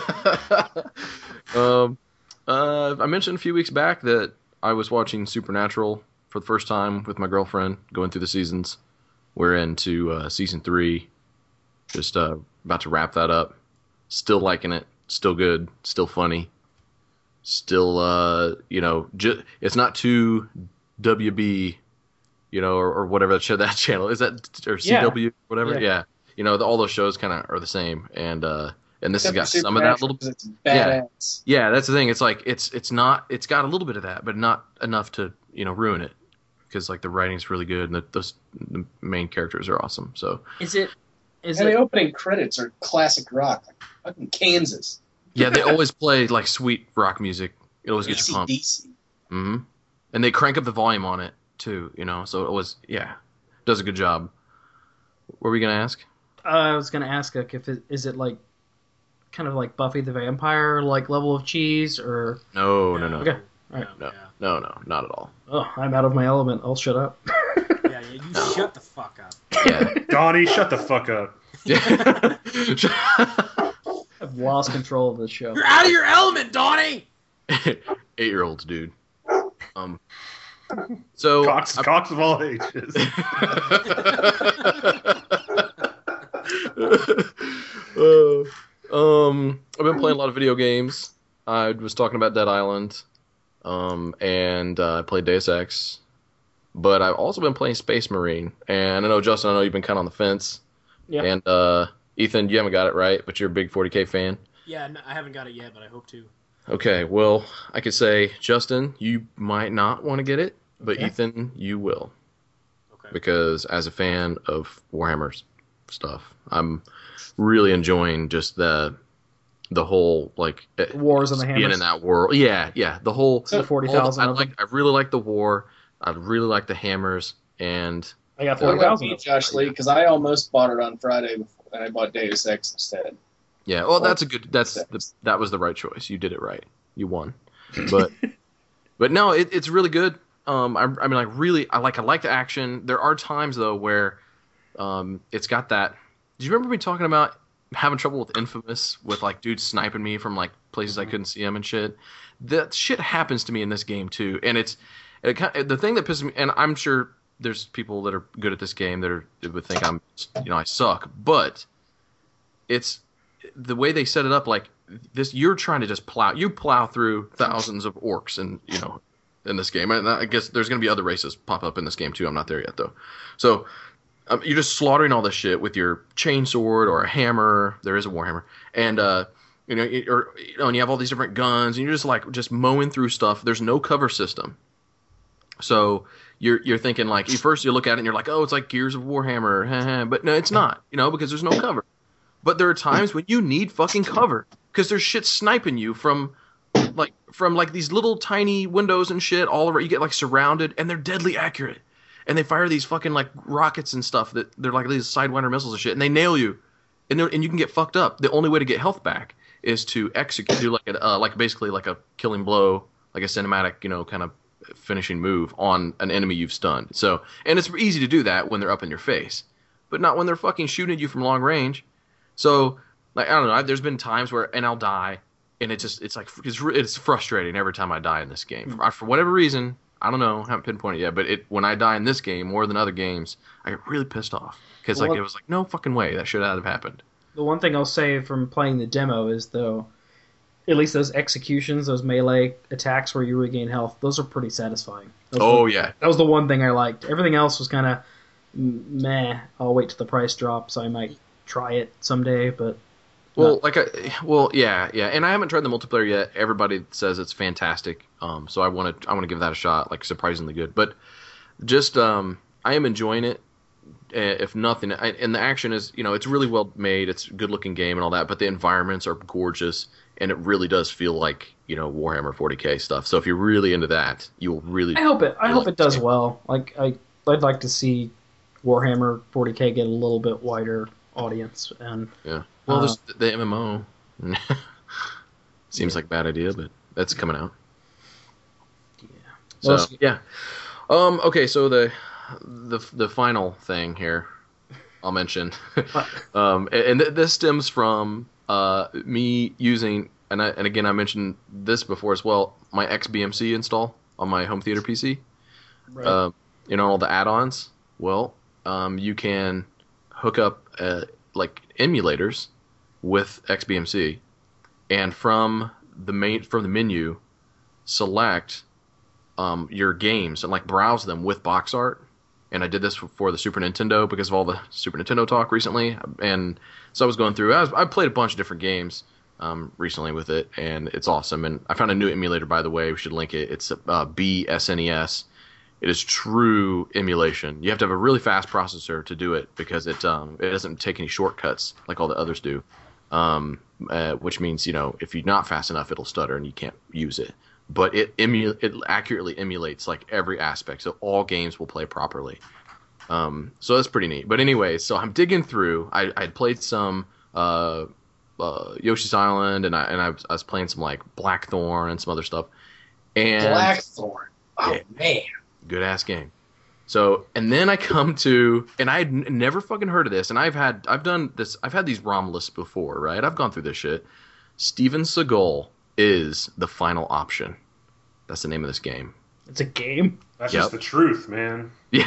um, uh, I mentioned a few weeks back that I was watching Supernatural for the first time with my girlfriend, going through the seasons. We're into uh, season three. Just uh, about to wrap that up. Still liking it. Still good. Still funny. Still, uh, you know, ju- it's not too W B, you know, or, or whatever that show that channel is. That or C W, whatever. Yeah. Yeah. You know, the, all those shows kind of are the same, and uh, and this has got Except for some of that Supernatural, little. 'cause It's Yeah. badass. Yeah, that's the thing. It's like it's it's not it's got a little bit of that, but not enough to you know ruin it, because like the writing's really good and the, those the main characters are awesome. So Is it? Is And the it? opening credits are classic rock, like fucking Kansas. yeah, they always play like sweet rock music. It always gets you pumped. A C D C. hmm And they crank up the volume on it too. You know, so it was yeah, does a good job. What were we gonna ask? Uh, I was gonna ask like, if it is it like kind of like Buffy the Vampire like level of cheese or No, no, no, okay. All right. no, Yeah. no, no, not at all. Oh, I'm out of my element. I'll shut up. Yeah, yeah, you shut the fuck up. Yeah, Donnie, shut the fuck up. yeah. I've lost control of this show. You're out of your element, Donnie! Eight-year-olds, dude. Um. So Cox, I- Cox of all ages. Uh, um, I've been playing a lot of video games. I was talking about Dead Island, um, and uh, I played Deus Ex. But I've also been playing Space Marine, and I know Justin, I know you've been kind of on the fence. Yeah. And uh, Ethan, you haven't got it right, but you're a big forty K fan. Yeah, no, I haven't got it yet, but I hope to. Okay, well, I could say, Justin, you might not want to get it, but Okay. Ethan, you will. Okay. Because as a fan of Warhammer stuff, I'm really enjoying just the the whole like eh, Wars on the being Hammers. in that world. Yeah, yeah, the whole The forty all the- thousand I of like. them. I really like the war. I really like the hammers, and I got What forty about thousand. me, Josh Lee? Because I almost bought it on Friday before, and I bought Deus Ex instead. yeah. Well, that's a good. That's the, that was the right choice. You did it right. You won. But but no, it, it's really good. Um, I, I mean, like really, I like I like the action. There are times though where um, it's got that. Do you remember me talking about having trouble with Infamous with like dudes sniping me from like places I couldn't see them and shit? That shit happens to me in this game too, and it's it, the thing that pisses me. And I'm sure there's people that are good at this game that are that would think I'm, you know, I suck, but it's the way they set it up. Like this, you're trying to just plow. You plow through thousands of orcs, and you know, in this game. And I guess there's going to be other races pop up in this game too. I'm not there yet though. So um, you're just slaughtering all this shit with your chainsword or a hammer. There is a warhammer, and uh, you know, or you know, and you have all these different guns, and you're just like just mowing through stuff. There's no cover system, so you're you're thinking like you first you look at it and you're like, oh, it's like Gears of Warhammer, but no, it's not. You know, because there's no cover. But there are times when you need fucking cover because there's shit sniping you from like from like these little tiny windows and shit all over. You get like surrounded, and they're deadly accurate. And they fire these fucking like rockets and stuff that they're like these Sidewinder missiles and shit, and they nail you, and and you can get fucked up. The only way to get health back is to execute, do like a uh, like basically like a killing blow, like a cinematic, you know, kind of finishing move on an enemy you've stunned. So, and it's easy to do that when they're up in your face, but not when they're fucking shooting at you from long range. So, like, I don't know, there's been times where, and I'll die, and it just, it's like, it's, it's frustrating every time I die in this game. For, for whatever reason, I don't know, haven't pinpointed yet, but it when I die in this game more than other games, I get really pissed off. Because, well, like, it was like, no fucking way, that should have happened. The one thing I'll say from playing the demo is, though, at least those executions, those melee attacks where you regain health, those are pretty satisfying. Oh, the, yeah. That was the one thing I liked. Everything else was kind of meh. I'll wait till the price drops, so I might try it someday, but well, no. like I, well, yeah, yeah, and I haven't tried the multiplayer yet. Everybody says it's fantastic, um, so I want to, I want to give that a shot. Like surprisingly good, but just, um, I am enjoying it. If nothing, I, and the action is, you know, it's really well made. It's a good looking game and all that, but the environments are gorgeous, and it really does feel like, you know, Warhammer forty K stuff. So if you're really into that, you'll really. I hope it. I hope like it does game. well. Like I, I'd like to see Warhammer forty K get a little bit wider audience, and yeah, well, uh, there's the M M O. Seems yeah. like a bad idea, but that's coming out. Yeah. So well, yeah. Um. Okay. So the the the final thing here, I'll mention. um. And, and this stems from uh me using, and I, and again I mentioned this before as well. My X B M C install on my home theater P C. Right. Uh, you know, all the add-ons. Well, um, you can hook up uh, like emulators with X B M C, and from the main from the menu, select um, your games and like browse them with box art. And I did this for the Super Nintendo because of all the Super Nintendo talk recently, and so I was going through. I, was, I played a bunch of different games um, recently with it, and it's awesome. And I found a new emulator, by the way. We should link it. It's uh, B S N E S. It is true emulation. You have to have a really fast processor to do it because it um, it doesn't take any shortcuts like all the others do, um, uh, which means, you know, if you're not fast enough, it'll stutter and you can't use it. But it emu- it accurately emulates like every aspect, so all games will play properly. Um, so that's pretty neat. But anyway, so I'm digging through. I I played some uh, uh, Yoshi's Island, and I and I was, I was playing some like Blackthorn and some other stuff. And Blackthorn, oh yeah. man. Good ass game. So, and then I come to, and I had n- never fucking heard of this, and I've had, I've done this, I've had these ROM lists before, right? I've gone through this shit. Steven Seagal is the final option. That's the name of this game. It's a game? That's Yep. just the truth, man. Yeah.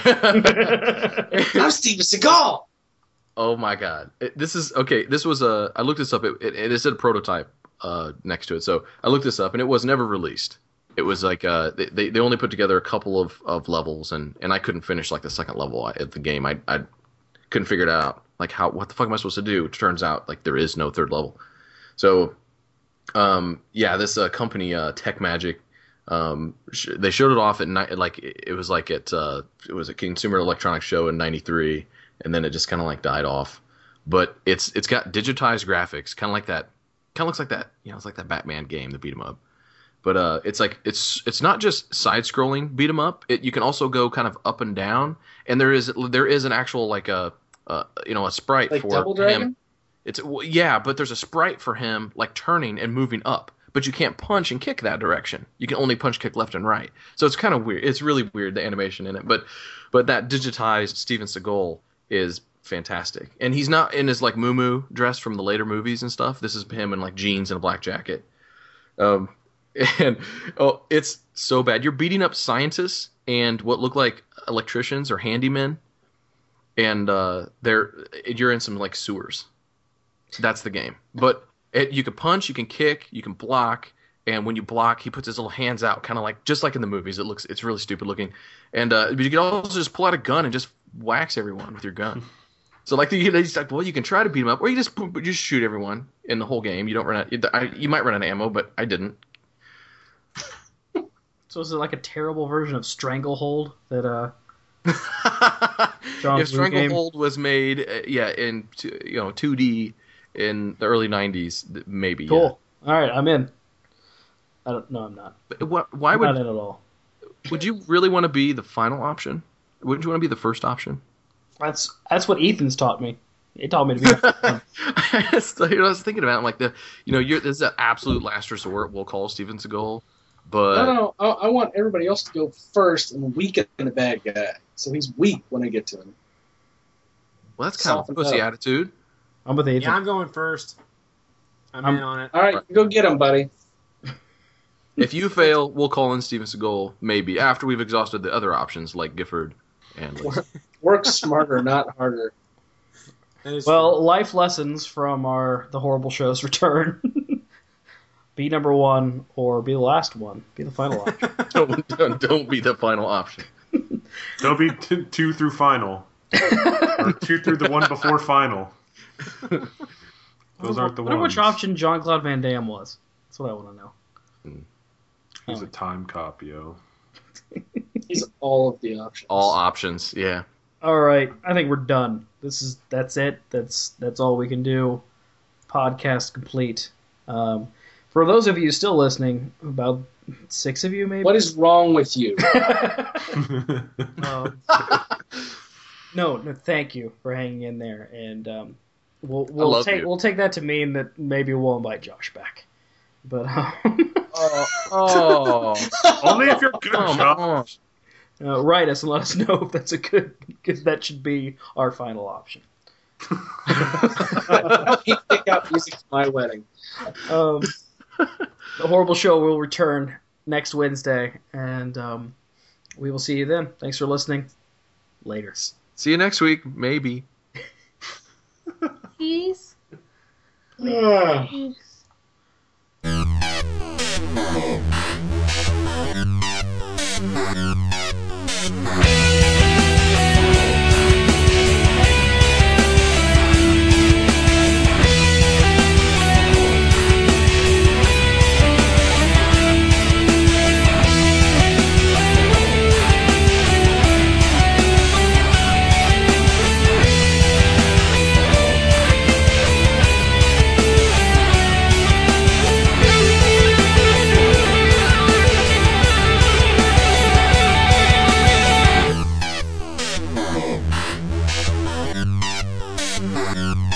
I'm Steven Seagal. Oh my god. It, this is, okay, this was a, I looked this up, it, it, it said a prototype uh, next to it, so I looked this up, and it was never released. It was like uh, they they only put together a couple of, of levels, and, and I couldn't finish like the second level at the game. I I couldn't figure it out. Like how what the fuck am I supposed to do? It turns out like there is no third level. So, um, yeah, this uh, company uh, Tech Magic, um, sh- they showed it off at night. Like it was like at uh, it was a Consumer Electronics Show in ninety-three, and then it just kind of like died off. But it's it's got digitized graphics, kind of like that. Kind of looks like that. You know, it's like that Batman game, the beat 'em up. But uh, it's like it's it's not just side-scrolling beat 'em up. It, you can also go kind of up and down, and there is there is an actual like a uh, you know a sprite Like for Double him. Dragon? It's well, yeah, but there's a sprite for him like turning and moving up. but you can't punch and kick that direction. You can only punch, kick left and right. So it's kind of weird. It's really weird, the animation in it. But but that digitized Steven Seagal is fantastic. And he's not in his like muumuu dress from the later movies and stuff. This is him in like jeans and a black jacket. Um, and oh, it's so bad. You're beating up scientists and what look like electricians or handymen, and uh, they're you're in some like sewers. That's the game. But it, you can punch, you can kick, you can block, and when you block, he puts his little hands out, kind of like just like in the movies. It looks it's really stupid looking, and uh, but you can also just pull out a gun and just wax everyone with your gun. So like the, he's like, well, you can try to beat him up, or you just you just shoot everyone in the whole game. You don't run out. I, you might run out of ammo, but I didn't. So is it like a terrible version of Stranglehold that uh? If Stranglehold was made, uh, yeah, in two, you know two D in the early nineties, maybe. Cool. Yeah. All right, I'm in. I don't. No, I'm not. But what, why I'm would not in at all? Would you really want to be the final option? Wouldn't you want to be the first option? That's that's what Ethan's taught me. He taught me to be. The first one. I was thinking about it, like the you know you're this is an absolute last resort. We'll call Steven Seagal. But no, no, no. I, I want everybody else to go first and weaken the bad guy, so he's weak when I get to him. Well, that's kind Soften of pussy up. attitude. I'm with Ethan. Yeah, I'm going first. I'm, I'm- in on it. All right, go get him, buddy. If you fail, we'll call in Steven Seagal maybe after we've exhausted the other options like Gifford and. Like, Work smarter, not harder. That is Well, life lessons from our the horrible show's return. Be number one or be the last one. Be the final option. don't, don't don't be the final option. Don't be t- two through final. Or two through the one before final. Those aren't the I wonder ones. which option John Claude Van Damme was. That's what I want to know. He's a time cop, yo. He's all of the options. All options, yeah. All right, I think we're done. This is that's it. That's that's all we can do. Podcast complete. Um, for those of you still listening, about six of you maybe. What is wrong with you? Um, no, no, thank you for hanging in there, and um, we'll we'll love take you. we'll take that to mean that maybe we'll invite Josh back. But um, Oh, oh, Only if you're good, come Josh. on. uh, write us and let us know if that's a good, if that should be our final option. He pick out music for my wedding. Um, the horrible show will return next Wednesday, and um, we will see you then. Thanks for listening. Later. See you next week, maybe. Please. Ugh. Thanks. Thank you.